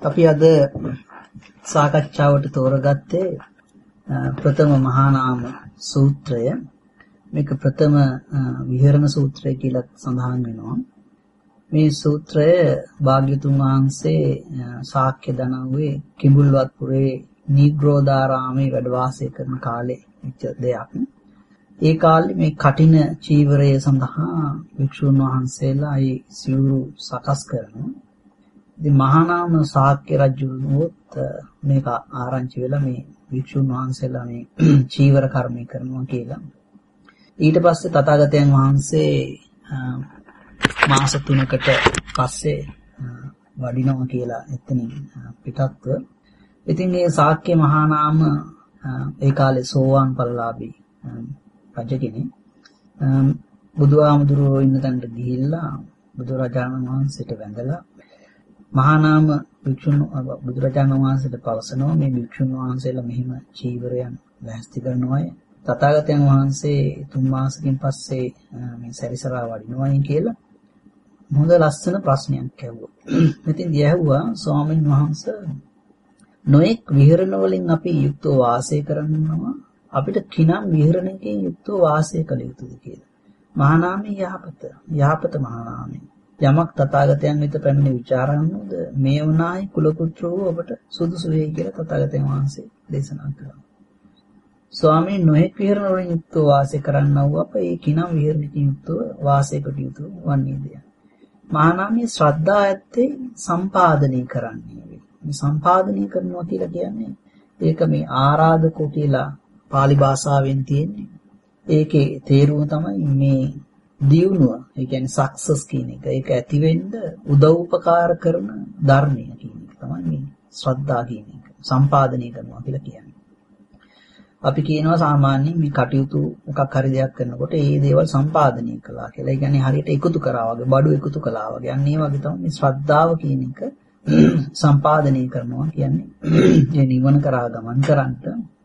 අපි අද සාකච්ඡාවට තෝරගත්තේ ප්‍රථම මහා නාම සූත්‍රය. මේක ප්‍රථම විහරණ සූත්‍රය කියලා සඳහන් වෙනවා. මේ සූත්‍රය භාග්‍යතුන් වහන්සේ ශාක්‍ය දනව්වේ කිඹුල්වත්පුරේ නීග්‍රෝධාරාමේ වැඩ වාසය කරන කාලේ වෙච්ච දෙයක්. ඒ කාලේ මේ කටින චීවරය සඳහා වික්ෂුන් වහන්සේලා ඒ සිවුරු සකස් කරනවා. ඉතින් මහා නාම ශාක්‍ය රජුනොත් මේක ආරංචි වෙලා මේ වික්ෂුන් වහන්සේලා මේ චීවර කර්මය කරනවා කියලා. ඊට පස්සේ තථාගතයන් වහන්සේ මාස 3කට පස්සේ වඩිනවා කියලා එතනින් පිටත්ව. ඉතින් මේ ශාක්‍ය මහා නාම ඒ කාලේ සෝවාන් ඵලලාභී රජ කෙනෙක්. බුදුහාමුදුරුවෝ ඉන්න තැනට ගිහිල්ලා බුදුරජාණන් වහන්සේට වැඳලා මහා නාම වික්ෂුන් බුදුරජාණන් වහන්සේට පවසනවා මේ වික්ෂුන් වහන්සේලා මෙහිම චීවරයන් ලෑස්ති කරනවායි තථාගතයන් වහන්සේ 3 මාසකින් පස්සේ මේ සැරිසරා වඩිනවායි කියලා හොඳ ලස්සන ප්‍රශ්නයක් ඇහුවා. ඉතින් ඇහුවා ස්වාමීන් වහන්සේ නොඑක් විහරණ වලින් අපි යුක්තව වාසය කරනවා අපිට කිනම් විහරණකින් යුක්තව වාසය කළ යුතුද කියලා. මහා නාමයේ යහපත මහා නාමයේ යමක් තථාගතයන් වෙත පැමිණ විචාරන්නෝද මේ වුණායි කුල පුත්‍රෝ ඔබට සුදුසු වෙයි කියලා තථාගතයන් වහන්සේ දේශනා කළා. ස්වාමීන් නොඑක් විහරණ වලින් යුක්තව වාසය කරන්නව අප ඒ කිනම් විහරණකින් යුක්තව වාසය කොට යුතු වන්නේද? මහා නාමයේ ශ්‍රද්ධා ඇත්තේ සම්පාදනය කරන්නේ. මේ සම්පාදනය කරනවා කියලා කියන්නේ ඒක මේ ආරාධකෝ කියලා පාලි භාෂාවෙන් තියෙන්නේ. ඒකේ තේරුම තමයි මේ දියුණුව. ඒ කියන්නේ සක්සස් කියන එක. ඒක ඇති වෙන්න උදව් උපකාර කරන ධර්මය කියන එක තමයි මේ ශ්‍රද්ධා කියන එක. සම්පාදනය කරනවා කියලා කියන්නේ. අපි කියනවා සාමාන්‍යයෙන් මේ කටයුතු මොකක් හරි දෙයක් කරනකොට ඒ දේවල් සම්පාදනය කළා කියලා. ඒ කියන්නේ හරියට එකතු කරා වගේ, බඩු එකතු කළා වගේ. අන්න ඒ වගේ තමයි මේ ශ්‍රද්ධාව කියන එක සම්පාදනය කරනවා කියන්නේ. මේ නිවන කරා ගමන් කරන්ට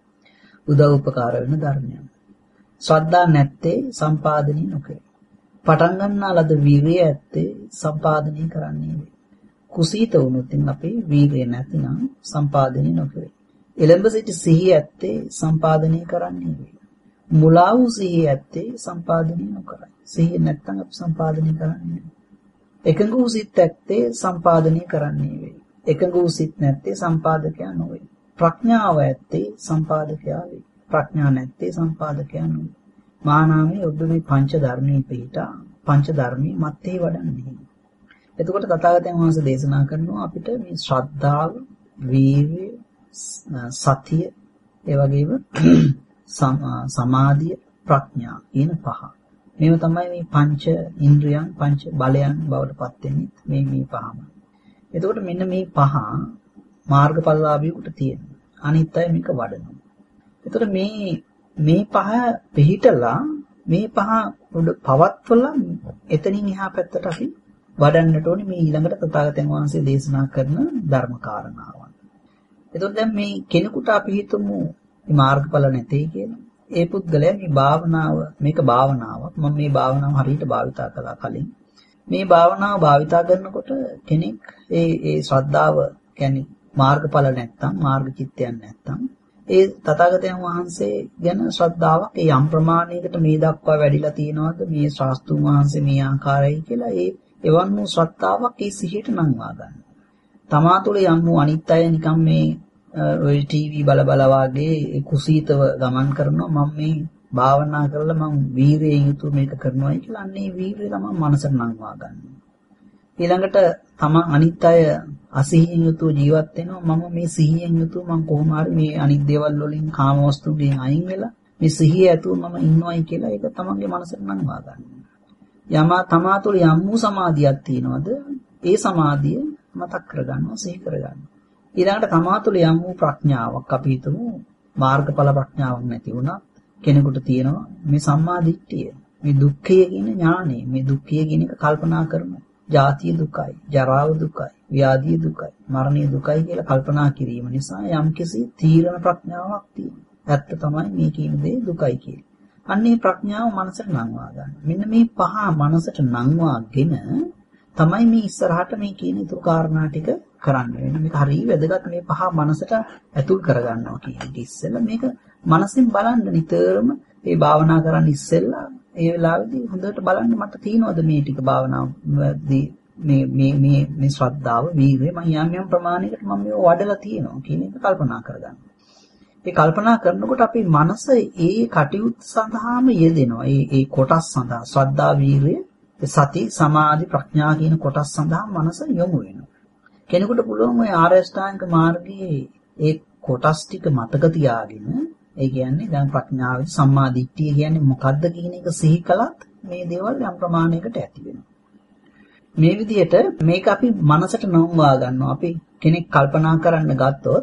උදව් උපකාර වෙන ධර්මයක්. ශ්‍රද්ධා නැත්තේ සම්පාදනය නොකරේ. පටන් ගන්නා ලද වීරිය ඇත්තේ සම්පාදනය කරන්නේ නෙවෙයි. කුසීත වුණොත් අපේ වීරිය නැතිනම් සම්පාදනය නොකරේ. එළඹ සිටි සිහිය ඇත්තේ සම්පාදනය කරන්නේ නෙවෙයි. මුලා වූ සිහිය ඇත්තේ සම්පාදනය නොකරයි. සිහිය නැත්තම් අපි සම්පාදනය කරන්නේ නෙවෙයි. එකඟ වූ සිත් ඇත්තේ සම්පාදනය කරන්නේ නෙවෙයි. එකඟ වූ සිත් නැත්තේ සම්පාදකයා නොවේ. ප්‍රඥාව ඇත්තේ සම්පාදකයා වේ. ප්‍රඥා නැත්තේ සම්පාදකයා නොවේ. මහා නාමයේ ඔබ මේ පංච ධර්මයේ පිහිටා පංච ධර්මයේ මැත්තේ වඩන්නේ. එතකොට තථාගතයන් වහන්සේ දේශනා කරනවා අපිට මේ ශ්‍රද්ධාව, වීර්යය, සතිය, ඒ වගේම සමාධිය, ප්‍රඥා කියන පහ. මේව තමයි මේ පංච ඉන්ද්‍රියන්, පංච බලයන් බවට පත් වෙන්නේ මේ පහම. එතකොට මෙන්න මේ පහ මාර්ගඵලලාභියෙකුට තියෙනවා. අනිත් අය මේක වඩනවා. එතකොට මේ පහ පිළිහිටලා මේ පහ පවත්වලා එතනින් එහා පැත්තට අපි වඩන්නට ඕනේ මේ ඊළඟට තථාගතයන් වහන්සේ දේශනා කරන ධර්ම කාරණාවන්. එතකොට දැන් මේ කෙනෙකුට අපි හිතමු මේ මාර්ගඵල නැtei කියලා. ඒ පුද්ගලයා මේ භාවනාව මේක භාවනාවක්. මම මේ භාවනාව හරියට භාවිතා කළා කලින්. මේ භාවනාව භාවිතා කරනකොට කෙනෙක් ඒ ශ්‍රද්ධාව කියන්නේ මාර්ගඵල නැත්තම් මාර්ග චිත්තයන් නැත්තම් ඒ තථාගතයන් වහන්සේ ගැන ශ්‍රද්ධාවක් ඒ යම් ප්‍රමාණයකට මේ දක්වා වැඩිලා තියෙනවද මේ ශාස්ත්‍රුන් වහන්සේ මේ ආකාරයි කියලා ඒ එවන් වූ ශ්‍රද්ධාවක් ඒ සිහියට නංවා ගන්න. තමා තුළ යම් වූ අනිත් අය නිකම් මේ ඔය ටීවී බල වාගේ කුසීතව ගමන් කරනවා මම මේ භාවනා කරලා මම වීරියෙන් යුතුව මේක කරනවායි කියලා අන්නේ වීරිය තමයි මනසට නංවා ගන්න. ඊළඟට තමන් අනිත් අය අසිහියෙන් යුතුව ජීවත් වෙනවා මම මේ සිහියෙන් යුතුව මම කොහොම හරි මේ අනිත් දේවල් වලින් කාම වස්තුන්ගෙන් අයින් වෙලා මේ සිහිය ඇතුව මම ඉන්නවයි කියලා ඒක තමන්ගේ මනසට නංවා ගන්න. යමා තමා තුළ යම් වූ සමාධියක් තියෙනවද ඒ සමාධිය මතක් කරගන්නවා සිහි කරගන්නවා. ඊළඟට තමා තුළ යම් වූ ප්‍රඥාවක් අපි හිතමු මාර්ගඵල ප්‍රඥාවක් නැති වුණත් කෙනෙකුට තියෙනවා මේ සම්මා දිට්ඨිය. මේ දුක්ඛය කියන ඥානෙ මේ දුක්ඛය කියන එක කල්පනා කරනවා. ජාතිය දුකයි, ජරාව දුකයි, ව්‍යාධිය දුකයි, මරණය දුකයි කියලා කල්පනා කිරීම නිසා යම්කිසි තීරණ ප්‍රඥාවක් තියෙනවා. ඇත්ත තමයි මේ කියන දේ දුකයි කියලා. අන්නේ ප්‍රඥාව මනසට නංවා ගන්න. මෙන්න මේ පහ මනසට නංවාගෙන තමයි මේ ඉස්සරහට මේ කියන ඊතුරු කාරණා ටික කරන්න වෙන්නේ. මේක හරිය වැදගත් මේ පහ මනසට ඇතුල් කරගන්නවා කියන එක. ඉස්සෙල්ලා මේක මනසින් බලන්න නිතරම මේ භාවනා කරන්න ඉස්සෙල්ලා ඒ වෙලාවේදී හොඳට බලන්න මට තියෙනවද මේ ටික භාවනාවේදී මේ ශ්‍රද්ධාව, වීර්යය මම යම් ප්‍රමාණයකට මම මේව වඩලා තියෙනවා කියන එක කල්පනා කරගන්න. ඒ කල්පනා කරනකොට අපේ මනස ඒ කටයුත්ත සඳහාම යෙදෙනවා. ඒ කොටස් සඳහා ශ්‍රද්ධා, වීර්යය, සති, සමාධි, ප්‍රඥා කියන කොටස් සඳහා මනස යොමු වෙනවා. කෙනෙකුට පුළුවන් ওই ආර්ය අෂ්ටාංගික මාර්ගයේ ඒ කොටස් ටික මතක තියාගෙන ඒ කියන්නේ දැන් ප්‍රඥාවේ සම්මා දිට්ඨිය කියන්නේ මොකද්ද කියන එක සිහි කළත් මේ දේවල් යම් ප්‍රමාණයකට ඇති වෙනවා. මේ විදිහට මේක අපි මනසට නම්වා ගන්නවා. අපි කෙනෙක් කල්පනා කරන්න ගත්තොත්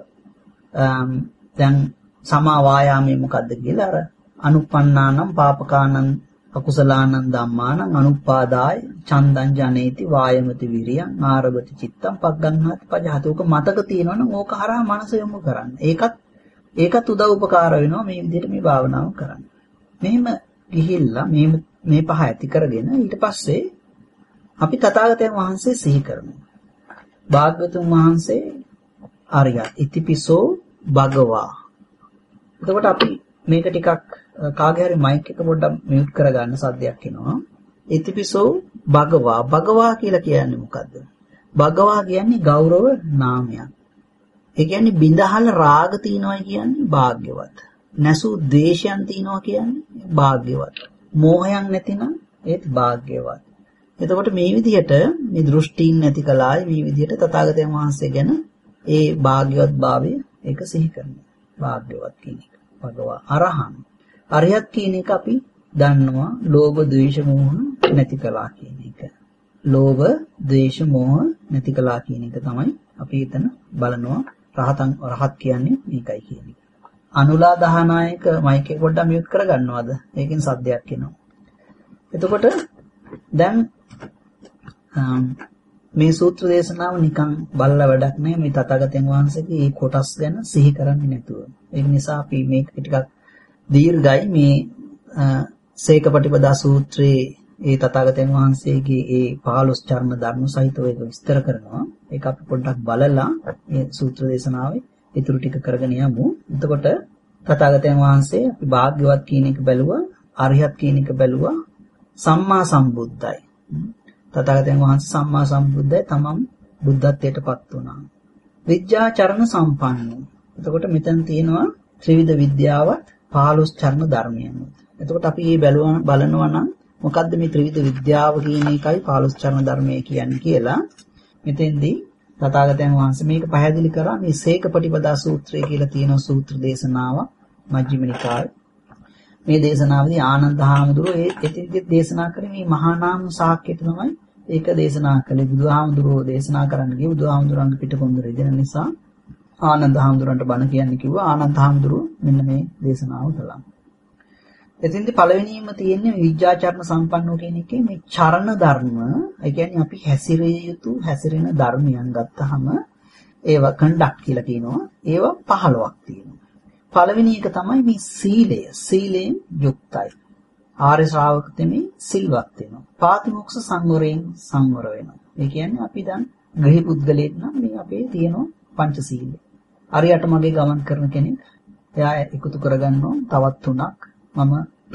දැන් සමා වායාමයේ මොකද්ද කියලා අර අනුප්පන්නානම් පාපකානං අකුසලානං ධම්මානං අනුපාදාය චන්දං ජනේති වායමති විරියං ආරභති චිත්තං පග්ගණ්හාති පජහති. ඕක මතක තියෙනවනම් ඕක හරහා මනස යොමු කරන්න. ඒකත් උදව් උපකාර වෙනවා මේ විදිහට මේ භාවනාව කරන්න. මෙහෙම ගිහිල්ලා මේ පහ ඇති කරගෙන ඊට පස්සේ අපි තථාගතයන් වහන්සේ සිහි කරනවා. භාග්‍යවතුන් වහන්සේ ආර්ය ඉතිපිසෝ භගවා. එතකොට අපි මේක ටිකක් කාගේ හරි මයික් එක පොඩ්ඩක් මියුට් කරගන්න සද්දයක් එනවා. ඉතිපිසෝ භගවා. භගවා කියලා කියන්නේ මොකද්ද? භගවා කියන්නේ ගෞරව නාමයක්. ඒ කියන්නේ බිඳහල රාග තියනවා කියන්නේ භාග්‍යවත්. නැසූ ද්වේෂයන් තියනවා කියන්නේ භාග්‍යවත්. මෝහයන් නැතිනම් ඒත් භාග්‍යවත්. එතකොට මේ විදිහට මේ දෘෂ්ටීන් නැති කලායි මේ විදිහට තථාගතයන් වහන්සේ ගැන ඒ භාග්‍යවත් භාවය ඒක සිහි කරනවා. භාග්‍යවත් කියන එක. භගවා අරහං. අරියත් කියන එක අපි දන්නවා ලෝභ ද්වේෂ මෝහ නැති කලා කියන එක. ලෝභ ද්වේෂ මෝහ නැති කලා කියන එක තමයි අපි එතන බලනවා. රහත් කියන්නේ මේකයි කියන එක. අනුලා දහනායක මයික් එක පොඩ්ඩක් මියුට් කරගන්නවද? ඒකෙන් සද්දයක් එනවා. එතකොට දැන් මේ සූත්‍ර දේශනාව නිකන් බලලා වැඩක් නෑ. මේ තථාගතයන් වහන්සේගේ මේ කොටස් ගැන සිහි කරන්නේ නැතුව. ඒක නිසා අපි මේක ටිකක් දීර්ඝයි. මේ සේකපටිපදා සූත්‍රයේ ඒ තථාගතයන් වහන්සේගේ ඒ 15 චර්ම ධර්ම සහිතව ඒක විස්තර කරනවා. ඒක අපි පොඩ්ඩක් බලලා මේ සූත්‍ර දේශනාවේ ඊටු ටික කරගෙන යමු. එතකොට තථාගතයන් වහන්සේ අපි භාග්‍යවත් කියන එක බැලුවා, අරිහත් කියන එක බැලුවා, සම්මා සම්බුද්දයි. තථාගතයන් වහන්සේ සම්මා සම්බුද්දයි තමන් බුද්ධත්වයටපත් වුණා. විද්‍යාචරණ සම්පන්නෝ. එතකොට මෙතන තියෙනවා ත්‍රිවිධ විද්‍යාවත් 15 චර්ම ධර්මයන්. එතකොට අපි මේ බලනවා නම් මොකද්ද මේ ත්‍රිවිධ විද්‍යාව කියන එකයි 15 චර්ම ධර්මය කියන්නේ කියලා මෙතෙන්දී තථාගතයන් වහන්සේ මේක පැහැදිලි කරා. මේ සේකපටිපදා සූත්‍රය කියලා තියෙන සූත්‍ර දේශනාව මජ්ක්‍ධිම නිකායේ. මේ දේශනාවේදී ආනන්ද හාමුදුරුවෝ ඒ දේශනා කරේ මේ මහා නාම ශාක්‍යයට තමයි ඒක දේශනා කළේ. බුදුහාමුදුරුවෝ දේශනා කරන්න ගිය බුදුහාමුදුරන්ගේ පිටකොන්දර ඉදෙන නිසා ආනන්ද හාමුදුරන්ට බණ කියන්න කිව්වා. ආනන්ද හාමුදුරුවෝ මෙන්න මේ දේශනාව කළා. එතින්දී පළවෙනිම තියෙන්නේ විද්‍යාචරණ සම්පන්නෝ කියන එකේ මේ චරණ ධර්ම. ඒ කියන්නේ අපි හැසිරිය යුතු හැසිරෙන ධර්මයන් ගත්තාම ඒවා කණ්ඩක් කියලා කියනවා. ඒවා 15ක් තියෙනවා. පළවෙනි එක තමයි මේ සීලය. සීලයෙන් යුක්තයි. ආර්ය ශ්‍රාවක තෙමේ සිල්වත් වෙනවා. පාතිමොක්ෂ සංවරයෙන් සංවර වෙනවා. ඒ කියන්නේ අපි දැන් ගෘහි පුද්ගලයෙක් නම් මේ අපේ තියෙන පංචශීලය. අරියට මගේ ගමන් කරන කෙනෙක් එයා එකතු කරගන්නවා තවත් තුනක්. මම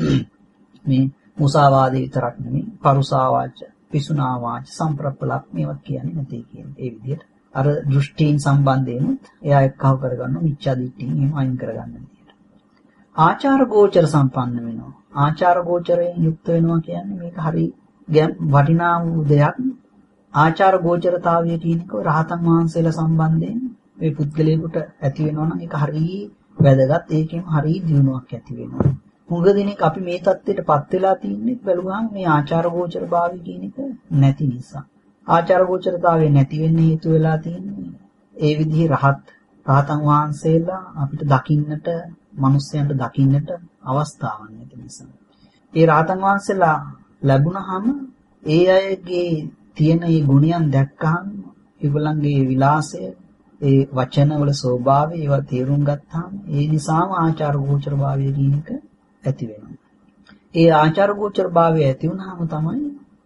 මේ මුසාවාදේ විතරක් නෙමෙයි පරුසා වාච, පිසුනා වාච, සම්ප්‍රප්පලක් මේවත් කියන්නේ නැtei කියන්නේ. ඒ විදිහට අර දෘෂ්ටීන් සම්බන්ධයෙන් එයා එක්කව කරගන්නවා මිච්ඡා දිට්ඨියෙන් එහෙම අයින් කරගන්න විදිහට. ආචාර ගෝචර සම්පන්න වෙනවා. ආචාර ගෝචරයෙන් යුක්ත වෙනවා කියන්නේ මේක හරි වටිනා වූ දෙයක්. ආචාර ගෝචරතාවය කියනක රහතන් වහන්සේලා සම්බන්ධයෙන් මේ පුද්ගලයාට ඇති වෙනවා නම් ඒක හරි වැදගත්. ඒකෙන් හරි දියුණුවක් ඇති වෙනවා. මුග දිනක අපි මේ தත්ත්වයටපත් වෙලා තින්නේ බැලුවාම මේ ආචාර ගෝචර භාවය කියන එක නැති නිසා. ආචාර ගෝචරතාවය නැති වෙන්න හේතු වෙලා තියෙන්නේ ඒ විදිහේ රහතන් වහන්සේලා අපිට දකින්නට, මිනිස්යන්ට දකින්නට අවස්ථාවක් නැති නිසා. ඒ රහතන් වහන්සේලා ලැබුණාම ඒ අයගේ තියෙන මේ ගුණයන් දැක්කහම ඒගොල්ලන්ගේ විලාසය, ඒ වචනවල ස්වභාවය ඒවා තේරුම් ගත්තාම ඒ නිසාම ආචාර ගෝචර භාවය කියන එක ඇති වෙනවා. ඒ ආචාර ගෝචර භාවය ඇති වුනහම තමයි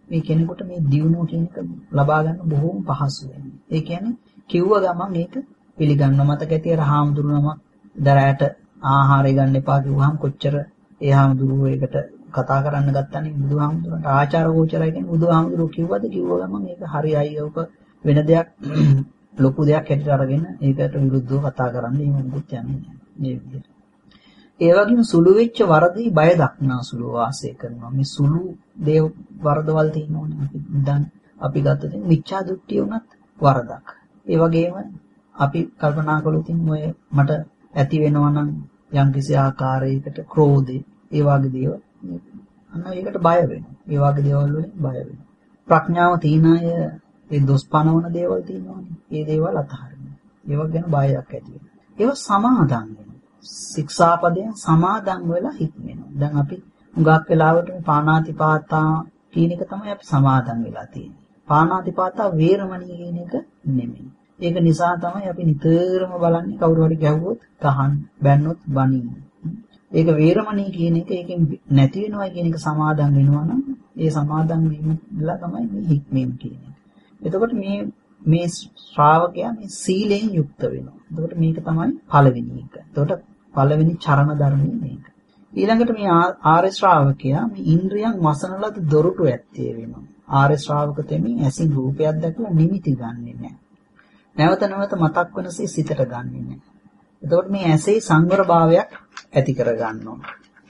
මේ කෙනෙකුට මේ දියුණුව කියන එක ලබා ගන්න බොහෝම පහසු වෙන්නේ. ඒ කියන්නේ කිව්ව ගමන් මේක පිළිගන්න මතක ඇති අර හාමුදුරුවම දරයට ආහාරය ගන්න එපා කිව්වහම කොච්චර ඒ හාමුදුරුවෝ ඒකට කතා කරන්න ගත්තානේ බුදුහාමුදුරන්ට ආචාර ගෝචරයි කියන්නේ බුදුහාමුදුරුවෝ කිව්වද කිව්ව ගමන් මේක හරියයි ඔක වෙන දෙයක් ලොකු දෙයක් හැටියට අරගෙන ඒකට විරුද්ධව කතා කරන්න එහෙම මොකුත් යන්නේ නැහැ මේ විදිහට. ඒ වගේම සුළු වෙච්ච වරදී බය දක්නා සුළු වාසය කරනවා. මේ සුළු දේ වරදවල් තියෙනවනේ අපි දැන් අපි ගත්තොත් මිච්ඡා දෘෂ්ටිය උනත් වරදක්. ඒ වගේම අපි කල්පනා කළොත් ඔය මට ඇති වෙනවා නම් යම්කිසි ආකාරයකට ක්‍රෝධය ඒ වගේ දේවල් අන්න ඒකට බය වෙනවා. ඒ වගේ දේවල් වලින් බය වෙනවා. ප්‍රඥාව තියන අය ඒ දොස් පනවන දේවල් තියෙනවනේ. ඒ දේවල් අතහරිනවා. ඒවා ගැන බයක් ඇති වෙනවා. ඒවා සමාදන් වෙනවා. ශික්ෂාපදයෙන් සමාදන් වෙලා හික්මෙනවා. දැන් අපි හුඟක් වෙලාවට පාණාතිපාතා කියන එක තමයි අපි සමාදන් වෙලා තියෙන්නේ. පාණාතිපාතා වේරමණී කියන එක නෙමෙයි. ඒක නිසා තමයි අපි නිතරම බලන්නේ කවුරු හරි ගැහුවොත් කහන් බැන්නොත් බණින්. ඒක වේරමණී කියන එක ඒකෙන් නැති වෙනවා කියන එක සමාදන් වෙනවා නම් ඒ සමාදන් වීමලා තමයි මේ හික්මීම කියන්නේ. එතකොට මේ ශ්‍රාවකයා මේ සීලයෙන් යුක්ත වෙනවා. එතකොට මේක තමයි පළවෙනි එක. එතකොට පළවෙනි චරණ ධර්මයේ මේක. ඊළඟට මේ ආර්ය ශ්‍රාවකයා මේ ඉන්ද්‍රියන් වසන ලද දොරටු ඇත්තේ වෙනවා. ආර්ය ශ්‍රාවක තෙමි ඇසින් රූපයක් දැකලා නිමිති ගන්නෙ නැහැ. නැවත නැවත මතක් වෙනසේ සිතට ගන්නෙ නැහැ. එතකොට මේ ඇසේ සංවර භාවයක් ඇති කර ගන්නවා.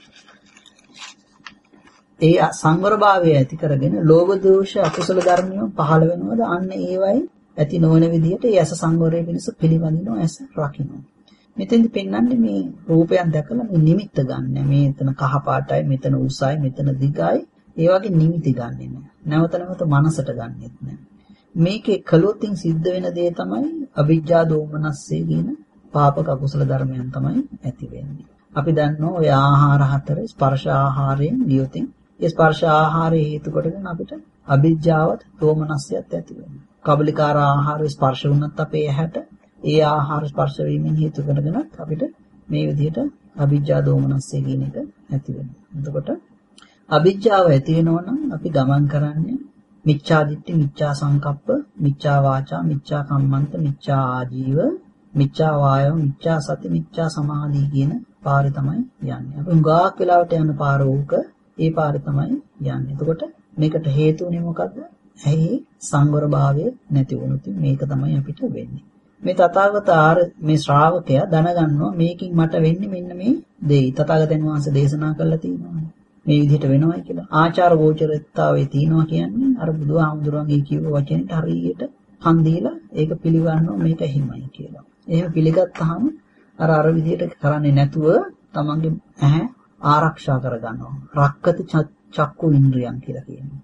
ඒ සංවර භාවය ඇති කරගෙන ලෝභ දෝෂ අකුසල ධර්මිය පහළ වෙනවද අන්න ඒවයි ඇති නොවන විදිහට ඒ ඇස සංවරයේ පිණිස පිළිවඳිනවා ඇස රකින්න. මෙතෙන්දි පෙන්වන්නේ මේ රූපයන් දැකලා මේ නිමිත්ත ගන්න. මේතන කහ පාටයි, මෙතන උසයි, මෙතන දිගයි. ඒ වගේ නිමිති ගන්නෙ නෑ. නැවත නැවත මනසට ගන්නෙත් නෑ. මේකේ කළොතින් සිද්ධ වෙන දේ තමයි අවිජ්ජා දෝමනස්සේ කියන පාපක අකුසල ධර්මයන් තමයි ඇති වෙන්නේ. අපි දන්නවා ඔය ආහාර හතර ස්පර්ශ ආහාරයෙන් නියුතින් ඒ ස්පර්ශ ආහාරය හේතු කොටගෙන අපිට අවිජ්ජාවත් දෝමනස්යත් ඇති වෙනවා. කබලිකාර ආහාර ස්පර්ශ වුණත් අපේ ඇහැට ඒ ආහාර ස්පර්ශ වීමෙන් හේතු කරගෙනත් අපිට මේ විදිහට අවිජ්ජා දෝමනස්සේ කියන එක ඇති වෙනවා. එතකොට අවිජ්ජාව ඇති වෙනවා නම් අපි ගමන් කරන්නේ මිච්ඡා දිට්ඨි, මිච්ඡා සංකප්ප, මිච්ඡා වාචා, මිච්ඡා කම්මන්ත, මිච්ඡා ආජීව, මිච්ඡා වායව, මිච්ඡා සති, මිච්ඡා සමාධි කියන පාරේ තමයි යන්නේ. අපි හුඟක් වෙලාවට යන පාර ඕක ඒ පාරේ තමයි යන්නේ. එතකොට මේකට හේතුුනේ මොකද්ද? ඇහි සංවර භාවය නැති වුණොත් මේක තමයි අපිට වෙන්නේ. මේ තථාගත මේ ශ්‍රාවකයා දැනගන්නවා මේකින් මට වෙන්නේ මෙන්න මේ දෙයි. තථාගතයන් වහන්සේ දේශනා කළා තියෙනවා. මේ විදිහට වෙනවයි කියලා. ආචාර ගෝචරතාවයේ තියෙනවා කියන්නේ අර බුදුහාමුදුරන්ගේ කියව වචනෙට හරියට කන් දීලා ඒක පිළිගන්නවා මේක හිමයි කියලා. එහෙම පිළිගත්තාම අර විදිහට කරන්නේ නැතුව තමන්ගේ ඇහැ ආරක්ෂා කරගන්නවා. රක්කති චක්කු ඉන්ද්‍රියන් කියලා කියනවා.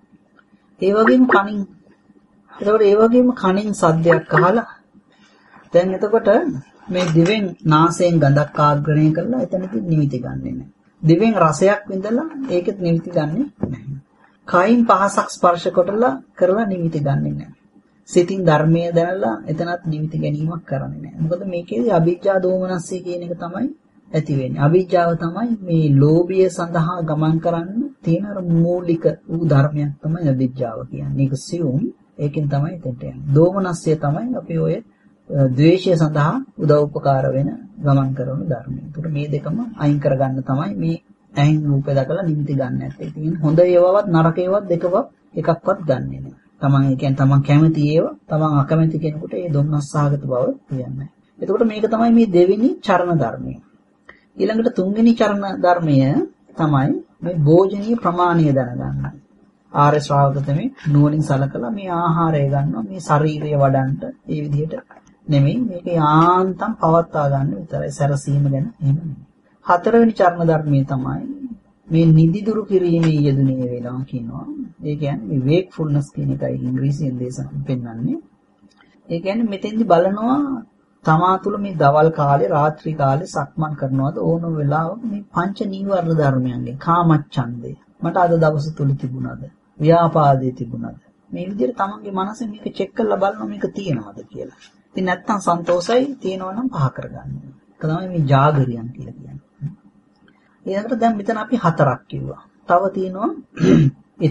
ඒ වගේම කනින් එතකොට ඒ වගේම කනින් සද්දයක් අහලා දැන් එතකොට මේ දිවෙන් නාසයෙන් ගඳක් ආග්‍රහණය කරලා එතනකින් නිමිති ගන්නෙ නැහැ. දිවෙන් රසයක් විඳලා ඒකෙත් නිමිති ගන්නෙ නැහැ. කයින් පහසක් ස්පර්ශ කරලා නිමිති ගන්නෙ නැහැ. සිතින් ධර්මයේ දැනලා එතනත් නිමිති ගැනීමක් කරන්නේ නැහැ. මොකද මේකේදී අවිජ්ජා දෝමනස්සේ කියන එක තමයි ඇති වෙන්නේ. අවිජ්ජාව තමයි මේ ලෝභය සඳහා ගමන් කරන්න තියෙන අර මූලික වූ ධර්මයක් තමයි අවිජ්ජාව කියන්නේ. ඒක සියුම් ඒකෙන් තමයි එතෙන්ට යන්නේ. දෝමනස්සේ තමයි අපි ඔය ද්වේෂය සඳහා උදව් උපකාර වෙන ගමන් කරන ධර්මය. ඒකට මේ දෙකම අයින් කරගන්න තමයි මේ ඇහින් රූපය දැකලා නිමිති ගන්න නැත්තේ. ඉතින් හොඳ ඒවාවත් නරක ඒවාත් දෙකවත් එකක්වත් ගන්නෙ නෑ. තමන් ඒ කියන්නේ තමන් කැමති ඒවා තමන් අකමැති කෙනෙකුට ඒ දුම්නස්සහගත බව කියන්නේ. එතකොට මේක තමයි මේ දෙවෙනි චරණ ධර්මය. ඊළඟට තුන්වෙනි චරණ ධර්මය තමයි මේ භෝජනීය ප්‍රමාණය දැනගන්න. ආර්ය ශ්‍රාවකතමේ නුවණින් සලකලා මේ ආහාරය ගන්නවා මේ ශාරීරිය වඩන්ට ඒ විදිහට නෙමෙයි මේක යාන්තම් පවත්වා ගන්න විතරයි සැරසීම ගැන එහෙම නෙමෙයි. හතරවෙනි චරණ ධර්මයේ තමයි මේ නිදි දුරු කිරීමේ යෙදුනේ වෙනවා කියනවා. ඒ කියන්නේ මේ වේක්ෆුල්නස් කියන එකයි ඉංග්‍රීසියෙන් දේශනා පෙන්වන්නේ. ඒ කියන්නේ මෙතෙන්දි බලනවා තමා තුළ මේ දවල් කාලේ රාත්‍රී කාලේ සක්මන් කරනවාද ඕන වෙලාවක මේ පංච නීවරණ ධර්මයන්ගෙන් කාමච්ඡන්දේ මට අද දවස තුල තිබුණාද ව්‍යාපාදේ තිබුණාද මේ විදිහට තමන්ගේ මනසෙන් මේක චෙක් කරලා බලනවා මේක තියෙනවද කියලා. ඉතින් නැත්තම් සන්තෝෂයි තියෙනවා නම් පහ කරගන්න. ඒක තමයි මේ ජාගරියන් කියලා කියන්නේ. ඊළඟට දැන් මෙතන අපි හතරක් කිව්වා. තව තියෙනවා ඊතුරු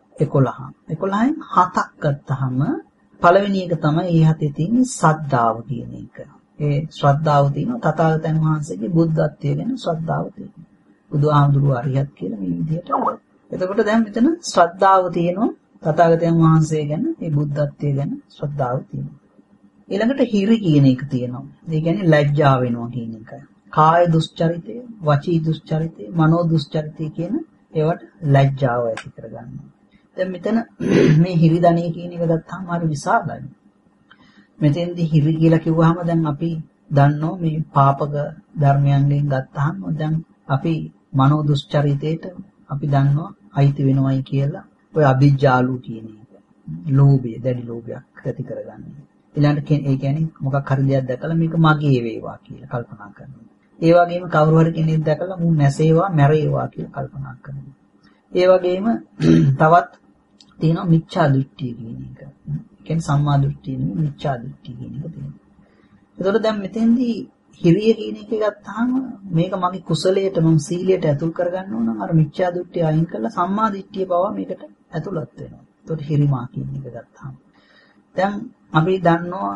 11. 11න් 7ක් ගත්තාම පළවෙනි එක තමයි ඒ හතේ තියෙන ශ්‍රද්ධාව කියන එක. ඒ ශ්‍රද්ධාව තියෙනවා තථාගතයන් වහන්සේගේ බුද්ධත්වය ගැන ශ්‍රද්ධාව තියෙනවා. බුදුහාමුදුරුවෝ අරියත් කියලා මේ විදිහට. එතකොට දැන් මෙතන ශ්‍රද්ධාව තියෙනවා තථාගතයන් වහන්සේ ගැන, මේ බුද්ධත්වය ගැන ශ්‍රද්ධාව තියෙනවා. ඊළඟට හිරි කියන එක තියෙනවා. ඒ කියන්නේ ලැජ්ජා වෙනවා කියන එක. කාය දුස්චරිතය, වචී දුස්චරිතය, මනෝ දුස්චරිතය කියන ඒවට ලැජ්ජාව ඇති කරගන්නවා. දැන් මෙතන මේ හිරිදණිය කියන එක ගත්තාම හරි විශාලයි. මෙතෙන්දී හිරි කියලා කිව්වහම දැන් අපි දන්නෝ මේ පාපක ධර්මයන්ගෙන් ගත්තාම දැන් අපි මනෝ දුස්චරිතයට අපි දන්නවා අයිති වෙනවයි කියලා. ඔය අභිජ්ජාලු කියන එක. ලෝභය, දැඩි ලෝභයක් ඇති කරගන්නවා. ඊළඟට ඒ කියන්නේ මොකක් හරි දෙයක් දැකලා මේක මගේ වේවා කියලා කල්පනා කරනවා. ඒ වගේම කවුරු හරි කෙනෙක් දැකලා මු නැසේවා, මැරේවා කියලා කල්පනා කරනවා. ඒ වගේම තවත් තියෙනවා මිච්ඡා දෘෂ්ටිය කියන එක. ඒ කියන්නේ සම්මා දෘෂ්ටිය නෙමෙයි මිච්ඡා දෘෂ්ටිය කියන එක තියෙනවා. එතකොට දැන් මෙතෙන්දී හිරිය කියන එක ගත්තාම මේක මගේ කුසලයට මම සීලයට ඇතුල් කරගන්න ඕන නම් අර මිච්ඡා දෘෂ්ටිය අයින් කරලා සම්මා දෘෂ්ටිය පවා මේකට ඇතුළත් වෙනවා. එතකොට හිරිමා කියන එක ගත්තාම දැන් අපි දන්නවා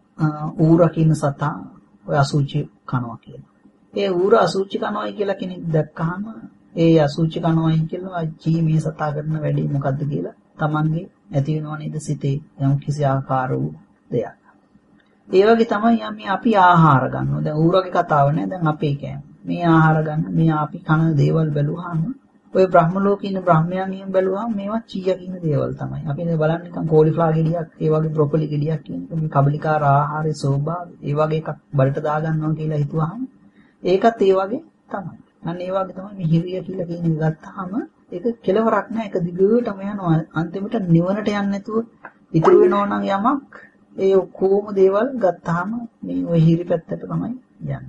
ඌර කියන සතා ඔය අසුචි කනවා කියලා. ඒ ඌර අසුචි කනවායි කියලා කෙනෙක් දැක්කහම ඒ අසුචි කනවායි කියලා ජී මේ සතා කරන වැඩේ මොකද්ද කියලා Tamange ඇති වෙනව නේද සිතේ යම් කිසි ආකාර වූ දෙයක්. ඒ වගේ තමයි අපි ආහාර ගන්නවා. දැන් ඌරගේ කතාව නෑ. දැන් අපේ කෑම. මේ ආහාර ගන්න මේ අපි කන දේවල් බැලුවාම ඔය බ්‍රහ්ම ලෝකේ ඉන්න බ්‍රහ්මයන්ගෙන් බැලුවාම මේවා චීය කියන දේවල් තමයි. අපි නේ බලන්න නිකන් කෝලිෆ්ලවර් ගෙඩියක්, ඒ වගේ බ්‍රොකොලි ගෙඩියක් කියන මේ කබලිකාර ආහාරයේ ස්වභාවය, ඒ වගේ එකක් බඩට දාගන්නවා කියලා හිතුවාම ඒකත් ඒ වගේ තමයි. අන්න ඒ වගේ තමයි මේ හිරිය කියලා කියන එක ගත්තාම ඒක කෙලවරක් නෑ. ඒක දිගටම යනවා. අන්තිමට නිවනට යන්නේ නැතුව ඉතුරු වෙනවා නම් යමක් ඒ ඔක්කොම දේවල් ගත්තාම මේ ඔය හිරි පැත්තට තමයි යන්නේ.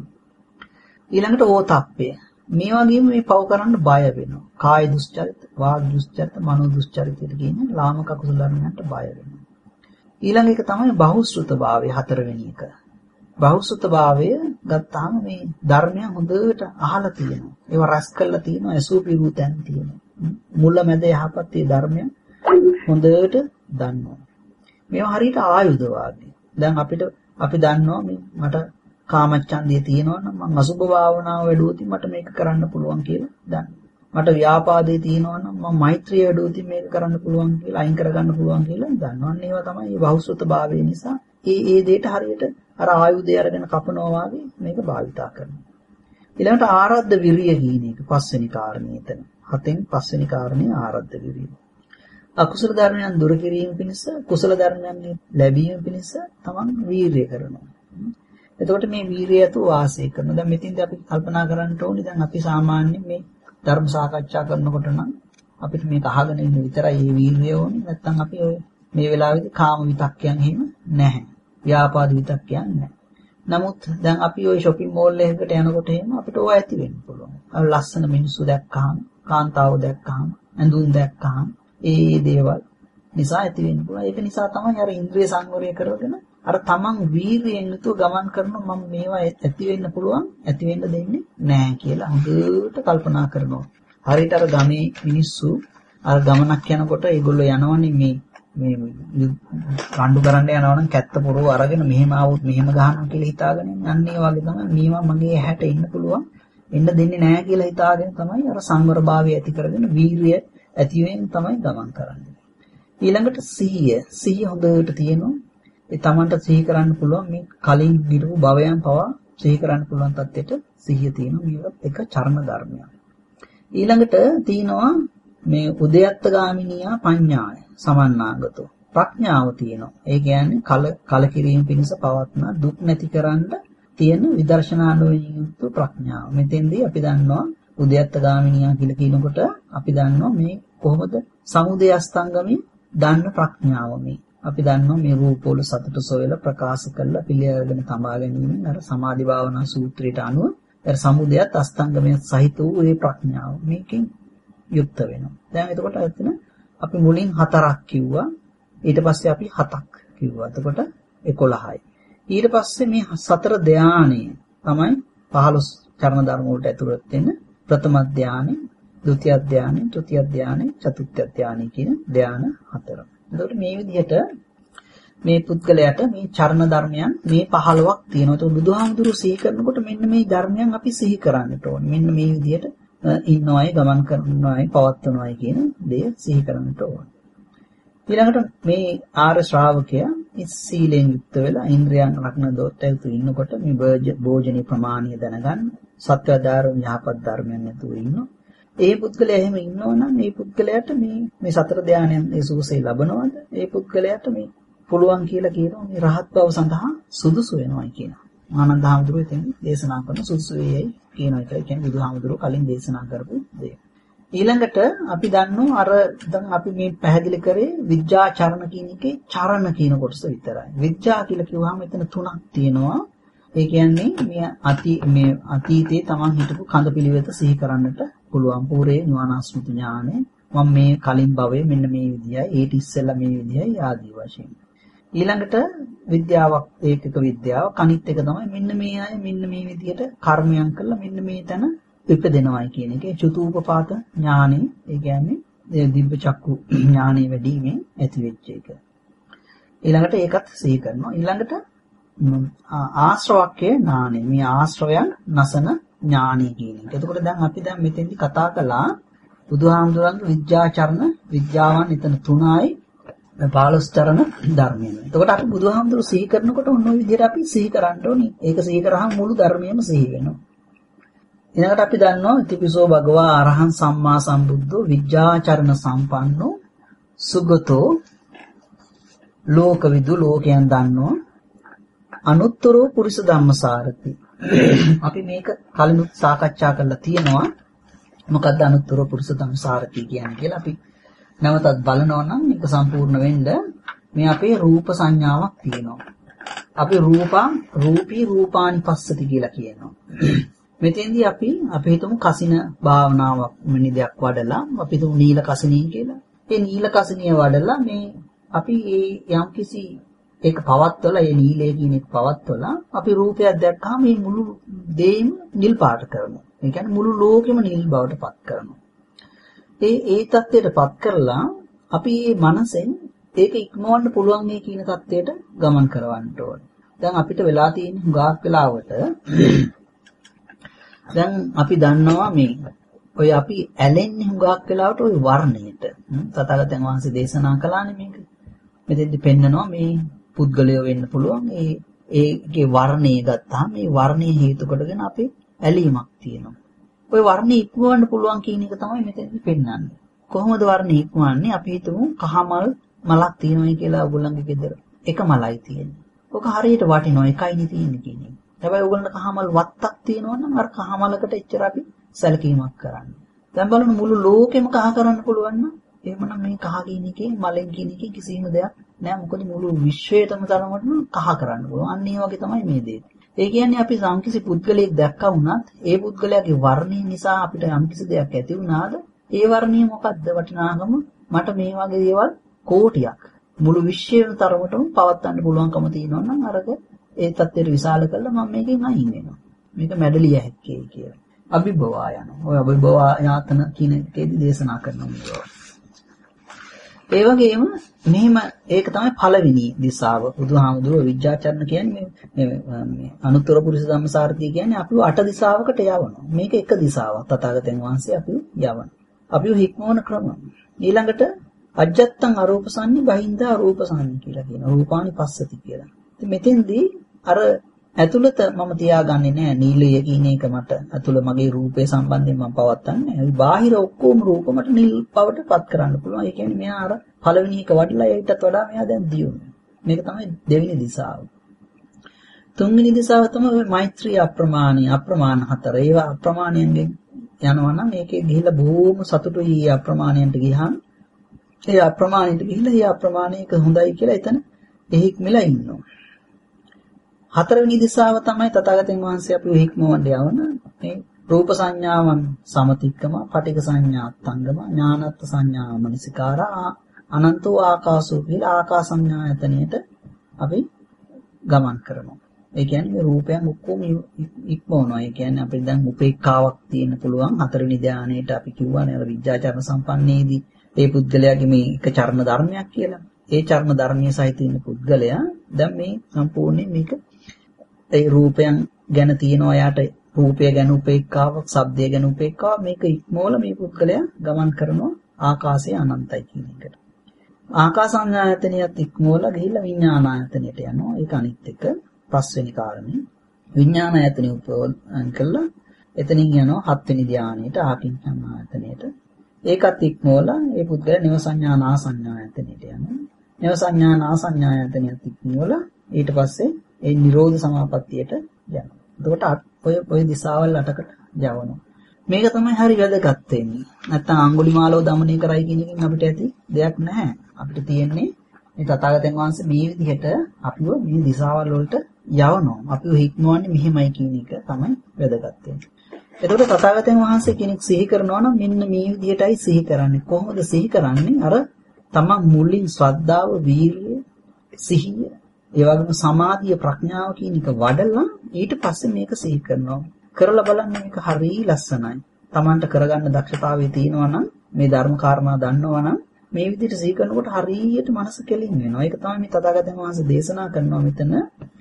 ඊළඟට ඕතප්පය. මේ වගේම මේ පව කරන්න බය වෙනවා. කාය දුස්චරිත, වාග් දුස්චරිත, මනෝ දුස්චරිතයට කියන ලාමක කුසල ධර්මයන්ට බය වෙනවා. ඊළඟ එක තමයි බහුශ්‍රృతභාවය, හතරවෙනි එක. බහුශ්‍රృతභාවය ගත්තාම මේ ධර්මයන් හොඳට අහලා තියෙනවා. ඒවා රැස් කරලා තියෙනවා, ඇසූ පිරූ තැන් තියෙනවා. මුල මැද යහපත් මේ ධර්මයන් හොඳට දන්නවා. මේවා හරියට ආයුධ වාගේ. දැන් අපි දන්නවා මේ මට කාමච්ඡන්දිය තියෙනවා නම් මම අසුභ භාවනාව වැඩුවොත් මට මේක කරන්න පුළුවන් කියලා දන්නවා. මට ව්‍යාපාදේ තියෙනවා නම් මම මෛත්‍රිය වැඩුවොත් මේක කරන්න පුළුවන් කියලා අයින් කරගන්න පුළුවන් කියලා දන්නවා. අන්න ඒවා තමයි මේ බහුශ්‍රృతභාවය නිසා ඒ දෙයට හරියට අර ආයුධය අරගෙන කපනවා වගේ මේක භාවිතා කරනවා. ඊළඟට ආරද්ධ විරිය කියන එක පස්වෙනි කාරණේ එතන. හතෙන් පස්වෙනි කාරණේ ආරද්ධ විරිය. අකුසල ධර්මයන් දුරු කිරීම පිණිස කුසල ධර්මයන් ලැබීම පිණිස තමන් වීරිය කරනවා. එතකොට මේ වීරිය ඇතු වාසය කරනවා. දැන් මෙතින්දී අපි කල්පනා කරන්න ඕනේ දැන් අපි සාමාන්‍යයෙන් මේ ධර්ම සාකච්ඡා කරනකොට නම් අපිට මේක අහගෙන ඉන්න විතරයි මේ වීරිය ඕනේ. නැත්නම් අපි ඔය මේ වෙලාවේදී කාම විතක්කයන් එහෙම නැහැ. ව්‍යාපාද විතක්කයන් නැහැ. නමුත් දැන් අපි ওই shopping mall එකකට යනකොට එහෙම අපිට ඕවා ඇති වෙන්න පුළුවන්. අර ලස්සන මිනිස්සු දැක්කහම, කාන්තාව දැක්කහම, ඇඳුම් දැක්කහම ඒ දේවල් නිසා ඇති වෙන්න පුළුවන්. ඒක නිසා තමයි අර ඉන්ද්‍රිය සංවරය කරගෙන අර තමන් වීරියෙන් යුතුව ගමන් කරනවා මම මේවා ඇති වෙන්න පුළුවන්, ඇති වෙන්න දෙන්නේ නැහැ කියලා හොඳට කල්පනා කරනවා. හරියට අර ගමේ මිනිස්සු අර ගමනක් යනකොට ඒගොල්ලෝ යනවනේ මේ රණ්ඩු කරන්න යනවනම් කැත්ත පොරව අරගෙන මෙහෙම ආවොත් මෙහෙම ගහනවා කියලා හිතාගෙන යන්නේ. වගේ තමයි මේවා මගේ ඇහැට එන්න පුළුවන්, එන්න දෙන්නේ නැහැ කියලා හිතාගෙන තමයි අර සංවරභාවය ඇති කරගෙන වීරිය ඇතිවෙන් තමයි ගමන් කරන්නේ. ඊළඟට සිහිය හොඳට තියෙනවා. ඒ තමන්ට සිහි කරන්න පුළුවන් මේ කලින් ගිරපු භවයන් පවා සිහි කරන්න පුළුවන් තත්ත්වයට සිහිය තියෙනවා. මේක එක චර්ම ධර්මයක්. ඊළඟට තියෙනවා මේ උදයත්ත ගාමිනියා පඤ්ඤාය සමන්නාගතෝ ප්‍රඥාව තියෙනවා. ඒ කියන්නේ කලකිරීම පිණිස පවත්න දුක් නැති කරන්න තියෙන විදර්ශනා නුවණින් යුක්ත ප්‍රඥාව. මෙතෙන්දී අපි දන්නවා උදයත්ත ගාමිනියා කියලා කියනකොට අපි දන්නවා මේ කොහොමද සමුදය අස්තංගමේ දන්න ප්‍රඥාව මේ. අපි දන්නවා මේ රූපවල සතුට සොයලා ප්‍රකාශ කරලා පිළිඅරගෙන තමා ගැනීමෙන් අර සමාධි භාවනා සූත්‍රයට අනුව අර සමුදයත් අස්තංගමයේ සහිත වූ ඒ ප්‍රඥාව මේකෙන් යුක්ත වෙනවා. දැන් එතකොට එතන අපි මුලින් 4ක් කිව්වා. ඊට පස්සේ අපි 7ක් කිව්වා. එතකොට 11යි. ඊට පස්සේ මේ සතර ධානය තමයි 15 චරණ ධර්ම වලට ඇතුළත් වෙන ප්‍රථම ධානය. ද්විතිය ධානය, තෘතිය ධානය, චතුර්ථ ධානය කියන ධාන 4. එතකොට මේ විදිහට මේ පුද්ගලයාට මේ චරණ ධර්මයන් මේ 15ක් තියෙනවා. ඒක බුදුහාමුදුරු සිහි කරනකොට මෙන්න මේ ධර්මයන් අපි සිහි කරන්නට ඕනේ. මෙන්න මේ විදිහට ඉන්නවයි, ගමන් කරනවයි, පවත්වනවයි කියන දේ සිහි කරන්නට ඕනේ. ඊළඟට මේ ආර්ය ශ්‍රාවකයා මේ සීලෙන් යුක්ත වෙලා ඉන්ද්‍රියන් රකින්න දොට්ටයතු ඉන්නකොට මේ භෝජනීය ප්‍රමාණය දැනගන්න, සත්‍යාධාරම යහපත් ධර්මයන් නැතුව ඉන්නවා. ඒ පුද්ගලයා එහෙම ඉන්නවනම් මේ පුද්ගලයාට මේ සතර ධානයන් ඒ සුවසේ ලබනවද? ඒ පුද්ගලයාට මේ පුළුවන් කියලා කියනවා මේ රහත් බව සඳහා සුදුසු වෙනවයි කියනවා. ආනන්ද හාමුදුරුවෝ එතෙන් දේශනා කරන සුදුසු වේයයි කියනවා. ඒක කියන්නේ බුදුහාමුදුරුවෝ කලින් දේශනා කරපු දේ. ඊළඟට අපි දන්නවා අර දැන් අපි මේ පැහැදිලි කරේ විද්‍යාචරණ කියන එකේ චරණ කියන කොටස විතරයි. විද්‍යා කියලා කිව්වහම එතන තුනක් තියෙනවා. ඒ කියන්නේ මේ අතීතයේ Taman හිටපු කඳ පිළිවෙත සිහි කරන්නට පුළුවන්. පූර්වේ ඥානාස්මෘති ඥානෙ මම මේ කලින් භවයේ මෙන්න මේ විදියයි, ඊට ඉස්සෙල්ලා මේ විදියයි ආදී වශයෙන්. ඊළඟට විද්‍යාවක්, ඒකක විද්‍යාව කනිත් එක තමයි මෙන්න මේ අය මෙන්න මේ විදියට කර්මයන් කළා මෙන්න මේ තැන ඉපදෙනවයි කියන එකේ චතුූපපාත ඥානෙ, ඒ කියන්නේ දිබ්බ චක්කු ඥානෙ වැඩිමෙන් ඇති වෙච්ච එක. ඊළඟට ඒකත් සිහි කරනවා. ඊළඟට ආශ්‍රවක්කේ ඥානෙ, මේ ආශ්‍රවයන් නසන ඥානෙ කියන එක. එතකොට දැන් අපි මෙතෙන්දි කතා කළා බුදුහාමුදුරන්ගේ විද්‍යාචරණ විද්‍යාවන් එතන 3යි 15 චරණ ධර්මයන්. එතකොට අපි බුදුහාමුදුරු සිහි කරනකොට ඔන්න ඔය විදිහට අපි සිහි කරන්න ඕනේ. ඒක සිහි කරාම මුළු ධර්මයම සිහි වෙනවා. ඊළඟට අපි දන්නවා ඉතිපිසෝ භගවා අරහං සම්මා සම්බුද්ධෝ විද්‍යාචරණ සම්පන්නෝ සුගතෝ ලෝකවිදු, ලෝකයන් දන්නවා අනුත්තරෝ පුරිස ධම්මසාරති. අපි මේක කලිනුත් සාකච්ඡා කරලා තියෙනවා. මොකක්ද අනුත්තරෝ පුරිස ධම්මසාරති කියන්නේ කියලා අපි නැවතත් බලනවා නම් මේක සම්පූර්ණ වෙන්න මේ අපේ රූප සංඥාවක් තියෙනවා. අපි රූපී රූපානි පස්සති කියලා කියනවා. මෙතෙන්දී අපි හිතමු කසින භාවනාවක් මෙනි දෙයක් වඩලා අපි හිතමු නීල කසිනිය කියලා. ඒ නීල කසිනිය වඩලා මේ අපි යම්කිසි ඒක පවත්වලා ඒ නීලයේ කියන එක පවත්වලා අපි රූපයක් දැක්කම මේ මුළු දෙයම නිල් පාට කරනවා. ඒ කියන්නේ මුළු ලෝකෙම නිල් බවට පත් කරනවා. ඒ தත්ත්වයටපත් කරලා අපි මේ මනසෙන් ඒක ඉක්මවන්න පුළුවන් නේ කියන தත්ත්වයට ගමන් කරවන්න ඕනේ. දැන් අපිට වෙලා තියෙන හුඟක් වෙලාවට දැන් අපි දන්නවා මේ ඔය අපි ඇලෙන්නේ හුඟක් වෙලාවට ওই වර්ණයට. තථාගතයන් වහන්සේ දේශනා කළානේ මේක. මෙතෙන්දි පෙන්නනවා මේ පුද්ගලය වෙන්න පුළුවන්. ඒකේ වර්ණය ගත්තාම මේ වර්ණයේ හේතු කොටගෙන අපේ ඇලීමක් තියෙනවා. ඔය වර්ණය ඉක්මවන්න පුළුවන් කියන එක තමයි මෙතෙන්දි පෙන්නන්නේ. කොහොමද වර්ණය ඉක්මවන්නේ? අපි හිතමු කහමල් මලක් තියෙනවායි කියලා ඔයගොල්ලන්ගේ ගෙදර. එක මලයි තියෙන්නේ. ඔක හරියට වටිනවා එකයිනේ තියෙන්නේ කියන්නේ. හැබැයි ඔයගොල්ලන්ට කහමල් වත්තක් තියෙනවා නම් අර කහමලකට එච්චර අපි සැලකීමක් කරන්නේ. දැන් බලන්න මුළු ලෝකෙම කහ කරන්න පුළුවන් නම් එහෙමනම් මේ කහ කියන එකේ මලෙන් කියන එකේ කිසිම දෙයක් නෑ. මොකද මුළු විශ්වයටම තරමටම කහ කරන්න පුළුවන්. අන්න ඒ වගේ තමයි මේ දේ. ඒ කියන්නේ අපි සම්කිසි පුද්ගලයෙක් දැක්කා වුණත් ඒ පුද්ගලයාගේ වර්ණය නිසා අපිට යම්කිසි දෙයක් ඇති වුණාද ඒ වර්ණය මොකද්ද වටිනාකම? මට මේ වගේ දේවල් කෝටියක් මුළු විශ්වයේම තරමටම පවත්වන්න පුළුවන්කම තියෙනවා නම් අරක ඒ தත්ත්වයට විශාල කළා මම මේකෙන් අයින් වෙනවා. මේක මැඩලිය හැක්කේ කියලා. අභිභවා යනවා. ඔය අභිභවා යාතන කියන එකේදී දේශනා කරනවා. ඒ වගේම මෙහිම ඒක තමයි පළවෙනි දිශාව. බුදුහාමුදුරුවෝ විද්‍යාචරණ කියන්නේ මේ අනුත්තර පුරිස ධම්මසාරතිය කියන්නේ අපිව 8 දිශාවකට යවනවා. මේක එක දිශාවක්. තථාගතයන් වහන්සේ අපිව යවනවා. අපිව හික්මවන ක්‍රම. ඊළඟට අජත්තං අරූපසන්නි බහින්දා අරූපසන්නි කියලා කියනවා. රූපානි පස්සති කියලා. ඉතින් මෙතෙන්දී අර ඇතුළත මම තියාගන්නේ නැහැ නීලය කියන එක මට ඇතුළ මගේ රූපේ සම්බන්ධයෙන් මම පවත්න්නේ නැහැ. බාහිර ඔක්කොම රූප මට නිල් බවට පත් කරන්න පුළුවන්. ඒ කියන්නේ මෙයා අර පළවෙනි එක වඩලා ඊටත් වඩා මෙයා දැන් දියුණු. මේක තමයි දෙවෙනි දිශාව. තුන්වෙනි දිශාව තමයි මෛත්‍රී අප්‍රමාණ හතර. ඒවා අප්‍රමාණයෙන් යනවා නම් ඒකේ ගිහිල්ලා බොහොම සතුටුයි අප්‍රමාණයට ගියහම. ඒ අප්‍රමාණයට ගිහිල්ලා ඒ අප්‍රමාණයක හොඳයි කියලා එතන එහික්මලා ඉන්නවා. හතරවෙනි දිශාව තමයි තථාගතයන් වහන්සේ අපිව හික්මවන්න යවන මේ රූප සංඥාවන් සමතික්කම, පටික සංඥා අත්ංගම, ඥානත් සංඥා මනසිකාරා, අනන්තෝ ආකාසෝ කියලා ආකාස සංඥායතනෙට අපි ගමන් කරනවා. ඒ කියන්නේ මේ රූපයන් ඔක්කොම ඉක්මවනවා. ඒ කියන්නේ අපිට දැන් උපේක්ඛාවක් තියෙන්න පුළුවන්. හතරවෙනි ධානයේට අපි කියවනේ අර විඥාචරණ සම්පන්නයේදී ඒ පුද්ගලයාගේ මේ එක චර්ණ ධර්මයක් කියලා. ඒ චර්ණ ධර්මයේ සහිත ඉන්න පුද්ගලයා දැන් මේ සම්පූර්ණයෙන් මේක ඒ රූපයන් ගැන තියෙනවා යාට රූපය ගැන උපේක්ඛාවක්, ශබ්දය ගැන උපේක්ඛාවක් මේක ඉක්මවල මේ පුද්ගලයා ගමන් කරනවා ආකාශයේ අනන්තයි කියන එකට. ආකාසඤ්ඤායතනියත් ඉක්මවල ගිහිල්ලා විඥානායතනියට යනවා. ඒක අනිත් එක පස්වෙනි කාරණේ. විඥානායතනිය උපවන් කළා එතනින් යනවා හත්වෙනි ධානයේට ආකින්චඤ්ඤායතනියට. ඒකත් ඉක්මවල ඒ පුද්ගලයා නව සංඥා නා සංඥායතනියට යනවා. නව සංඥා නා සංඥායතනියත් ඉක්මවල ඊට පස්සේ ඒ නිරෝධ සමාපත්තියට යනවා. එතකොට ඔය දිශාවල් 8කට යවනවා. මේක තමයි හරි වැදගත් වෙන්නේ. නැත්තම් අඟුලිමාලව দমনය කරයි කියන එකෙන් අපිට ඇති දෙයක් නැහැ. අපිට තියෙන්නේ මේ තථාගතයන් වහන්සේ මේ විදිහට අපිව මේ දිශාවල් වලට යවනවා. අපිව හික්මවන්නේ මෙහෙමයි කියන එක තමයි වැදගත් වෙන්නේ. එතකොට තථාගතයන් වහන්සේ කෙනෙක් සිහි කරනවා නම් මෙන්න මේ විදිහටයි සිහි කරන්නේ. කොහොමද සිහි කරන්නේ? අර තමන් මුලින් ශ්‍රද්ධාව, වීරිය, සිහිය, ඒ වගේම සමාධිය, ප්‍රඥාව කියන එක වඩලා ඊට පස්සේ මේක සිහි කරනවා. කරලා බලන්න මේක හරිය ලස්සනයි. තමන්ට කරගන්න දක්ෂතාවය තියෙනවා නම් මේ ධර්ම කාරණා දන්නවා නම් මේ විදිහට සිහි කරනකොට හරියට මනස කෙලින් වෙනවා. ඒක තමයි මේ තථාගතයන් වහන්සේ දේශනා කරනවා මෙතන.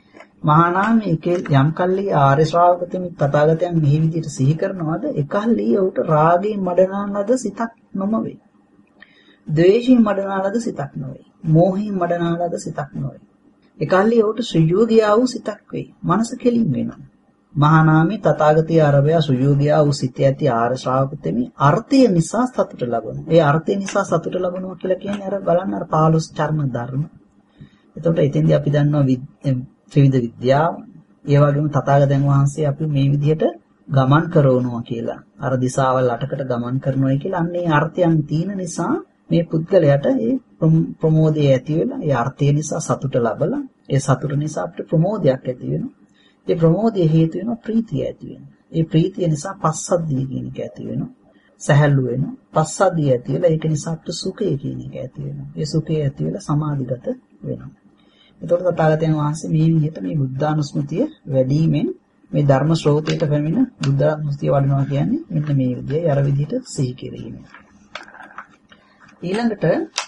මහානාමයේ යම් කල්ලි ආර්ය ශ්‍රාවකතුමි තථාගතයන් මේ විදිහට සිහි කරනවාද එකල්ලි උට රාගයෙන් මඩනා ලද සිතක් නොමවේ. ද්වේෂයෙන් මඩනා ලද සිතක් නොවේ. මෝහයෙන් මඩනා ලද සිතක් නොවේ. එකල්ලි උට සුයෝගියා වූ සිතක් වේ. මනස කෙලින් වෙනවා. මහානාමී තථාගතී ආරභය සුයෝගියා වූ සිත ඇති ආර්ය ශ්‍රාවකතුමි අර්ථය නිසා සතුට ලබනවා. ඒ අර්ථය නිසා සතුට ලබනවා කියලා කියන්නේ අර බලන්න අර 15 චර්ම ධර්ම. එතකොට එතෙන්දී අපි දන්නවා ත්‍රිවිධ විද්‍යාව. ඒ වගේම තථාගතයන් වහන්සේ අපි මේ විදිහට ගමන් කරනවා කියලා. අර දිශාවල් 8කට ගමන් කරනවා කියලා අන්නේ අර්ථයන් තියෙන නිසා මේ පුද්ගලයාට ඒ ප්‍රමෝදය ඇති වෙලා ඒ අර්ථය නිසා සතුට ලබලා ඒ සතුට නිසා අපිට ප්‍රමෝදයක් ඇති වෙනවා. ඒ ප්‍රමෝදයේ හේතු වෙනවා ප්‍රීතිය ඇති වෙනවා. ඒ ප්‍රීතිය නිසා පස්සද්ධිය කියන එක ඇති වෙනවා. සැහැල්ලු වෙනවා. පස්සද්ධිය ඇති වෙලා ඒක නිසා අපිට සුඛය කියන එක ඇති වෙනවා. ඒ සුඛය ඇති වෙලා සමාධිගත වෙනවා. එතකොට තථාගතයන් වහන්සේ මේ විදිහට මේ බුද්ධානුස්මතිය වැඩිමෙන් මේ ධර්ම ශ්‍රෝතයට පැමිණ බුද්ධානුස්මතිය වඩනවා කියන්නේ මෙන්න මේ විදිහයි අර විදිහට සිහි කිරීම. ඊළඟට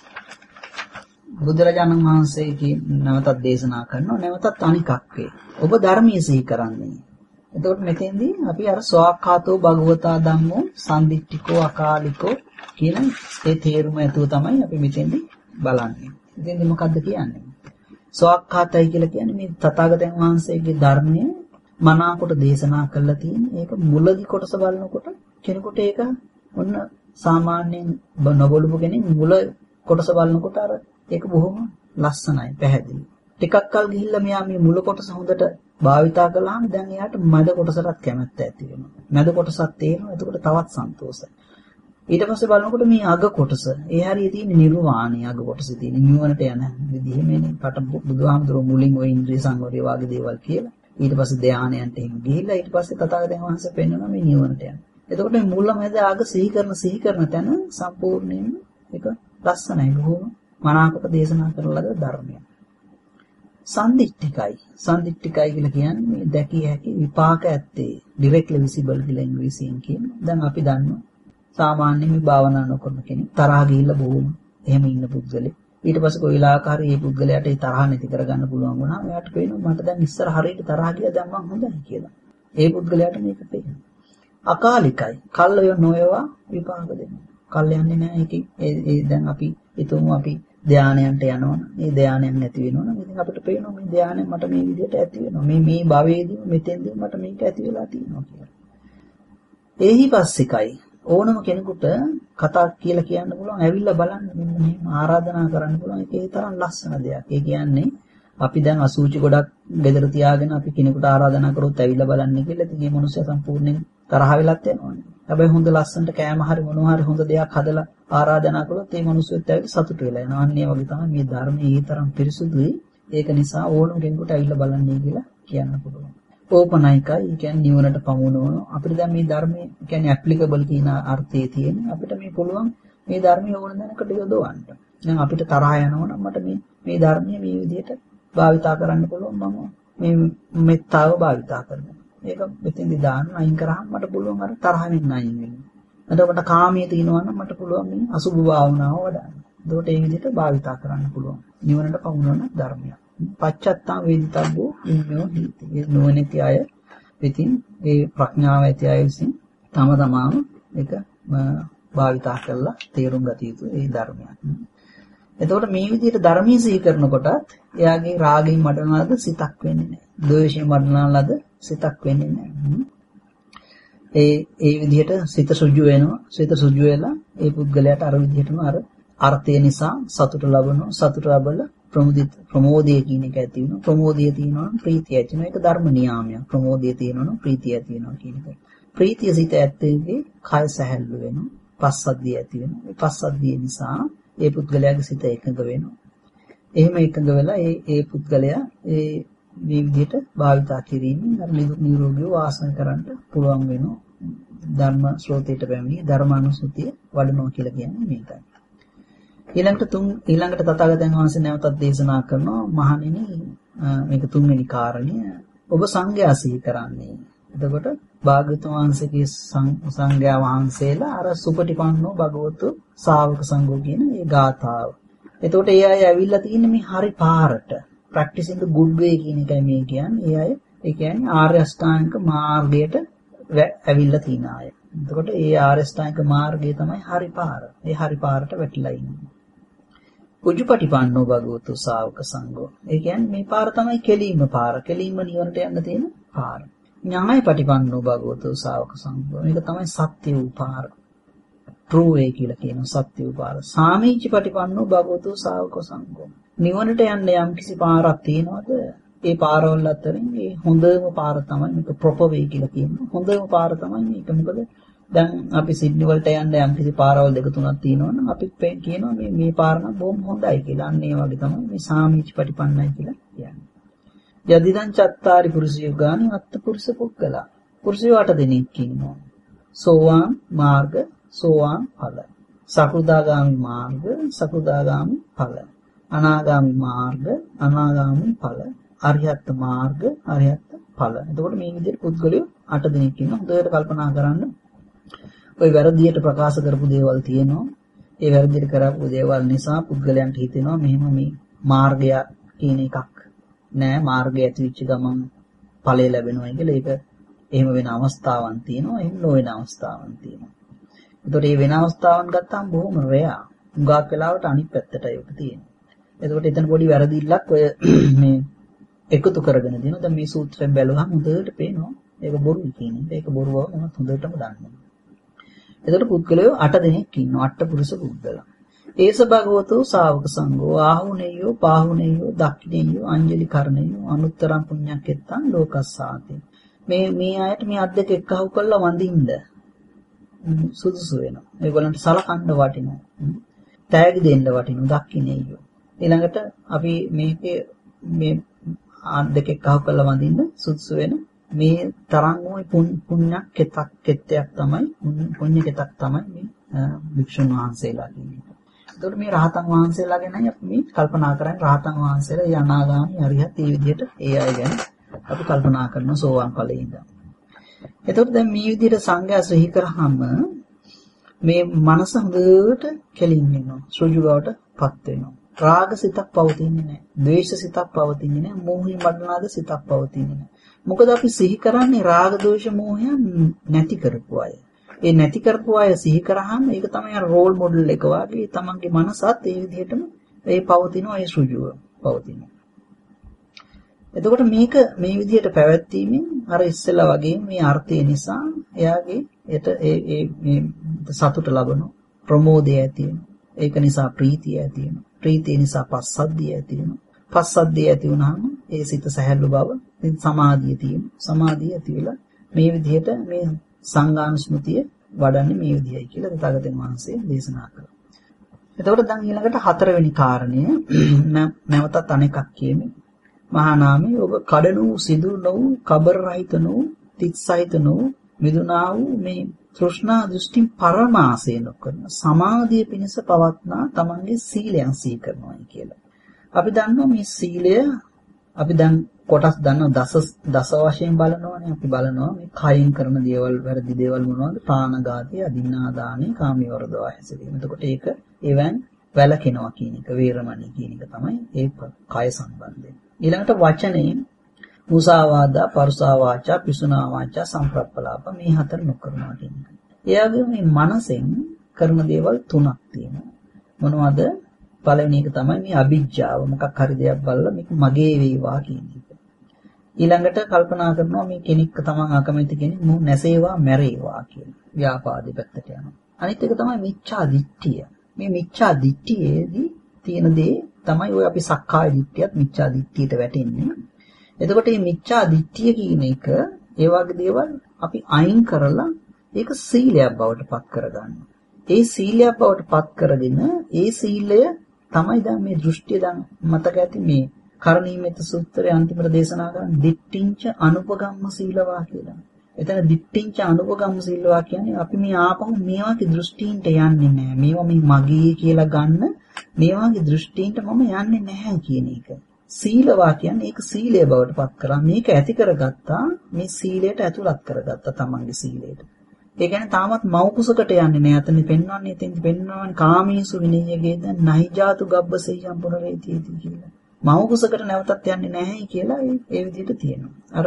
බුදුරජාණන් වහන්සේ නැවතත් දේශනා කරනවා නැවතත් අනිකක් වේ. ඔබ ධර්මයේ සිහි කරන්නේ. එතකොට මෙතෙන්දී අපි අර ස්වාක්ඛාතෝ භගවතා ධම්මෝ සම්දිට්ඨිකෝ අකාලිකෝ කියන ඒ තේරුම ඇතුව තමයි අපි මෙතෙන්දී බලන්නේ. ඉතින් මොකද්ද කියන්නේ? ස්වාක්ඛාතයි කියලා කියන්නේ මේ තථාගතයන් වහන්සේගේ ධර්මයේ මනාකොට දේශනා කළා තියෙන ඒක මුලදි කොටස බලනකොට කෙනෙකුට ඒක ඔන්න සාමාන්‍යයෙන් නොබලපු කෙනෙක් මුල කොටස බලනකොට අර ඒක බොහොම ලස්සනයි පැහැදිලි. ටිකක් කල් ගිහිල්ලා මෙයා මේ මුල කොටස හොඳට භාවිතා කළාම දැන් එයාට මැද කොටසටත් කැමැත්ත ඇති වෙනවා. මැද කොටසත් තේරෙනවා. එතකොට තවත් සන්තෝෂයි. ඊට පස්සේ බලනකොට මේ අග කොටස ඒ හරිය තියෙන නිර්වාණය අග කොටසේ තියෙන නිවනට යන විදිහ මේනේ පට බුදුහාමුදුරුවෝ මුලින් ওই ඉන්ද්‍රිය සංවරය වගේ දේවල් කියලා ඊට පස්සේ ධානයන්ට එහෙම ගිහිල්ලා ඊට පස්සේ තථාගතයන් වහන්සේ පෙන්වනවා මේ නිවනට යන. එතකොට මේ මුල මැද අග සිහි කරන තැන සම්පූර්ණයෙන්ම ඒක ලස්සනයි බොහොම මනාකොට දේශනා කරන ලද ධර්මයක්. සම්දිට්ඨිකයි කියලා කියන්නේ මේ දැකිය හැකි විපාක ඇත්තේ directly visible කියලා ඉංග්‍රීසියෙන් කියනවා. දැන් අපි දන්නවා සාමාන්‍යයෙන් මේ භාවනා නොකරන කෙනෙක් තරහ ගිහිල්ලා බොහොම එහෙම ඉන්න පුද්ගලෙක් ඊට පස්සේ කොයි වෙලාවකරි මේ පුද්ගලයාට ඒ තරහ නැති කරගන්න පුළුවන් වුණා. එයාට පේනවා මට දැන් ඉස්සර හරියට තරහ ගියා දැන් මං හොඳයි කියලා. ඒ පුද්ගලයාට මේක පේනවා. අකාලිකයි. කල්ල නොයවා විපාක දෙනවා. කල් යන්නේ නැහැ ඒකේ. ඒ දැන් අපි හිතමු අපි ධානයන්ට යනවනම් මේ ධානයන් නැති වෙනවනම් ඉතින් අපිට පේනවා මේ ධානය මට මේ විදිහට ඇති වෙනවා. මේ භවයේදී මෙතෙන්දී මට මේක ඇති වෙලා තියෙනවා කියලා. එහි පස්සිකයි ඕනම කෙනෙකුට කතා කියලා කියන්න පුළුවන් ඇවිල්ලා බලන්න මෙන්න මෙහෙම ආරාධනා කරන්න පුළුවන් ඒකේ තරම් ලස්සන දෙයක්. ඒ කියන්නේ අපි දැන් අසූචි ගොඩක් ගෙදර තියාගෙන අපි කෙනෙකුට ආරාධනා කරොත් ඇවිල්ලා බලන්න කියලා ඉතින් මේ මිනිස්සයා සම්පූර්ණයෙන් තරහ වෙලත් යනවානේ. හැබැයි හොඳ ලස්සනට කෑම හරි මොනවා හරි හොඳ දෙයක් හදලා ආරාධනා කළොත් මේ මිනිස්සුත් ඇවිල්ලා සතුටු වෙලා යනවා. අන්න ඒ වගේ තමයි මේ ධර්මයේ ඒ තරම් පිරිසුදුයි. ඒක නිසා ඕනම කෙනෙකුට ඇවිල්ලා බලන්නයි කියලා කියන්න පුළුවන්. ඕපනයිකයි කියන්නේ නිවනට පමුණවන අපිට දැන් මේ ධර්මයේ කියන්නේ ඇප්ලිකබල් කියන අර්ථයේ තියෙන අපිට මේ පුළුවන් මේ ධර්මයේ ඕන දැනකට යොදවන්න. දැන් අපිට තරහ යනවනම් මට මේ ධර්මයේ මේ විදිහට භාවිතා කරන්න පුළුවන් මම මේ මෙත්තාව භාවිතා කරනවා. ඒක මෙතෙන්දි දාන්න අයින් කරාම මට පුළුවන් අර තරහින් අයින් වෙන්න. එතකොට කාමයේ තියෙනවා නම් මට පුළුවන් මේ අසුභ භාවනාව වඩන්න. එතකොට ඒ විදිහට භාවිතා කරන්න පුළුවන්. නිවනට පමුණවන ධර්මයක්. පච්චත්තා වේදිතබ්බෝ විඤ්ඤෝ හීති. ඒ නොවැනති අය විතින් ඒ ප්‍රඥාව ඇති අය විසින් තම තමාම ඒක භාවිතා කරලා තේරුම් ගත යුතු ඒ ධර්මයක්. එතකොට මේ විදිහට ධර්මයේ සිහි කරනකොටත් එයාගේ රාගයෙන් මඩන ලද සිතක් වෙන්නේ නැහැ. ද්වේෂයෙන් මඩන ලද සිතක් වෙන්නේ නැහැ. ඒ විදිහට සිත සුජු වෙනවා. සිත සුජු වෙලා ඒ පුද්ගලයාට අර විදිහටම අර අර්ථය නිසා සතුට ලබනවා. සතුට ලබලා ප්‍රමෝදය කියන එක ඇති වෙනවා. ප්‍රමෝදය තියෙනවා නම් ප්‍රීතිය ඇති වෙනවා. ඒක ධර්ම නියාමයක්. ප්‍රමෝදය තියෙනවා නම් ප්‍රීතිය ඇති වෙනවා කියන එක. ප්‍රීතිය සිත ඇත්තේගේ කය සැහැල්ලු වෙනවා. පස්සද්ධිය ඇති වෙනවා. ඒ පස්සද්ධිය නිසා ඒ පුද්ගලයාගේ සිත එකඟ වෙනවා. එහෙම එකඟ වෙලා ඒ පුද්ගලයා ඒ විදිහට භාවිතා කිරීමෙන් අර නිරෝගීව වාසය කරන්න පුළුවන් වෙනවා. ධර්ම ශ්‍රෝතයට පැමිණි ධර්මානුසුතිය වඩනවා කියලා කියන්නේ මේකයි. ඊළඟට තථාගතයන් වහන්සේ නැවතත් දේශනා කරනවා මහණෙනි මේක තුන්වෙනි කාරණය ඔබ සංඝයා සිහි කරන්නේ. එතකොට භාග්‍යවතුන් වහන්සේගේ සංඝයා වහන්සේලා අර සුපටිපන්නෝ භගවතු ශා วก සංඝෝ කියන ඒ ගාථාව. එතකොට ඒ අය ඇවිල්ලා තියෙන්නේ මේ හරි පාරට. practicing the good way කියන එකයි මේ කියන්නේ. ඒ කියන්නේ ආර්ය අෂ්ටාංගික මාර්ගයට ඇවිල්ලා තියෙන අය. එතකොට ඒ ආර්ය අෂ්ටාංගික මාර්ගය තමයි හරි පාර. ඒ හරි පාරට වැටිලා ඉන්නේ. උජුපටිපන්නෝ භගවතු ශා วก සංඝෝ. ඒ කියන්නේ මේ පාර තමයි කෙලීම පාර. කෙලීම නිවනට යන්න තියෙන පාර. ඥායපටිපන්නෝ භගවතු ශා วก සංඝෝ. මේක තමයි සත්‍ය වූ පාර. true way කියලා කියනවා සත්‍ය වූ පාර. සාමීචිපටිපන්නෝ භගවතු ශා วก සංඝෝ. නිවනට යන්න යම් කිසි පාරක් තියෙනවද? ඒ පාරවල් අතරින් මේ හොඳම පාර තමයි මේක proper way කියලා කියනවා. හොඳම පාර තමයි මේක. මොකද දැන් අපි සිඩ්නි වලට යන්න යම් කිසි පාරවල් දෙක තුනක් තියෙනවනම් අපි කියනවා මේ පාර නම් බොහොම හොඳයි කියලා. අන්න ඒ වගේ තමයි මේ සාමීචිපටිපන්නයි කියලා කියන්නේ. යදිදං චත්තාරි පුරුෂයෝ ගානි අත්ත පුරුෂ පුක්කලා. පුරුෂයෝ 8 දෙනෙක් ඉන්නවා. සෝවාන් මාර්ග, සෝවාන් ඵල. සකෘදාගාමි මාර්ග, සකෘදාගාමි ඵල. අනාගාමි මාර්ග, අනාගාමි ඵල. අරියත් මාර්ග, අරියත් ඵල. එතකොට මේ විදිහට පුද්ගලයෝ 8 දෙනෙක් ඉන්නවා. හොඳට කල්පනා කරන්න. ওই වැරදියට ප්‍රකාශ කරපු දේවල් තියෙනවා. ඒ වැරදියට කරපු දේවල් නිසා පුද්ගලයන්ට හිතෙනවා මෙහෙම මේ මාර්ගය කියන එකක් නෑ. මාර්ගය ඇතිවෙච්ච ගමන් ඵලය ලැබෙනවා කියලා. ඒක එහෙම වෙන අවස්ථාවන් තියෙනවා. එහෙම නොවන අවස්ථාවන් තියෙනවා. ඒතකොට මේ වෙන අවස්ථාවන් ගත්තාම බොහොම රෙයා. උගාක් වෙලාවට අනිත් පැත්තටයි ඔක තියෙන්නේ. එතකොට එතන පොඩි වැරදිල්ලක් ඔය මේ එකතු කරගෙන දෙනවා. දැන් මේ සූත්‍රයෙන් බැලුවහම හොඳට පේනවා. ඒක බොරුයි කියන්නේ. ඒක බොරුව මම හොඳටම දන්නවා. එතකොට පුද්ගලයෝ 8 දෙනෙක් ඉන්නවා. 8 පුරුෂ පුද්ගලයන්. ඒස භගවතෝ ශා วก සංඝෝ ආහුනේයෝ පාහුනේයෝ දක්ඛිනේයෝ අංජලි කරණේයෝ අනුත්තරං පුඤ්ඤක්කෙත්තං ලෝකස්සාති. මේ අයට මේ අත් දෙක එක්කහුව කරලා වඳින්න සුදුසු වෙනවා. ඒගොල්ලන්ට සලකන්න වටිනවා. තෑගි දෙන්න වටිනවා දක්ඛිනේයෝ. ඊළඟට අපි මේකේ මේ අත් දෙක එක්කහුව කරලා වඳින්න සුදුසු වෙන මේ තරම් ওই පුඤ්ඤක්කෙතක් තමයි පුඤ්ඤකෙතක් තමයි මේ වික්ෂුන් වහන්සේලා කියන්නේ. එතකොට මේ රහතන් වහන්සේලා ගැනයි අපි මේ කල්පනා කරන්නේ. රහතන් වහන්සේලා ඒ අනාගාමී අරිහත් මේ විදිහට ඒ අය ගැන අපි කල්පනා කරන සෝවාන් ඵලයේ ඉඳන්. එතකොට දැන් මේ විදිහට සංඝයා සිහි කරාම මේ මනස හොඳට කෙලින් වෙනවා. සෘජු බවට පත් වෙනවා. රාග සිතක් පවතින්නේ නැහැ. ද්වේෂ සිතක් පවතින්නේ නැහැ. මෝහී මඩනාද සිතක් පවතින්නේ නැහැ. මොකද අපි සිහි කරන්නේ රාග දෝෂ මෝහයන් නැති කරපු අය. ඒ නැති කරපු අය සිහි කරාම ඒක තමයි අර රෝල් මොඩල් එක වගේ තමන්ගේ මනසත් ඒ විදිහටම ඒ පවතිනවා. ඒ සෘජුව පවතිනවා. එතකොට මේක මේ විදිහට පැවැත්වීමෙන් අර ඉස්සෙල්ලා වගේ මේ අර්ථය නිසා එයාගේ මේ සතුට ලබනවා. ප්‍රමෝදය ඇති වෙනවා. ඒක නිසා ප්‍රීතිය ඇති වෙනවා. ප්‍රීතිය නිසා පස්සද්ධිය ඇති වෙනවා. පස්සද්ධිය ඇති වුනහම ඒ සිත සැහැල්ලු බව, සමාධිය තියෙනවා. සමාධිය ඇති වෙලා මේ විදිහට මේ සංඝානුස්මෘතිය වඩන්නේ මේ විදිහයි කියලා තථාගතයන් වහන්සේ දේශනා කළා. එතකොට දැන් ඊළඟට 4 වෙනි කාරණය නැවතත් අනෙකක් කියමි. මහා නාමයේ ඔබ කඩනු සිදු නොවු කබර රහිත නොවු තිත් සහිත නොවු මිදුනා වූ මේ තෘෂ්ණා දෘෂ්ටි පරමාසය නොකරන සමාධිය පිණිස පවත්නා තමන්ගේ සීලයන් සිහි කරනවායි කියලා. අපි දන්නවා මේ සීලය අපි දැන් කොටස් දන්නවා දස වශයෙන් බලනවානේ. අපි බලනවා මේ කයින් කරන දේවල් වැරදි දේවල් මොනවද? ප්‍රාණඝාතය, අදින්නාදානය, කාමීවරදවා හැසිරීම. එතකොට ඒක ඒවෙන් වැළකෙනවා කියන එක, වේරමණී කියන එක තමයි ඒ කය සම්බන්ධයෙන්. ඊළඟට වචනේ මුසාවාදා, පරුසා වාචා, පිසුනා වාචා, සම්ප්‍රප්පලාප මේ හතර නොකරනවා කියන එක. එයාගේ මේ මනසෙන් කරන දේවල් තුනක් තියෙනවා. මොනවද? පළවෙනි එක තමයි මේ අවිජ්ජාව. මොකක් හරි දෙයක් බලලා මේක මගේ වේවා කියන එක. ඊළඟට කල්පනා කරනවා මේ කෙනෙක් තමන් අකමැති කෙනෙක් මු නැසේවා මැරේවා කියන ව්‍යාපාදේ පැත්තට යනවා. අනිත් එක තමයි මිච්ඡා දිට්ඨිය. මේ මිච්ඡා දිට්ඨියේදී තියෙන දේ තමයි ඔය අපි සක්කාය දිට්ඨියත් මිච්ඡා දිට්ඨියට වැටෙන්නේ. එතකොට මේ මිච්ඡා දිට්ඨිය කියන එක ඒ වගේ දේවල් අපි අයින් කරලා ඒක සීලයක් බවට පත් කරගන්නවා. ඒ සීලයක් බවට පත් කරගෙන ඒ සීලය තමයි දැන් මේ දෘෂ්ටිය දැන් මතක ඇති මේ කරණීයමෙත සූත්‍රයේ අන්තිමට දේශනා කරන දිට්ඨිංච අනුපගම්ම සීලවා කියලා. එතන දිට්ඨිංච අනුපගම්ම සීලවා කියන්නේ අපි මේ ආපහු මේ වගේ දෘෂ්ටීන්ට යන්නේ නැහැ. මේවා මේ මගේ කියලා ගන්න මේ වගේ දෘෂ්ටීන්ට මම යන්නේ නැහැ කියන එක. සීලවා කියන්නේ ඒක සීලය බවට පත් කරා. මේක ඇති කරගත්තා මේ සීලයට ඇතුළත් කරගත්තා තමන්ගේ සීලයට. ඒ කියන්නේ තාමත් මව් කුසකට යන්නේ නැහැ. අතන පෙන්වන්නේ එතෙන්දි පෙන්වන්නේ කාමීසු විනයගේ දැන් නහිජාතු ගබ්බසෙයම් පුනරේතිති කියලා. මව් කුසකට නැවතත් යන්නේ නැහැ කියලා ඒ විදිහට තියෙනවා. අර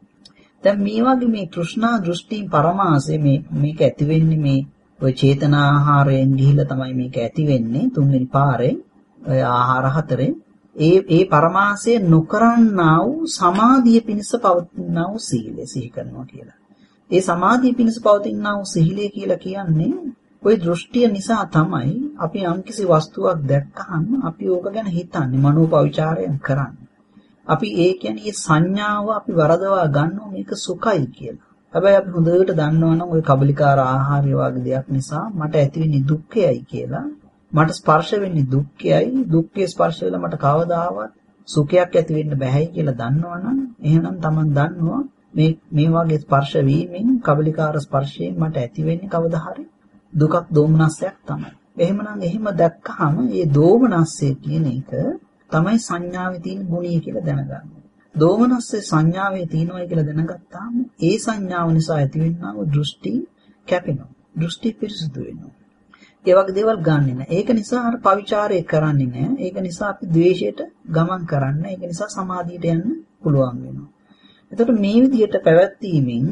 දැන් මේ වගේ මේ තෘෂ්ණා දෘෂ්ටීන් පරමාසය මේක ඇති වෙන්නේ මේ ඔය චේතනා ආහාරයෙන් ගිහිලා තමයි මේක ඇති වෙන්නේ තුන්වෙනි පාරේ ඔය ආහාර හතරේ ඒ පරමාසය නොකරන්නා වූ සමාධිය පිණිස පවතිනා වූ සීලය සිහි කරනවා කියලා. ඒ සමාධිය පිණිස පවතිනා වූ සීලය කියලා කියන්නේ ওই දෘෂ්ටිය නිසා තමයි අපි යම්කිසි වස්තුවක් දැක්කහම අපි ඕක ගැන හිතන්නේ මනෝපවිචාරයෙන් කරන්නේ. අපි ඒ කියන්නේ සංඥාව අපි වරදවා ගන්නවා මේක සුඛයි කියලා. හැබැයි අපි හොඳට දන්නවා නම් ওই කබලිකාර ආහාරය වගේ දෙයක් නිසා මට ඇතිවෙන්නේ දුක්ඛයයි කියලා. මට ස්පර්ශ වෙන්නේ දුක්ඛයයි. දුක්ඛේ ස්පර්ශ වෙලා මට කවදාවත් සුඛයක් ඇති වෙන්න බෑයි කියලා දන්නවනම් එහෙනම් Taman දන්නවා මේ වගේ ස්පර්ශ වීමෙන් කබලිකාර ස්පර්ශයෙන් මට ඇති වෙන්නේ කවදා හරි දුකක් දෝමනස්සයක් තමයි. එහෙමනම් එහෙම දැක්කහම මේ දෝමනස්සය කියන එක තමයි සංඥාවේ තියෙන ගුණය කියලා දැනගන්න. දෝමනස්සේ සංඥාවේ තියෙනවා කියලා දැනගත්තාම ඒ සංඥාව නිසා ඇතිවෙනා වූ දෘෂ්ටි කැපෙනවා. දෘෂ්ටි පිරිසුදු වෙනවා. ඒ වගේ දේවල් ගන්නෙ නැහැ. ඒක නිසා අර පවිචාරය කරන්නේ නැහැ. ඒක නිසා අපි ද්වේෂයට ගමන් කරන්නේ. ඒක නිසා සමාධියට යන්න පුළුවන් වෙනවා. එතකොට මේ විදිහට පැවැත්වීමෙන්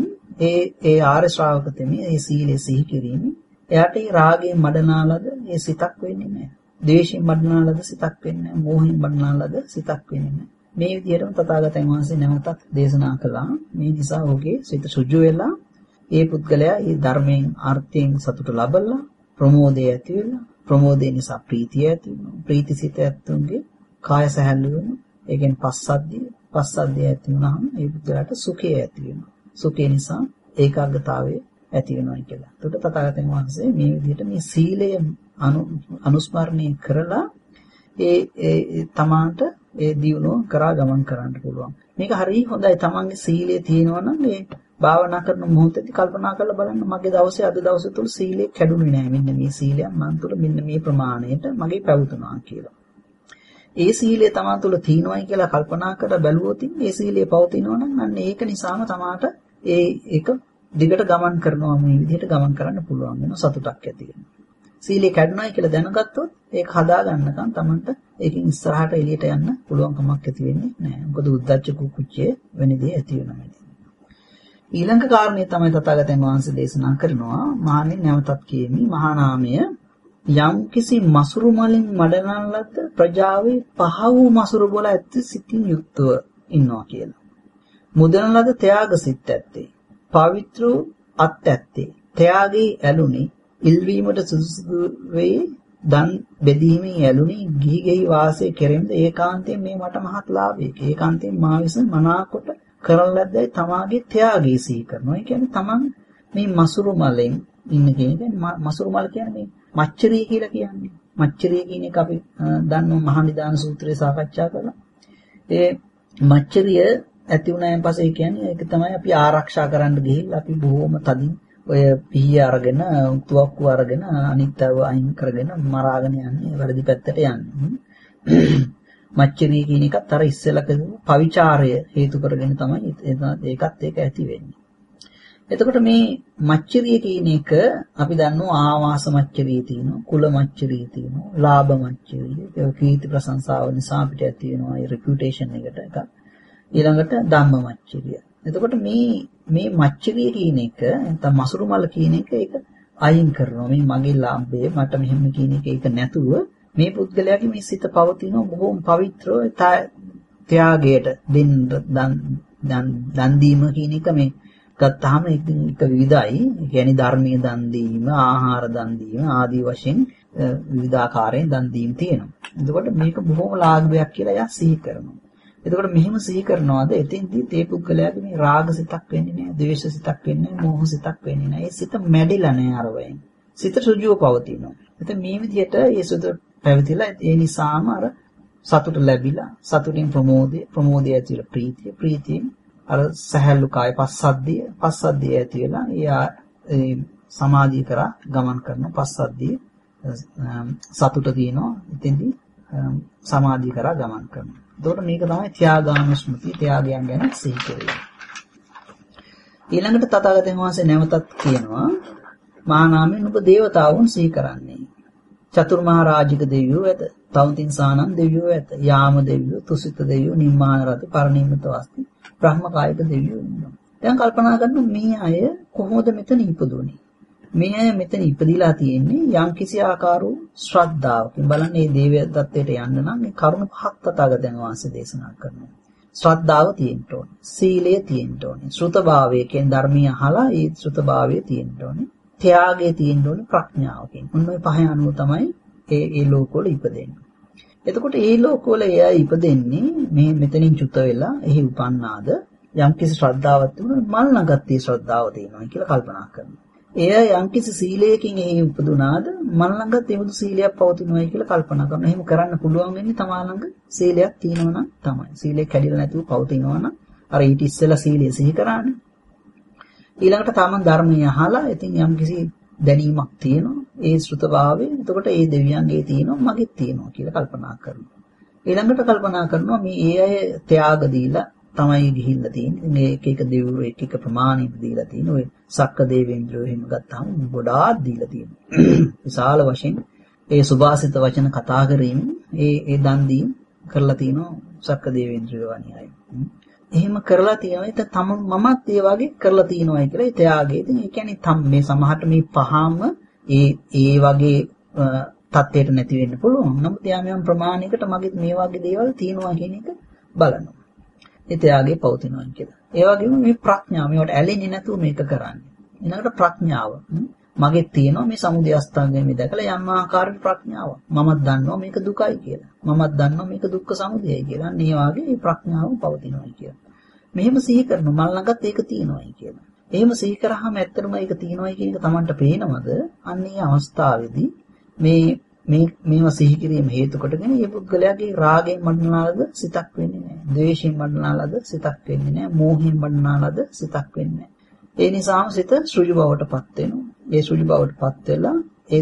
ඒ ආර්ය ශ්‍රාවක තෙමේ ඒ සීලය සිහි කිරීමෙන් එයාට ඒ රාගයෙන් මඩනාලද ඒ සිතක් වෙන්නේ නැහැ. ද්වේෂයෙන් මඩනාලද සිතක් වෙන්නේ නැහැ. මෝහයෙන් මඩනාලද සිතක් වෙන්නේ නැහැ. මේ විදිහටම තථාගතයන් වහන්සේ නැවතත් දේශනා කළා. මේ නිසා ඔහුගේ සිත සුජු වෙලා ඒ පුද්ගලයා ඒ ධර්මයෙන් අර්ථයෙන් සතුට ලබලා ප්‍රමෝදය ඇති වෙනවා. ප්‍රමෝදය නිසා ප්‍රීතිය ඇති වෙනවා. ප්‍රීතිසිත ඇතුන්ගේ කාය සැහැල්ලු වෙනවා. ඒ කියන්නේ පස්සද්ධිය ඇති වුණාම ඒ පුද්ගලයාට සුඛය ඇති වෙනවා. සුඛය නිසා ඒකාග්‍රතාවය ඇති වෙනවා කියලා. එතකොට තථාගතයන් වහන්සේ මේ විදිහට මේ සීලය අනුස්මරණය කරලා ඒ තමාට ඒ දියුණුව කරා ගමන් කරන්න පුළුවන්. මේක හරිය හොඳයි. තමන්ගේ සීලය තියෙනවා නම් ඒ භාවනා කරන මොහොතේදී කල්පනා කරලා බලන්න මගේ දවසේ අද දවසේ තුල සීලය කැඩුනේ නැහැ. මෙන්න මේ සීලය මන් තුල මෙන්න මේ ප්‍රමාණයට මගේ පැවතුනා කියලා. ඒ සීලය තමන් තුල තියෙනවායි කියලා කල්පනා කර බැලුවොත් ඒ සීලය පවතිනවා නම් අන්න ඒක නිසාම තමාට ඒක දිගට ගමන් කරනවා මේ විදිහට ගමන් කරන්න පුළුවන් වෙන සතුටක් ඇති වෙනවා. සීලය කැඩුනායි කියලා දැනගත්තොත් ඒක හදා ගන්නකම් තමන්ට ඒකෙන් ඉස්සරහට එළියට යන්න පුළුවන් කමක් ඇති වෙන්නේ නැහැ. මොකද උද්දච්ච කුක්කුච්චය වෙන දේ ඇති වෙනවා. ඊළඟ කාරණේ තමයි තථාගතයන් වහන්සේ දේශනා කරනවා මහණෙනි නැවතත් කියමි මහා නාමය යම් කිසි මසුරු මලින් මඩනන ලද ප්‍රජාවේ පහ වූ මසුරු බොල ඇත්ත සිතින් යුක්තව ඉන්නවා කියලා. මුදන ලද ත්‍යාග සිත් ඇත්තේ. පවිත්‍ර අත් ඇත්තේ. ත්‍යාගී ඇලුනි ඉල්වීමට සුදුසු වේ දන් බෙදීමේ ඇලුනි ගිහි ගෙයි වාසය කෙරෙම්ද ඒකාන්තයෙන් මේ මට මහත් ලාභයක. ඒකාන්තයෙන් මා විසින් මනාකොට කරන ලද්දයි තමාගේ ත්‍යාගී සිහි කරනවා. ඒ කියන්නේ තමන් මේ මසුරු මලෙන් ඉන්න කෙනෙක්. මසුරු මල කියන්නේ මේ මච්චරිය කියලා කියන්නේ. මච්චරිය කියන එක අපි දන්නවා මහා නිදාන සූත්‍රයේ සාකච්ඡා කළා. ඒ මච්චරිය ඇති වුණායින් පස්සේ කියන්නේ ඒක තමයි අපි ආරක්ෂා කරන්න ගිහිල්ලා අපි බොහොම තදින් ඔය පිහිය අරගෙන තුවක්කු අරගෙන අනිත්‍යව අයින් කරගෙන මරාගෙන යන්නේ වැරදි පැත්තට යන්නේ. මච්චරිය කියන එකත් අර ඉස්සෙල්ලා කිව්ව පවිචාරය හේතු කරගෙන තමයි ඒකත් ඒක ඇති වෙන්නේ. එතකොට මේ මච්චරිය කියන එක අපි දන්නවා ආවාස මච්චරිය තියෙනවා, කුල මච්චරිය තියෙනවා, ලාභ මච්චරිය. ඒක කීර්ති ප්‍රශංසාව නිසා අපිට ඇති වෙනවා ඒ රෙපියුටේෂන් එකට එකක්. ඊළඟට ධම්ම මච්චරිය. එතකොට මේ මච්චරිය කියන එක නැත්නම් මසුරු මල කියන එක ඒක අයින් කරනවා. මේ මගේ ලාභය මට මෙහෙම කියන එක ඒක නැතුව මේ පුද්ගලයාගේ මේ සිත පවතින බොහොම පවිත්‍රව ත්‍යාගයට දන් දීම කියන එක මේ ගත්තාම ඒක විවිධයි. ඒ කියන්නේ ධර්මීය දන් දීම, ආහාර දන් දීම ආදී වශයෙන් විවිධාකාරයෙන් දන් දීම තියෙනවා. එතකොට මේක බොහොම ලාභයක් කියලා එයා සිහි කරනවා. එතකොට මෙහෙම සිහි කරනවාද එතෙන්දී තේ පුද්ගලයාගේ මේ රාග සිතක් වෙන්නේ නැහැ, ද්වේෂ සිතක් වෙන්නේ නැහැ, මෝහ සිතක් වෙන්නේ නැහැ. ඒ සිත මැඩිලා නැහැ අරවෙන්. සිත සුජුව පවතිනවා. එතෙන් මේ විදිහට ඒ සිත පැවතිලා ඒ නිසාම අර සතුට ලැබිලා, සතුටින් ප්‍රමෝදය ඇතිලා ප්‍රීතියෙන් අර සහැල්ලු කාය පස්සද්ධිය ඇති වෙලා ඒ සමාධිය කරා ගමන් කරන පස්සද්ධිය සතුට දිනනවා. එතෙන්දී සමාධිය කරා ගමන් කරනවා. එතකොට මේක තමයි ත්‍යාගානුස්මෘතිය, ත්‍යාගයන් ගැන සිහි කිරීම. ඊළඟට තථාගතයන් වහන්සේ නැවතත් කියනවා මහා නාමයෙන් ඔබ දේවතාවුන් සිහි කරන්නේ. චතුර්මහා රාජික දෙවියෝ ඇත, තවුතින් සානන් දෙවියෝ ඇත, යාම දෙවියෝ, තුසිත දෙවියෝ, නිම්මාන රති, පරිණීමත වස්ති, බ්‍රහ්මකායික දෙවියෝ ඉන්නවා. දැන් කල්පනා කරන්න මේ අය කොහොමද මෙතන ඉපදුනේ? මේ අය මෙතන ඉපදිලා තියෙන්නේ යම් කිසි ආකාරෝ ශ්‍රද්ධාවකින්. බලන්න මේ දේව දත්තයට යන්න නම් මේ කරුණ පහක් තථාගතයන් වහන්සේ දේශනා කරනවා. ශ්‍රද්ධාව තියෙන්න ඕනේ, සීලය තියෙන්න ඕනේ, ශ්‍රුතභාවයෙන් ධර්මීය අහලා ඒ ශ්‍රුතභාවය තියෙන්න ඕනේ, ත්‍යාගය තියෙන්න ඕනේ ප්‍රඥාවකින්. මොන මේ පහ අනුව තමයි ඒ ලෝකවල ඉපදෙන්නේ. එතකොට ඒ ලෝකවල එයා ඉපදෙන්නේ මේ මෙතනින් චුත වෙලා එහි උපන්නාද යම් කිසි ශ්‍රද්ධාවක් තිබුණා මල් නගත්තේ ශ්‍රද්ධාව තියෙනවා කියලා කල්පනා කරනවා. එයා යම් කිසි සීලයකින් එහි උපදුනාද මල් ළඟත් ඒ මුදු සීලයක් පවතිනවායි කියලා කල්පනා කරනවා. එහෙම කරන්න පුළුවන් වෙන්නේ තමා ළඟ සීලයක් තියෙනවා නම් තමයි. සීලය කැඩිලා නැතුව පවතිනවා නම් අර ඊට ඉස්සෙල්ලා සීලය සිහි කරානේ. ඊළඟට තමන් ධර්මය අහලා ඉතින් යම් කිසි දැනීමක් තියෙනවා. ඒ ශ්‍රුතභාවය. එතකොට ඒ දෙවියන්ගේ තියෙනවා මගෙත් තියෙනවා කියලා කල්පනා කරනවා. ඊළඟට කල්පනා කරනවා මේ ඒ අය ත්‍යාග දීලා තමයි ගිහිල්ලා තියෙන්නේ. මේ එක දෙවිවරු එක ප්‍රමාණයක් දීලා තියෙන. ඔය සක්ක දේවේන්ද්‍රයෝ එහෙම ගත්තාම ගොඩාක් දීලා තියෙනවා. විශාල වශයෙන් ඒ සුභාසිත වචන කතා කරමින් ඒ දන් දීම් කරලා තිනවා සක්ක දේවේන්ද්‍රයෝ වගේ අය. එහෙම කරලා තියෙනවා. ඒක මමත් ඒ වගේ කරලා තියෙනවායි කියලා ඒ ත්‍යාගය. ඉතින් ඒ කියන්නේ මේ සමහරට මේ පහම ඒ වගේ තත්ත්වයට නැති වෙන්න පුළුවන්. නමුත් යාම ප්‍රමාණයකට මගෙත් මේ වගේ දේවල් තියෙනවා කියන එක බලනවා. ඒ ත්‍යාගයේ පවතිනවා කියලා. ඒ වගේම මේ ප්‍රඥාව මේවට ඇලෙන්නේ නැතුව මේක කරන්නේ. ඊළඟට ප්‍රඥාව. මගෙත් තියෙනවා මේ සමුදය අස්තංගය මේ දැකලා යම් ආකාරයක ප්‍රඥාව. මමත් දන්නවා මේක දුකයි කියලා. මමත් දන්නවා මේක දුක්ඛ සමුදයයි කියලා. අන්න ඒ වගේ මේ ප්‍රඥාව පවතිනවායි කියලා. මෙහෙම සිහි කරන මල් ළඟත් ඒක තියෙනවායි කියලා. එහෙම සිහි කරාම ඇත්තටම ඒක තියෙනවායි කියන එක Tamanට පේනවද? අන්න ඒ අවස්ථාවේදී මේවා සිහි කිරීම හේතු කොටගෙන මේ පුද්ගලයාගේ රාගයෙන් මඩනාලද සිතක් වෙන්නේ නැහැ. ද්වේෂයෙන් මඩනාලද සිතක් වෙන්නේ නැහැ. මෝහයෙන් මඩනාලද සිතක් වෙන්නේ නැහැ. ඒ නිසාම සිත සෘජු බවටපත් වෙනවා. ඒ සෘජු බවටපත් වෙලා ඒ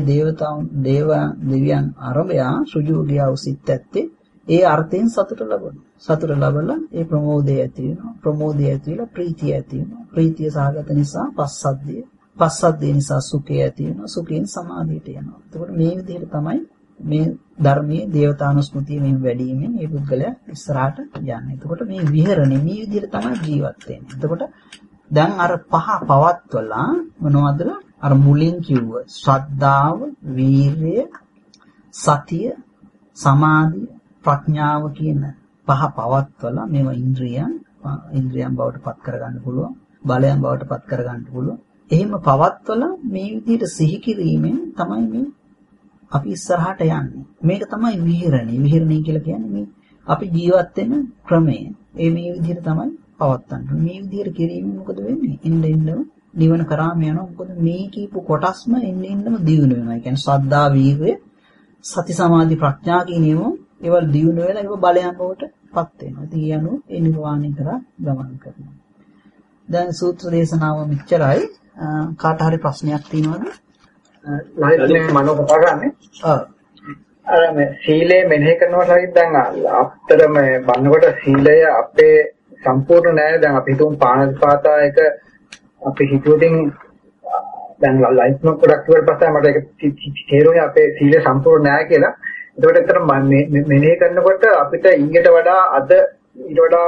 දෙවියන් අරබයා සෘජු ගියා සිත් ඇත්තේ ඒ අර්ථයෙන් සතුට ලබනවා. සතුට ලබලා ඒ ප්‍රමෝදය ඇති වෙනවා. ප්‍රමෝදය ඇති වෙලා ප්‍රීතිය ඇති වෙනවා. ප්‍රීතිය සහගත නිසා පස්සද්ධිය නිසා සුඛය ඇති වෙනවා. සුඛයෙන් සමාධියට යනවා. එතකොට මේ විදිහට තමයි මේ ධර්මයේ දේවතානුස්මෘතිය මෙහෙම වැඩිවීමෙන් මේ පුද්ගලයා ඉස්සරහට යන්නේ. එතකොට මේ විහරණය මේ විදිහට තමයි ජීවත් වෙන්නේ. එතකොට දැන් අර පහ පවත්වලා මොනවද? අර මුලින් කිව්ව ශ්‍රද්ධාව, වීරිය, සතිය, සමාධිය, ප්‍රඥාව කියන පහ පවත්වලා මේවා ඉන්ද්‍රියයන් බවට පත් කරගන්න පුළුවන්. බලයන් බවට පත් කරගන්න පුළුවන්. එහෙම පවත්වලා මේ විදිහට සිහි කිරීමෙන් තමයි මේ අපි ඉස්සරහට යන්නේ. මේක තමයි විහරණය. විහරණය කියලා කියන්නේ මේ අපි ජීවත් වෙන ක්‍රමය. මේ විදිහට තමයි පවත්වන්නේ. මේ විදිහට කිරීමෙන් මොකද වෙන්නේ? ඉන්න නිවන කරාම යනවා. මොකද මේ කීප කොටස්ම ඉන්නම දියුණු වෙනවා. ඒ කියන්නේ ශ්‍රද්ධා, වීර්ය, සති, සමාධි, ප්‍රඥා කියන ඒවා ඒවල් දියුණු වෙලා ඒව බලයන් බවට පත් වෙනවා. ඉතින් ඒ අනුව ඒ නිර්වාණය කරා ගමන් කරනවා. දැන් සූත්‍ර දේශනාව මෙච්චරයි. කාට හරි ප්‍රශ්නයක් තියෙනවද? ලයිට් මනෝ කතා කරන්නේ. අර මේ සීලය මෙනෙහි කරනකොට හරියට දැන් අපතර මේ බannකොට සීලය අපේ සම්පූර්ණ නෑ. දැන් අපි හිතමු පාණාතිපාතා එක අපි හිතුවකින් දැන් ලයිෆ් නො ගොඩක් ඉවර පස්සේ මට ඒක තේරුණේ අපේ සීලය සම්පූර්ණ නෑ කියලා. ඒකට ඇත්තට මෙනෙහි කරනකොට අපිට ඊට වඩා අද ඊට වඩා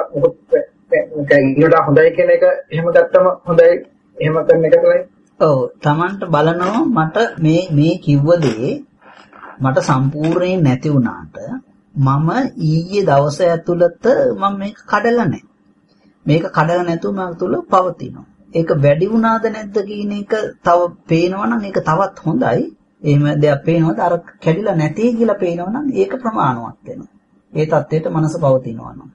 හොඳයි කියන එක එහෙම ගත්තම හොඳයි. එහෙම කරන එක තමයි. ඔව් Tamanට බලනවා මට මේ කිව්ව දේ මට සම්පූර්ණයෙන් නැති වුණාට මම ඊයේ දවසේ ඇතුළත මම මේක කඩලා නැහැ. මේක කඩලා නැතුව මම තුල පවතිනවා. ඒක වැඩි වුණාද නැද්ද කියන එක තව පේනවා නම් ඒක තවත් හොඳයි. එහෙම දෙයක් පේනවද අර කැඩිලා නැති කියලා පේනවා නම් ඒක ප්‍රමාණවත් වෙනවා. ඒ தත්ත්වයට මනස පවතිනවා නම්.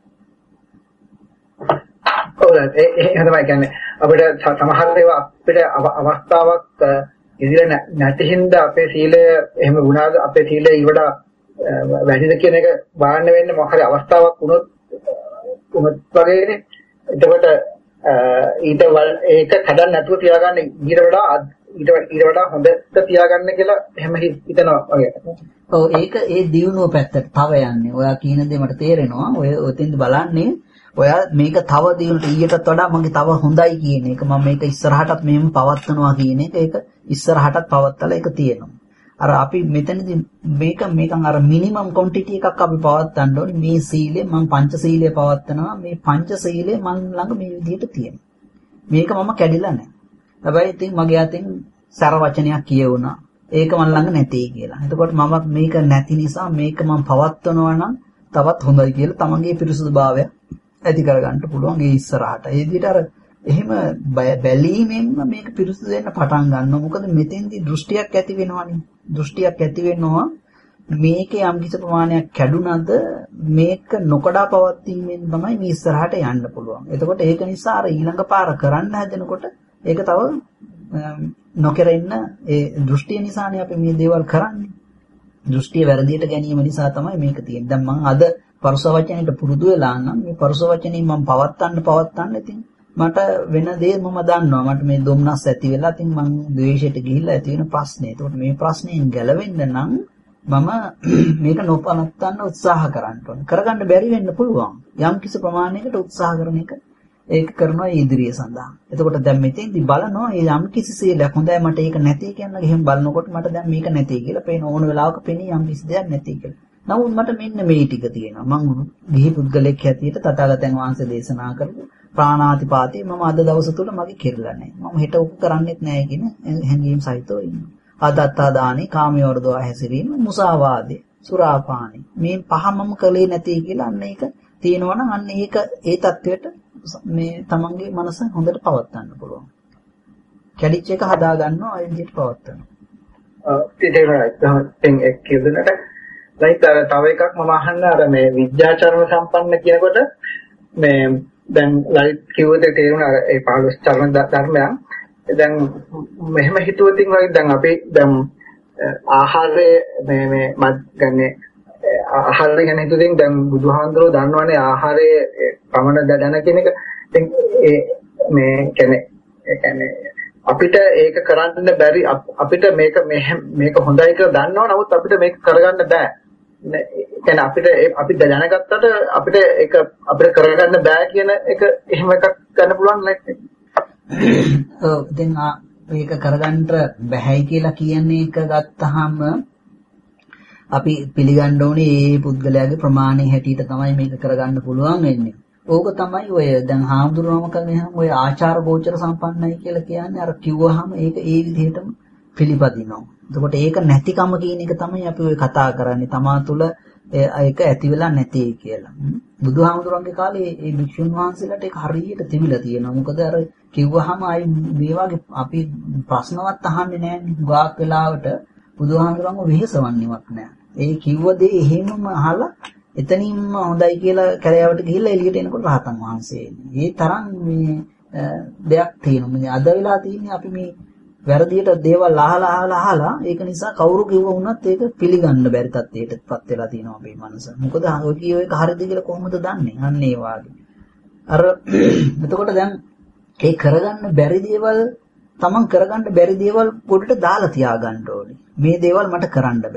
ඔව් එහෙනම් තමයි කියන්නේ අපිට සමහර ඒවා අපිට අවස්ථාවක් ඉදිරිය නැති හින්දා අපේ සීලය එහෙම වුණාද අපේ සීලය ඊට වැඩිද කියන එක බාන්න වෙන්නේ මොකක් හරි අවස්ථාවක් වුණොත් වගේනේ. එතකොට ඒක කඩන්න නැතුව තියාගන්න ඊට වඩා හොඳට තියාගන්න කියලා එහෙම හිතනවා වගේ. ඔව් ඒක ඒ දියුණුව පැත්තට තව යන්නේ. ඔයා කියන දේ මට තේරෙනවා. ඔය ඔතෙන්ද බලන්නේ ඔයා මේක තව දියුණුවට ඊටත් වඩා මගේ තව හොඳයි කියන එක මම මේක ඉස්සරහටත් මෙහෙම පවත්වනවා කියන එක ඒක ඉස්සරහටත් පවත්තලා ඒක තියෙනවා. අර අපි මෙතනදී මේකන් අර මිනිමම් ක්වොන්ටිටි එකක් අපි පවත්වන්න ඕනේ. මේ සීලය මම පංච සීලය පවත්වනවා. මේ පංච සීලය මන් ළඟ මේ විදිහට තියෙනවා. මේක මම කැඩිලා නැහැ. හැබැයි ඉතින් මගේ අතින් සර වචනයක් කියවුණා. ඒක මන් ළඟ නැtei කියලා. එතකොට මම මේක නැති නිසා මේක මම පවත්වනවා නම් තවත් හොඳයි කියලා තමන්ගේ පිරිසුදුභාවය ඇති කරගන්න පුළුවන් ඒ ඉස්සරහට. ඒ විදිහට අර එහෙම බැලීමෙන්ම මේක පිරිසුදු වෙන්න පටන් ගන්නවා. මොකද මෙතෙන්දී දෘෂ්ටියක් ඇති වෙනවනේ. දෘෂ්ටියක් ඇති වෙනවා මේකේ යම් කිසි ප්‍රමාණයක් කැඩුනද මේක නොකඩා පවත්වීමෙන් තමයි මේ ඉස්සරහට යන්න පුළුවන්. එතකොට ඒක නිසා අර ඊළඟ පාර කරන්න හදනකොට ඒක තව නොකරෙන්න ඒ දෘෂ්ටිය නිසානේ අපි මේ දේවල් කරන්නේ. දෘෂ්ටිය වැරදියට ගැනීම නිසා තමයි මේක තියෙන්නේ. දැන් මම අද පරුස වචනෙට පුරුදු වෙලා නම් මේ පරුස වචනේ මම පවත්තන්න ඉතින් මට වෙන දේ මම දන්නවා. මට මේ දුම්නස් ඇති වෙලා ඉතින් මම ද්වේෂයට ගිහිල්ලා ඇති වෙන ප්‍රශ්නේ. ඒකට මේ ප්‍රශ්نين ගැලවෙන්න නම් මම මේක නොපනත්තන්න උත්සාහ කරන්න ඕනේ. කරගන්න බැරි වෙන්න පුළුවන්. යම් කිසි ප්‍රමාණයකට උත්සාහ කරන එක ඒක කරනවා ඉදිරිය සඳහා. එතකොට දැන් මෙතෙන්දි බලනවා මේ යම් කිසි සීලයක් හොඳයි මට ඒක නැති කියලා එහෙම බලනකොට මට දැන් මේක නැති කියලා පේන ඕන වෙලාවක පෙනී යම් කිසි දෙයක් නැති කියලා. නමුත් මට මෙන්න මේ ටික තියෙනවා. මම ගිහි පුද්ගලෙක් හැටියට තථාගතයන් වහන්සේ දේශනා කරපු ප්‍රාණාතිපාතේ මම අද දවස තුල මගේ කෙරලා නැහැ. මම හෙට උප කරන්නෙත් නැහැ කියන හැඟීම් සහිතව ඉන්නවා. අදත්තා දානේ, කාමයෝර්ධව හැසිරීම, මුසාවාදේ, සුරාපානේ. මේ පහ මම කළේ නැති කියලා අන්න ඒක තියෙනවනම් අන්න ඒක ඒ தത്വෙට මේ තමන්ගේ මනස හොඳට පවත්වන්න පුළුවන්. කැඩිච් එක හදා ගන්නවා ඒ විදිහට පවත්වනවා. ඒක කියනකොට ලයික් අර තව එකක් මම අහන්න අර මේ විද්‍යාචරණ සම්පන්න කියනකොට මේ දැන් ලයික් කිව්වද තේරුණා අර ඒ 15 චරණ ධර්මයන් දැන් මෙහෙම හිතුවතින් වගේ දැන් අපි දැන් ආහාරයේ මේ මත් ගන්නේ ආහාරය ගැන හිතුවතින් දැන් බුදුහාමුදුරුවෝ දන්නවනේ ආහාරයේ පමණ දැන කියන එක ඉතින් මේ කියන්නේ අපිට ඒක කරන්න බැරි අපිට මේක හොඳයි කියලා දන්නවා නමුත් අපිට මේක කරගන්න බෑ. කියන්නේ අපි දැනගත්තට අපිට ඒක අපිට කරගන්න බෑ කියන එක එහෙම එකක් ගන්න පුළුවන් නැත්නම්. ඔව් දැන් මේක කරගන්න බැහැයි කියලා කියන්නේ එක ගත්තාම අපි පිළිගන්න ඕනේ මේ පුද්ගලයාගේ ප්‍රමාණය හැටියට තමයි මේක කරගන්න පුළුවන් වෙන්නේ. ඕක තමයි ඔය දැන් හාමුදුරුවම කියන්නේ ඔය ආචාර ගෝචර සම්පන්නයි කියලා කියන්නේ අර කිව්වහම ඒක ඒ විදිහටම පිළිපදිනවා. එතකොට ඒක නැතිකම කියන එක තමයි අපි ඔය කතා කරන්නේ. තමා තුළ ඒක ඇති වෙලා නැtei කියලා. බුදුහාමුදුරන්ගේ කාලේ මේ භික්ෂුන් වහන්සේලාට ඒක හරියට තිබිලා තියෙනවා. මොකද අර කිව්වහම අයි මේ වගේ අපි ප්‍රශ්නවත් අහන්නේ නැන්නේ. ගාක් වෙලාවට බුදුහාමුදුරන්ව වෙහෙසවන්නේවත් නැහැ. ඒ කිව්ව දේ එහෙමම අහලා එතනින්ම හොඳයි කියලා කැලෑවට ගිහිල්ලා එළියට එනකොට රහතන් වහන්සේ එන්නේ. ඒ තරම් මේ දෙයක් තියෙනවා. මේ අද වෙලා තියෙන්නේ අපි මේ වැරදියට දේවල් අහලා ඒක නිසා කවුරු කිව්ව වුණත් ඒක පිළිගන්න බැරි තත්ත්වයකටපත් වෙලා තියෙනවා අපේ මනස. මොකද ඔය කියව එක හරිද කියලා කොහොමද දන්නේ? අන්න ඒ වාගේ. අර එතකොට දැන් ඒ කරගන්න බැරි දේවල් තමන් කරගන්න බැරි දේවල් පොඩට දාලා තියාගන්න ඕනේ. මේ දේවල් මට කරන්න බෑ.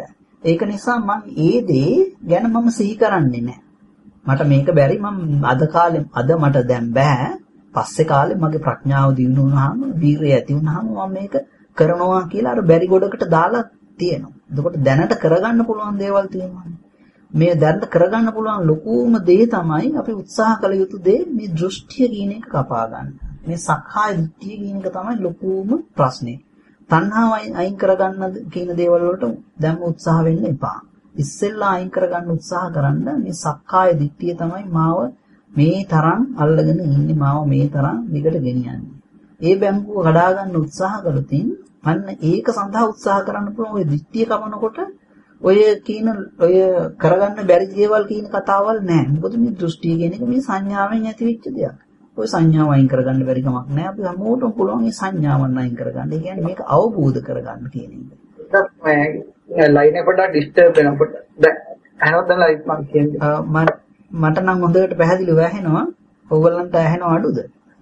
ඒක නිසා මම ඒ දේ ගැන මම සිහි කරන්නේ නැහැ. මට මේක බැරි මම අද මට දැන් බෑ. පස්සේ කාලේ මගේ ප්‍රඥාව දියුණු වුණාම, වීරිය ඇති වුණාම මම මේක කරනවා කියලා අර බැරි ගොඩකට දාලා තියෙනවා. එතකොට දැනට කරගන්න පුළුවන් දේවල් තියෙනවා. මේ දැනට කරගන්න පුළුවන් ලොකුම දේ තමයි අපි උත්සාහ කළ යුතු දේ මේ දෘෂ්ටිය කියන එක කපා ගන්න. මේ සක්කාය දිට්ඨිය කියන එක තමයි ලොකුම ප්‍රශ්නේ. තණ්හාව අයින් කරගන්න කියන දේවල් වලට දැන් උත්සාහ වෙන්න එපා. ඉස්සෙල්ලා අයින් කරගන්න උත්සාහ කරන්න මේ සක්කාය දිට්ඨිය තමයි මාව මේ තරම් අල්ලගෙන ඉන්නේ, මාව මේ තරම් විකට ගෙනියන්නේ. ඒ බැංකුව කඩා ගන්න උත්සාහ කළොතින් අන්න ඒක සඳහා උත්සාහ කරන්න පුළුවන්. ඔය දිට්ඨිය කපනකොට ඔය කරගන්න බැරි දේවල් කියන කතාවල් නෑ. මොකද මේ දෘෂ්ටිය කියන එක මේ සංඥාවෙන් ඇතිවෙච්ච දෙයක්. ඔය සංඥාව අයින් කරගන්න බැරි කමක් නෑ. අපි හැමෝටම පුළුවන් මේ සංඥාවන් අයින් කරගන්න. ඒ කියන්නේ මේක අවබෝධ කරගන්න කියන එක. මේ ලයින් එක පොඩ්ඩක් ඩිස්ටර්බ් වෙනකොට දැන් අහනවද ලයිට් මම කියන්නේ. මට නම් හොඳට පැහැදිලිව ඇහෙනවා. ඕගොල්ලන්ට ඇහෙනව අඩුද?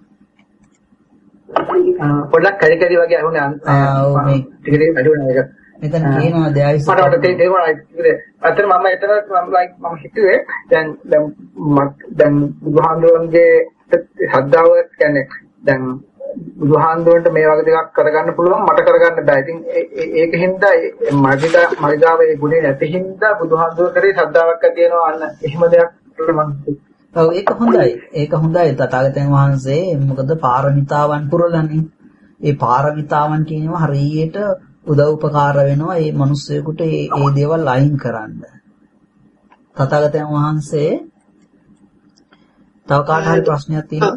පොඩ්ඩක් කැරි කැරි වගේ ඇහුනේ. ඔව් මේ ටික ටික වැඩි වෙනවා ඒක. මෙතන කියනවා දයාවිස මට තේරුණා. අතන මම හිතුවේ දැන් බුදුහාමුදුරන්ගේ ශ්‍රද්ධාව කියන්නේ දැන් බුදුහාමුදුරන්ට මේ වගේ දෙයක් කරගන්න පුළුවන්, මට කරගන්න බෑ. ඉතින් ඒකින්ද මරිදාව ඒ ගුණේ නැති හින්දා බුදුහාමුදුර කරේ ශ්‍රද්ධාවක් ඇති වෙනවා. අන්න එහෙම දෙයක් මම ඔව් ඒක හොඳයි. ඒක හොඳයි. තථාගතයන් වහන්සේ මොකද පාරමිතාවන් පුරලානේ. ඒ පාරමිතාවන් කියනවා හරියට උදව් උපකාර වෙනවා මේ මිනිස්සුයෙකුට මේ දේවල් අයින් කරන්න. තථාගතයන් වහන්සේ තව කාට හරි ප්‍රශ්නයක් තියෙනවද?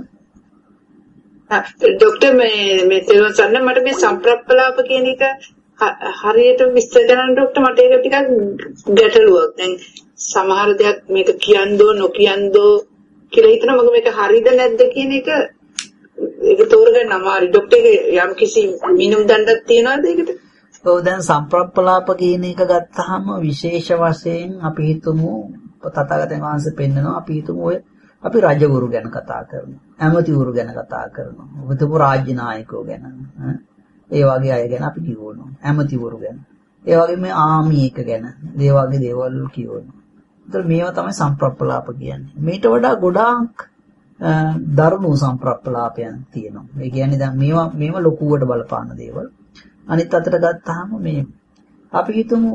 ડોક્ટર මේ තේරුම් ගන්න මට මේ සම්ප්‍රප්පලාප කියන එක හරියට විස්තර කරන්න ડોක්ටර් මට ඒක ටිකක් ගැටලුවක්. දැන් සමහර දෙයක් මේක කියන්දෝ නොකියන්දෝ කියලා හිතනවා. මම මේක හරිද නැද්ද කියන එක ඒක තෝරගන්න අමාරුයි. ડોක්ටර් යම් කිසි මිනුම් දණ්ඩක් තියනවාද ඒකට? ඔව් දැන් සම්ප්‍රප්පලාප කියන එක ගත්තාම විශේෂ වශයෙන් අපි හිතමු තථාගතයන් වහන්සේ පෙන්නනවා. අපි හිතමු ඔය අපි රජවරු ගැන කතා කරනවා. ඇමතිවරු ගැන කතා කරනවා. හිතමු රාජ්‍ය නායකයෝ ගැන. ඒ වගේ අය ගැන අපි කියවනවා. ඇමතිවරු ගැන. ඒ වගේම ආමි එක ගැන. ඒ වගේ දේවල් කියවනවා. ඒතර මේවා තමයි සම්ප්‍රප්පලාප කියන්නේ. මේට වඩා ගොඩාක් දරුණු සම්ප්‍රප්පලාපයන් තියෙනවා. ඒ කියන්නේ දැන් මේවා ලොකුවට බලපාන දේවල්. අනිත් අතට ගත්තාම මේ අපි හිතමු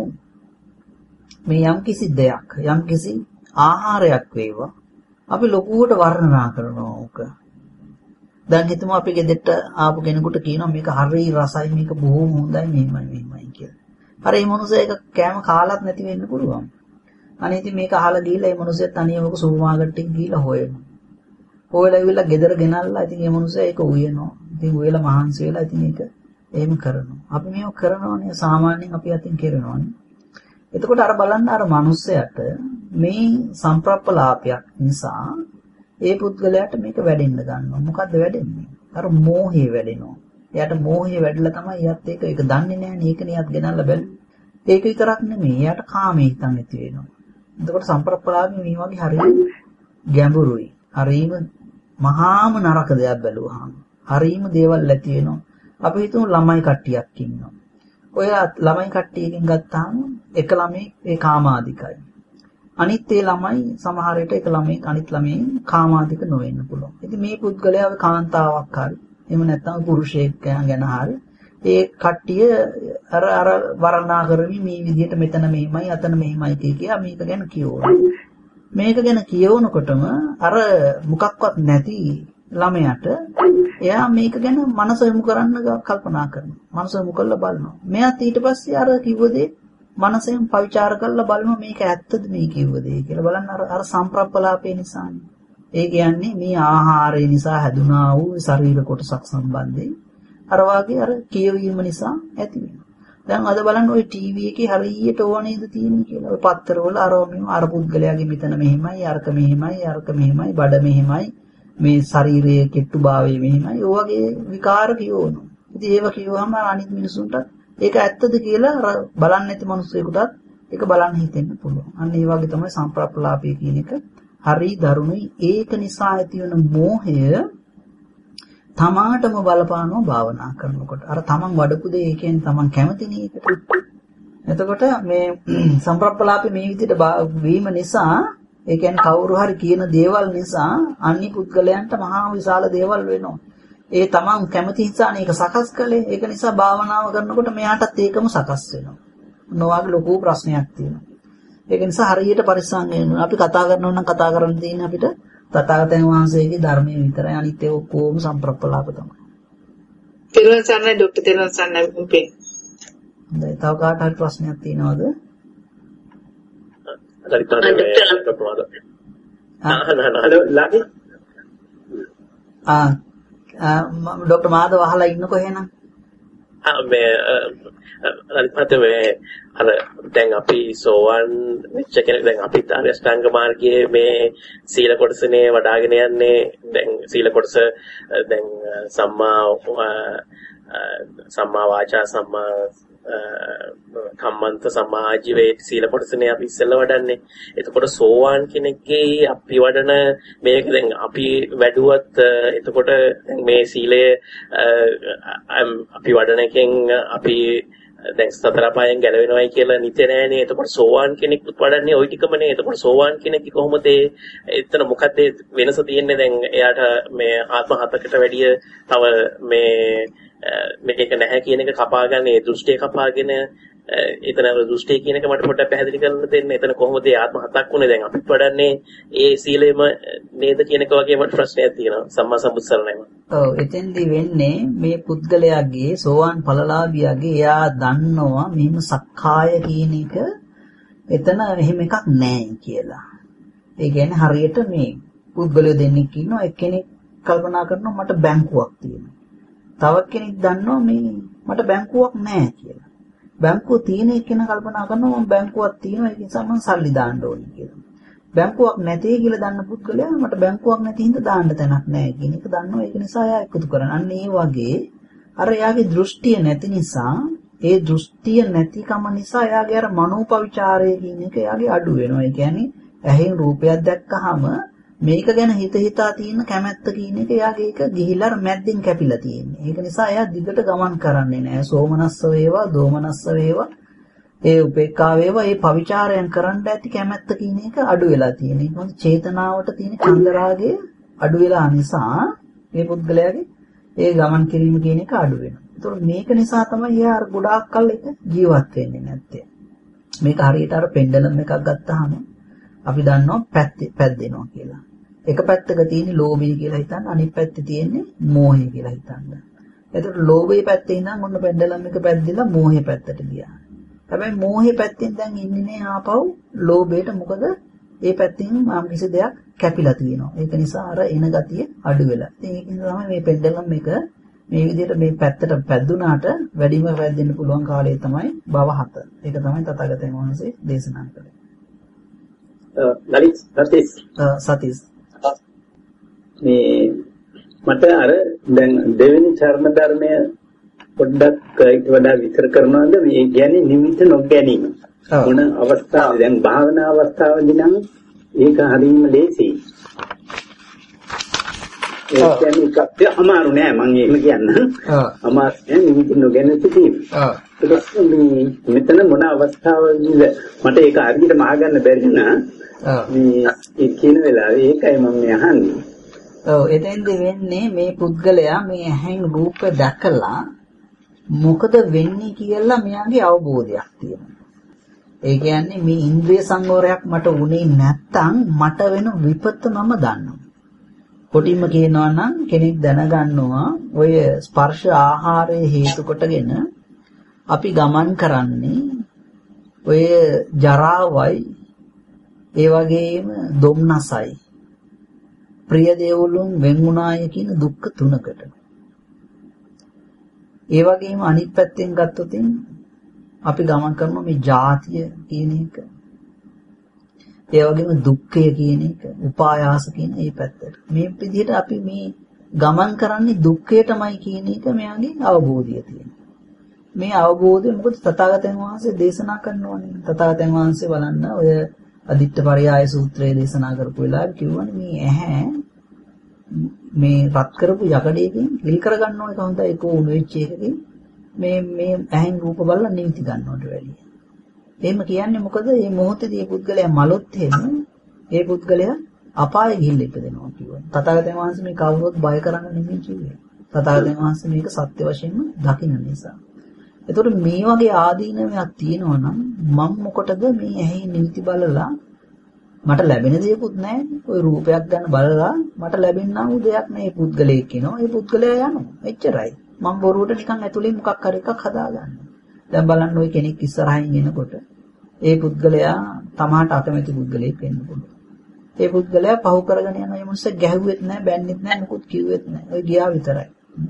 මේ යම්කිසි දෙයක්, යම්කිසි ආහාරයක් වේවා අපි ලොකුවට වර්ණනා කරනවා ඕක. දැන් හිතමු අපි ගෙදරට ආපු කෙනෙකුට කියනවා මේක හරි රසයි, මේක බොහොම හොඳයි, මෙහෙමයි කියලා. අර මේ මොනුසයා ඒක කෑම කාලත් නැති වෙන්න පුළුවන්. අනේ ඉතින් මේක අහලා ගිහලා මේ මොනුසයාත් අනියමක සුපර් මාකට් එකේ ගිහලා හොයනවා. හොයලා ඉවිල්ලා ගෙදර ගෙනල්ලා ඉතින් මේ මොනුසයා ඒක උයනවා. ඉතින් උයලා මහන්සි වෙලා ඉතින් ඒක එහෙම කරනවා. අපි මේක කරනවානේ සාමාන්‍යයෙන් අපි අතින් කරනවානේ. එතකොට අර බලන්න අර මිනිස්සයාට මේ සම්ප්‍රප්පලාපයක් නිසා ඒ පුද්ගලයාට මේක වැඩෙන්න ගන්නවා. මොකද්ද වැඩෙන්නේ? අර මෝහය වැඩෙනවා. එයාට මෝහය වැඩිලා තමයි එයාත් ඒක දන්නේ නැහැ. ඒකනේ එයාත් ගෙනල්ලා බැලුවේ. ඒක විතරක් නෙමෙයි. එයාට කාමයේ හිතන් ඇති වෙනවා. එතකොට සම්ප්‍රප්පලාපේ මේ වගේ හරිය ගැඹුරුයි. හරියම මහාම නරක දෙයක් බැලුවාම. හරියම දේවල් ඇති වෙනවා. අපි හිතමු ළමයි කට්ටියක් ඉන්නවා. ඔය ළමයි කට්ටියකින් ගත්තාම එක ළමයි ඒ කාමාදිකයි. අනිත් ඒ ළමයි සමහර විට එක ළමයි අනිත් ළමයි කාමාදික නොවෙන්න පුළුවන්. ඉතින් මේ පුද්ගලයාව කාන්තාවක් හරි එහෙම නැත්නම් පුරුෂයෙක් ගැන හරි ඒ කට්ටිය අර වර්ණනා කරමින් මේ විදිහට මෙතන මෙහිමයි අතන මෙහිමයි කියා මේක ගැන කියවනවා. මේක ගැන කියවනකොටම අර මොකක්වත් නැති ළමයාට එයා මේක ගැන මනස යොමු කරන්න කල්පනා කරනවා. මනස යොමු කරලා බලනවා. මෙයාත් ඊට පස්සේ අර කිව්ව දේ මනසෙන් පවිචාර කරලා බලනවා මේක ඇත්තද මේ කිව්ව දේ කියලා බලන්න අර සම්ප්‍රප්පලාපේ නිසානේ. ඒ කියන්නේ මේ ආහාරය නිසා හැදුනා වූ ශරීර කොටසක් සම්බන්ධයෙන් අර වාගේ අර කියවීම නිසා ඇති වෙනවා. දැන් අද බලන්න ওই ටීවී එකේ හරියට ඕනේද තියෙන්නේ කියලා. ඔය පත්තරවල අර පුද්ගලයාගේ මෙතන මෙහෙමයි අරක මෙහෙමයි බඩ මෙහෙමයි මේ ශරීරයේ කෙට්ටුභාවය මෙහෙමයි ඔය වගේ විකාර කියවනවා. ඉතින් ඒව කියවම අනිත් මිනිසුන්ට ඒක ඇත්තද කියලා අර බලන්නේ නැති මිනිස්සුෙකුටත් ඒක බලන්න හිතෙන්න පුළුවන්. අන්න ඒ වගේ තමයි සම්ප්‍රප්පලාපය කියන එක හරි දරුණුයි. ඒක නිසා ඇති වෙන මෝහය තමාටම බලපානවා භාවනා කරනකොට. අර තමන් වඩපු දේ කියන්නේ තමන් කැමති නේ ඒකට. එතකොට මේ සම්ප්‍රප්පලාපේ මේ විදිහට වීම නිසා ඒ කියන්නේ කවුරු හරි කියන දේවල් නිසා අන්‍ය පුද්ගලයන්ට මහා විශාල දේවල් වෙනවා. ඒ තමන් කැමති නිසා මේක සකස් කළේ. ඒක නිසා භාවනාව කරනකොට මෙයාටත් ඒකම සකස් වෙනවා. නොවාගේ ලොකු ප්‍රශ්නයක් තියෙනවා. ඒක නිසා හරියට පරිස්සම් වෙනවා. අපි කතා කරනවා නම් කතා කරන්න තියෙන්නේ අපිට තථාගතයන් වහන්සේගේ ධර්මයේ විතරයි. අනිත් ඒවා කොහොම සම්ප්‍රප්පලාප තමයි. තෙරුවන් සරණයි ડોක්ටර් තෙරුවන් සරණයි පුපේ. හොඳයි. තව කාට හරි ප්‍රශ්නයක් තියෙනවද? ડોક્ટર මාදව අහලා ඉන්නකො එහෙනම් මේ අනිත් මේ අර දැන් අපි සෝවන් වෙච්ච කෙනෙක් දැන් අපිත් ආර්ය අෂ්ටාංග මාර්ගයේ මේ සීල කොටසනේ වඩ아가ගෙන යන්නේ දැන් සීල කොටස දැන් සම්මා වාචා සම්මා කම්මන්ත සම්මා ආජීවයේ සීල කොටසනේ අපි ඉස්සෙල්ලා වඩන්නේ. එතකොට සෝවාන් කෙනෙක්ගේ අපි වඩන මේක දැන් අපි වැඩුවත් එතකොට මේ සීලය අපි වඩන එකෙන් අපි දැන් සතර පායෙන් ගැලවෙනවයි කියලා නිතර නෑනේ. එතකොට සෝවාන් කෙනෙක් වඩන්නේ ওই ටිකමනේ. එතකොට සෝවාන් කෙනෙක් කොහොමද එතන මොකද වෙනස තියෙන්නේ? දැන් එයාට මේ ආත්ම හතකට වැඩිය තව මේක නැහැ කියන එක කපාගෙන ඒ දෘෂ්ටිය කපාගෙන එතන දෘෂ්ටිය කියන එක මට පොඩ්ඩක් පැහැදිලි කරන්න දෙන්න. එතන කොහොමද ආත්ම හතක් වුනේ? දැන් අපිත් වඩන්නේ ඒ සීලෙම නේද කියන එක වගේ මට ප්‍රශ්නයක් තියෙනවා. සම්මා සම්බුත්සරණයි. ඔව් එතෙන්දී වෙන්නේ මේ පුද්ගලයාගේ සෝවාන් ඵලලාභියාගේ එයා දන්නවා මෙහිම සක්කාය කියන එක එතන එහෙම එකක් නැහැ කියලා. ඒ කියන්නේ හරියට මේ පුද්ගලයෝ දෙන්නෙක් ඉන්නවා. එක්කෙනෙක් කල්පනා කරනවා මට බැංකුවක් තියෙනවා. තව කෙනෙක් දන්නවා මේ මට බැංකුවක් නැහැ කියලා. බැංකුව තියෙන එක්කෙනා කල්පනා කරනවා මම බැංකුවක් තියෙනවා ඒක නිසා මම සල්ලි දාන්න ඕනේ කියලා. බැංකුවක් නැtei කියලා දන්න පුද්ගලයා මට බැංකුවක් නැති හින්දා දාන්න තැනක් නැහැ කියන එක දන්නවා. ඒක නිසා එයා එකතු කරනවා. අන්න ඒ වගේ අර එයාගේ දෘෂ්ටිය නැති නිසා ඒ දෘෂ්ටිය නැතිකම නිසා එයාගේ අර මනෝපවිචාරය කියන එක එයාගේ අඩු වෙනවා. ඒ කියන්නේ ඇහෙන් රූපයක් දැක්කහම මේක ගැන හිතා තියෙන කැමැත්ත කියන එක එයාගේ එක ගිහිලා මැද්දෙන් කැපිලා තියෙන්නේ. ඒක නිසා එයා දිගට ගමන් කරන්නේ නැහැ. සෝමනස්ස වේවා, දෝමනස්ස වේවා, ඒ උපේක්ඛා වේවා, ඒ පවිචාරයන් කරන්න ඇති කැමැත්ත කියන එක අඩු වෙලා තියෙනවා. ඒක මොකද චේතනාවට තියෙන චන්දරාගය අඩු වෙලා නිසා මේ පුද්ගලයාගේ ඒ ගමන් කිරීම කියන එක අඩු වෙනවා. ඒතකොට මේක නිසා තමයි එයා අර ගොඩාක් කල් එක ජීවත් වෙන්නේ නැත්තේ. මේක හරියට අර පෙන්ඩලම් එකක් ගත්තාම අපි දන්නවා පැද්දෙනවා කියලා. එක පැත්තක තියෙන ලෝභය කියලා හිතන්න අනිත් පැත්තේ තියෙන්නේ මෝහය කියලා හිතන්න. එතකොට ලෝභයේ පැත්තේ ඉඳන් ඔන්න පෙන්ඩලම් එක පැද්දිලා මෝහයේ පැත්තට ගියා. හැබැයි මෝහයේ පැත්තෙන් දැන් ඉන්නේ නේ ආපහු ලෝභයට. මොකද ඒ පැත්තෙන් මම කිසි දෙයක් කැපිලා තියෙනවා. ඒක නිසා අර එන ගතිය අඩු වෙලා. ඉතින් ඒක නිසා තමයි මේ පෙන්ඩලම් එක මේ විදිහට මේ පැත්තට පැද්දුනාට වැඩිම පැද්දෙන්න පුළුවන් කාලය තමයි භව 7. ඒක තමයි තථාගතයන් වහන්සේ දේශනා කළේ. ලලිත් සතිස් මේ මට අර දැන් දෙවෙනි චර්ම ධර්මය පොඩ්ඩක් ඊට වඩා විස්තර කරනවාද? මේ කියන්නේ නිමිත්ත නොගැනීම. මොන අවස්ථාවේ දැන් භාවනා අවස්ථාවේදී නම් ඒක හරියම ලේසියි. ඒ කියන්නේ කප්පේ අමාරු නෑ මම එහෙම කියන්නම්. අමාරු නෑ නිමිත්ත නොගැනීම සිටීම. මෙතන මොන අවස්ථාවකද මට ඒක හරියට මහගන්න බැරි නා මේ කියන වෙලාවේ ඒකයි මම අහන්නේ. ඔව් එතෙන්දී වෙන්නේ මේ පුද්ගලයා මේ ඇහෙන් රූප දැකලා මොකද වෙන්නේ කියලා මෙයාගේ අවබෝධයක් තියෙනවා. ඒ කියන්නේ මේ ඉන්ද්‍රිය සංවරයක් මට උනේ නැත්තම් මට වෙන විපත මම දන්නවා. කොටින්ම කියනවා නම් කෙනෙක් දැනගන්නවා ඔය ස්පර්ශ ආහාරයේ හේතු කොටගෙන අපි ගමන් කරන්නේ ඔය ජරාවයි ඒ වගේම දුම්නසයි ප්‍රිය දේවලුන් වෙන්ුණාය කියන දුක්ඛ තුනකට. ඒ වගේම අනිත් පැත්තෙන් ගත්තොත් අපි ගමන් කරන මේ ජාතිය කියන එක, ඒ වගේම දුක්ඛය කියන එක, උපායාස කියන මේ පැත්තට. මේ විදිහට අපි මේ ගමන් කරන්නේ දුක්ඛයටමයි කියන එක මෙයාගේ අවබෝධය තියෙනවා. මේ අවබෝධය මොකද තථාගතයන් වහන්සේ දේශනා කරනවානේ. තථාගතයන් වහන්සේ බලන්න ඔය අදිත්ත පරයාය සූත්‍රයේ දේශනා කරපු වෙලාවේ කිව්වනේ මේ ඇහැ මේ රත් කරපු යකඩයකින් විල් කර ගන්න ඕනේ කොහොමද ඒක උණු වෙච්ච එකකින් මේ ඇහෙන් රූප බලලා නිවිති ගන්නවට වැඩිය. එහෙම කියන්නේ මොකද? මේ මොහොතේදී මේ පුද්ගලයා මලොත් එහෙම ඒ පුද්ගලයා අපායේ ගිහිල්ලා ඉපදෙනවා කියනවා. තථාගතයන් වහන්සේ මේ කවුරුවත් බය කරන්න නෙමෙයි කිව්වේ. තථාගතයන් වහන්සේ මේක සත්‍ය වශයෙන්ම දකින්න නිසා. එතකොට මේ වගේ ආදීනමක් තියෙනවා නම් මම මොකටද මේ ඇහි නිවිති බලලා මට ලැබෙන දේකුත් නැහැ. ওই රූපයක් ගන්න බලලා මට ලැබෙනා වූ දෙයක් නෑ. මේ පුද්ගලයෙක් කියනවා. ඒ පුද්ගලයා යනවා. එච්චරයි. මම බොරුවට නිකන් ඇතුලේ මොකක් හරි එකක් හදාගන්න. දැන් බලන්න ওই කෙනෙක් ඉස්සරහින් එනකොට ඒ පුද්ගලයා තමාට අකමැති පුද්ගලයෙක් වෙන්න පුළුවන්. ඒ පුද්ගලයා පහු කරගෙන යන මේ මොනස ගැහුවෙත් නැහැ, බැන්නෙත් නැහැ, මොකුත් කිව්වෙත් නැහැ. ඔය ගියා විතරයි.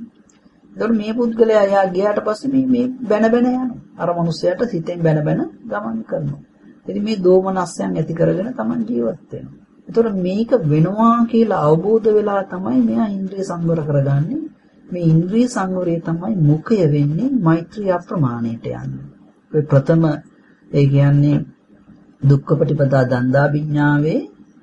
ඒතකොට මේ පුද්ගලයා යා ගියාට පස්සේ මේ බැන යනවා. අර මිනිස්සයාට සිතෙන් බැන ගමන් කරනවා. ඉතින් මේ දෝමනස්යන් ඇති කරගෙන Taman ජීවත් වෙනවා. ඒතකොට මේක වෙනවා කියලා අවබෝධ වෙලා තමයි මෙයා ඉන්ද්‍රිය සංවර කරගන්නේ. මේ ඉන්ද්‍රිය සංවරය තමයි මුඛය වෙන්නේ මෛත්‍රී අප්‍රමාණයට යන්නේ. ඔය ප්‍රථම ඒ කියන්නේ දුක්ඛ පටිපදා දණ්ඩාභිඥාවේ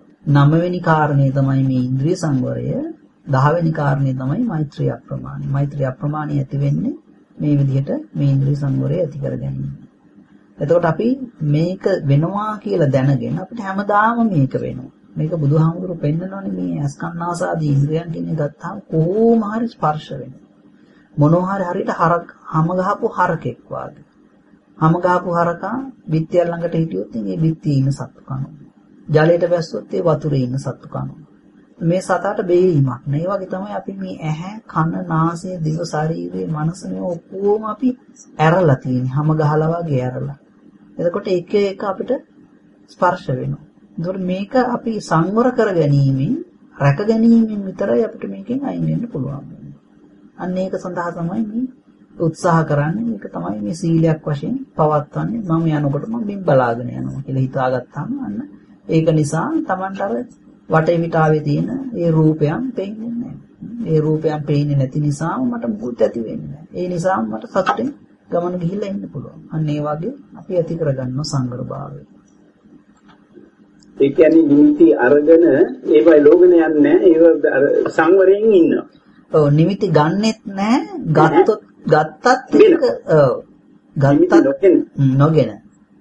9 වෙනි කාරණේ තමයි මේ ඉන්ද්‍රිය සංවරය. 10 වෙනි කාරණේ තමයි මෛත්‍රී අප්‍රමාණය. මෛත්‍රී අප්‍රමාණය ඇති වෙන්නේ මේ විදිහට මේ ඉන්ද්‍රිය සංවරය ඇති කර ගැනීම. එතකොට අපි මේක වෙනවා කියලා දැනගෙන අපිට හැමදාම මේක වෙනවා. මේක බුදුහාමුදුරුවෝ පෙන්නනෝනේ මේ අස්කන්නාසාදී ඉන්ද්‍රියන් කියන්නේ ගත්තාම කොහොම හරි ස්පර්ශ වෙනවා. මොනවා හරි හරියට හැම ගහපු හරකෙක් වගේ. හැම ගහපු හරකා බිත්තිය ළඟට හිටියොත් මේ බිත්තියේ ඉන්න සත්තු කනවා. ජලයට බැස්සොත් ඒ වතුරේ ඉන්න සත්තු කනවා. මේ සතාට බේරීමක් නෑ. ඒ වගේ තමයි අපි මේ ඇහැ, කන, නාසය, දිව, ශරීරය, මනස මේ ඔක්කොම අපි ඇරලා තියෙන්නේ. හැම ගහලා වගේ ඇරලා. එතකොට එක එක අපිට ස්පර්ශ වෙනවා. ඒතකොට මේක අපි සංවර කර ගැනීමෙන්, රැක ගැනීමෙන් විතරයි අපිට මේකෙන් අයින් වෙන්න පුළුවන්. අන්න ඒක සඳහා තමයි මේ උත්සාහ කරන්නේ. මේක තමයි මේ සීලයක් වශයෙන් පවත්වන්නේ. මම යනකොට මම බිම් බලාගෙන යනවා කියලා හිතාගත්තාම අන්න ඒක නිසා Tamanට අර වටේවිතාවේ තියෙන ඒ රූපයන් පේන්නේ නැහැ. ඒ රූපයන් පේන්නේ නැති නිසා මට මුකුත් ඇති වෙන්නේ නැහැ. ඒ නිසා මට සතුටින් ගමන ගිහිල්ලා ඉන්න පුළුවන්. අන්න ඒ වගේ අපි ඇති කරගන්න සංවරභාවය. ඒ කියන්නේ නිමිති අරගෙන ඒවයි ලෝභන යන්නේ නැහැ. ඒව සංවරයෙන් ඉන්නවා. ඔව් නිමිති ගන්නෙත් නැහැ. ගත්තත් ඒක ඔව් ගත්තත් නොගෙන.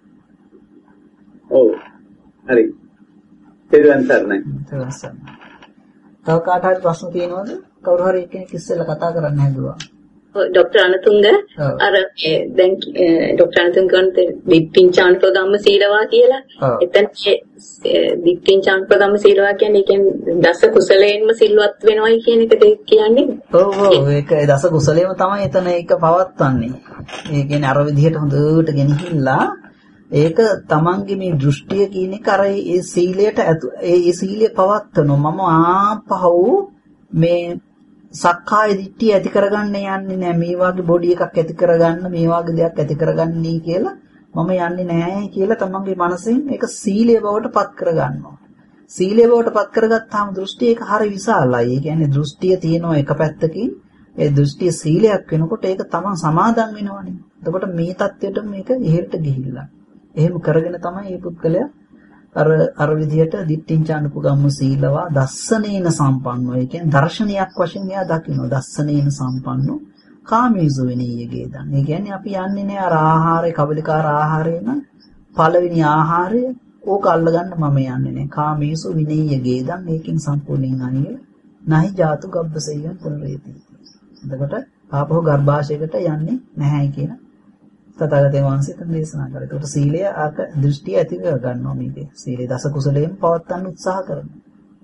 ඔව් හරි. තේරුම් ගන්නයි. තව කාට හරි ප්‍රශ්න තියෙනවද? කවුරු හරි කෙනෙක් ඉස්සෙල්ලා කතා කරන්න හැදුවා. ડોક્ટર අනතුංග අර දැන් ડોક્ટર අනතුංග කන්ට දිට්ඨිංචාන්ප ධම්ම සීලවා කියලා. එතන දිට්ඨිංචාන්ප ධම්ම සීලවා කියන්නේ ඒකෙන් දස කුසලයෙන්ම සිල්වත් වෙනවයි කියන එකද කියන්නේ? ඔව් ඒක දස කුසලයෙන්ම තමයි එතන ඒක පවත්වන්නේ. ඒ කියන්නේ අර විදිහට හොඳට ගෙනහිල්ලා ඒක තමන්ගේ මේ දෘෂ්ටිය කියන එක අර ඒ සීලයට ඒ සීලය පවත්වනවා. මම ආපහු මේ සක්කාය දිට්ඨිය ඇති කරගන්න යන්නේ නැහැ. මේ වගේ බොඩි එකක් ඇති කරගන්න, මේ වගේ දෙයක් ඇති කරගන්නී කියලා මම යන්නේ නැහැ කියලා තමන්ගේ මනසෙන් ඒක සීලය බවට පත් කරගන්නවා. සීලය බවට පත් කරගත්තාම දෘෂ්ටිය ඒක හරි විශාලයි. ඒ කියන්නේ දෘෂ්ටිය තියෙනවා එක පැත්තකින්. ඒ දෘෂ්ටිය සීලයක් වෙනකොට ඒක තමන් සමාදන් වෙනවනේ. එතකොට මේ தත්වෙට මේක ඉහෙලට ගිහිල්ලා. එහෙම කරගෙන තමයි මේ පුද්ගලයා අර විදිහට දිට්ඨිංචානුපගම්ම සීලවා දස්සනේන සම්පන්නෝ. ඒ කියන්නේ දර්ශනයක් වශයෙන් එයා දකිනවා. දස්සනේන සම්පන්නෝ කාමීසු විනීයගේ දන්. ඒ කියන්නේ අපි යන්නේ නෑ අර ආහාරය, කබලිකාර ආහාරය නම් පළවෙනි ආහාරය ඕක අල්ලගන්න මම යන්නේ නෑ. කාමීසු විනීයගේ දන්. ඒකෙන් සම්පූර්ණයෙන් අනිය නහි ජාතු ගබ්බසෙයන් පුනරේති. එතකොට ආපහු ගර්භාෂයකට යන්නේ නැහැ කියන තථාගතයන් වහන්සේ තම දේශනා කළා. ඒකට සීලය ආක දෘෂ්ටිය ඇති කර ගන්නවා මේකේ. සීලේ දස කුසලයෙන් පවත්වන්න උත්සාහ කරනවා.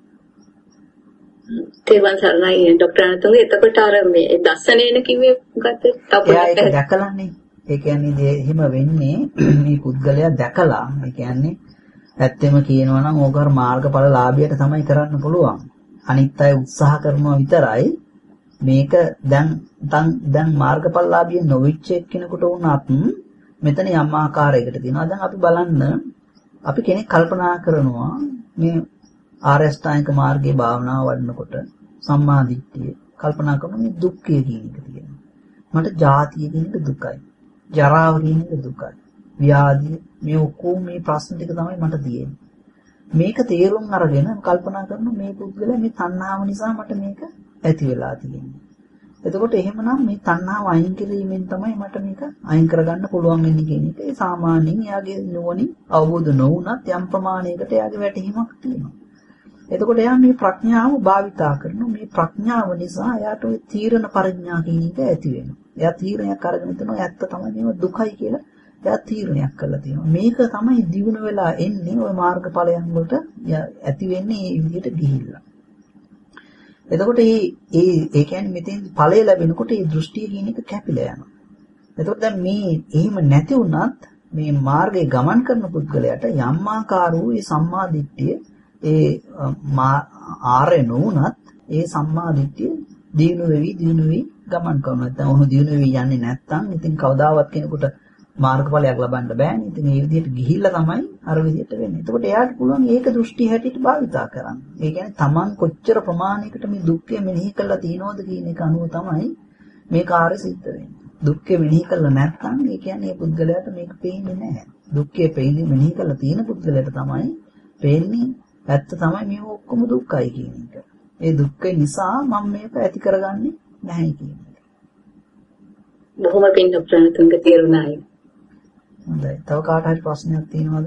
තේරුම් ගන්නයි ડોક્ટર අනතුංග. එතකොට අර මේ දස්සනේන කිව්වේ මොකද්ද? ඒක දැකලානේ. ඒ කියන්නේ එහෙම වෙන්නේ මේ පුද්ගලයා දැකලා. ඒ කියන්නේ ඇත්තෙම කියනවා නම් ඕකර මාර්ගඵලලාභියට තමයි කරන්න පුළුවන්. අනිත් අය උත්සාහ කරනවා විතරයි. මේක දැන් මාර්ගඵලලාභිය නොවිච්ච එක්කෙනෙකුට වුණත් මෙතන යම් ආකාරයකට තියෙනවා. දැන් අපි බලන්න අපි කෙනෙක් කල්පනා කරනවා මේ ආර්යශ්‍රාණික මාර්ගයේ භාවනාව වඩනකොට සම්මා දිට්ඨිය කල්පනා කරන මේ දුක්ඛය කියන එක තියෙනවා. මට ජාතිය කියන එක දුකයි. ජරාව කියන එක දුකයි. ව්‍යාධිය මේ ඔක්කොම මේ ප්‍රශ්න ටික තමයි මට තියෙන්නේ. මේක තේරුම් අරගෙන කල්පනා කරන මේ පුද්ගලයා මේ තණ්හාව නිසා මට මේක ඇති වෙලා තියෙන්නේ. එතකොට එහෙමනම් මේ තණ්හාව අයින් කිරීමෙන් තමයි මට මේක අයින් කරගන්න පුළුවන් වෙන්නේ කියන එක. ඒ සාමාන්‍යයෙන් එයාගේ නුවණින් අවබෝධ නොවුනත් යම් ප්‍රමාණයකට එයාගේ වැටහීමක් තියෙනවා. එතකොට එයා මේ ප්‍රඥාව භාවිතා කරනවා. මේ ප්‍රඥාව නිසා එයාට ওই තීරණ පරිඥා කියන එක ඇති වෙනවා. එයා තීරණයක් අරගෙන හිතනවා ඇත්ත තමයි මේව දුකයි කියලා. එයා තීරණයක් කරලා තියෙනවා. මේක තමයි දියුණු වෙලා එන්නේ ওই මාර්ගඵලයන් වලට ඇති වෙන්නේ මේ විදිහට ගිහිල්ලා. එතකොට ඒ කියන්නේ මෙතෙන් ඵලය ලැබෙනකොට මේ දෘෂ්ටිය කියන එක කැපිලා යනවා. එතකොට දැන් මේ එහෙම නැති වුණත් මේ මාර්ගයේ ගමන් කරන පුද්ගලයාට යම් ආකාර වූ මේ සම්මා දිට්ඨිය ඒ ආර්ය නොවුනත් ඒ සම්මා දිට්ඨිය දිනු වෙවි ගමන් කරනවා. නැත්නම් ඔහු දිනු වෙවි යන්නේ නැත්නම් ඉතින් කවදාවත් කෙනෙකුට මාර්ගඵලයක් ලබන්න බෑනේ. ඉතින් මේ විදිහට ගිහිල්ලා තමයි අර විදිහට වෙන්නේ. එතකොට එයාට පුළුවන් ඒක දෘෂ්ටි හැටියට භාවිතා කරන්න. ඒ කියන්නේ Taman කොච්චර ප්‍රමාණයකට මේ දුක්ඛය මෙනෙහි කරලා තියනවද කියන එක අනුව තමයි මේ කාර්ය සිද්ධ වෙන්නේ. දුක්ඛය මෙනෙහි කරලා නැත්නම් ඒ කියන්නේ මේ පුද්ගලයාට මේක පේන්නේ නැහැ. දුක්ඛය පේන්නේ මෙනෙහි කරලා තියෙන පුද්ගලයාට තමයි පේන්නේ ඇත්ත තමයි මේ ඔක්කොම දුක්ඛයි කියන එක. ඒ දුක්ඛ නිසා මම මේක ඇති කරගන්නේ නැහැ කියන එක. බොහොම පින් ප්‍රණතුන්ගේ තේරුණායි. හොඳයි. තව කාට හරි ප්‍රශ්නයක් තියෙනවද?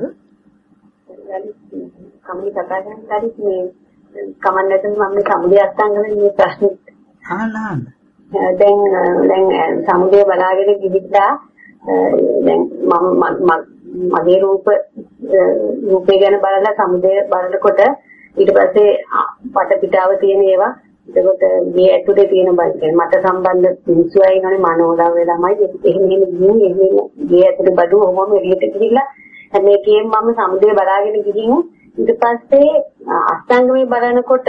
කමලි කතා කරද්දී මේ කමන්න නැතුව මම මේ සමුදය අත්ංගමේ මේ ප්‍රශ්නේ අහන්න. දැන් සමුදය බලාගෙන ගිහිල්ලා දැන් මම මගේ රූපේ ගැන බලලා සමුදය බලනකොට ඊට පස්සේ පට පිටාව තියෙන ඒවා එතකොට මේ ඇතුලේ තියෙන බයි මට සම්බන්ධ මිනිස්සු අයිනෝනේ මනෝලා වෙලාමයි එහෙම ගිහින් මේ ඇතුලේ බඩු ඔහොම එළියට ගිහිල්ලා මේකෙන් මම සමුදය බලාගෙන ගිහින් ඊට පස්සේ අෂ්ටාංගමේ බලනකොට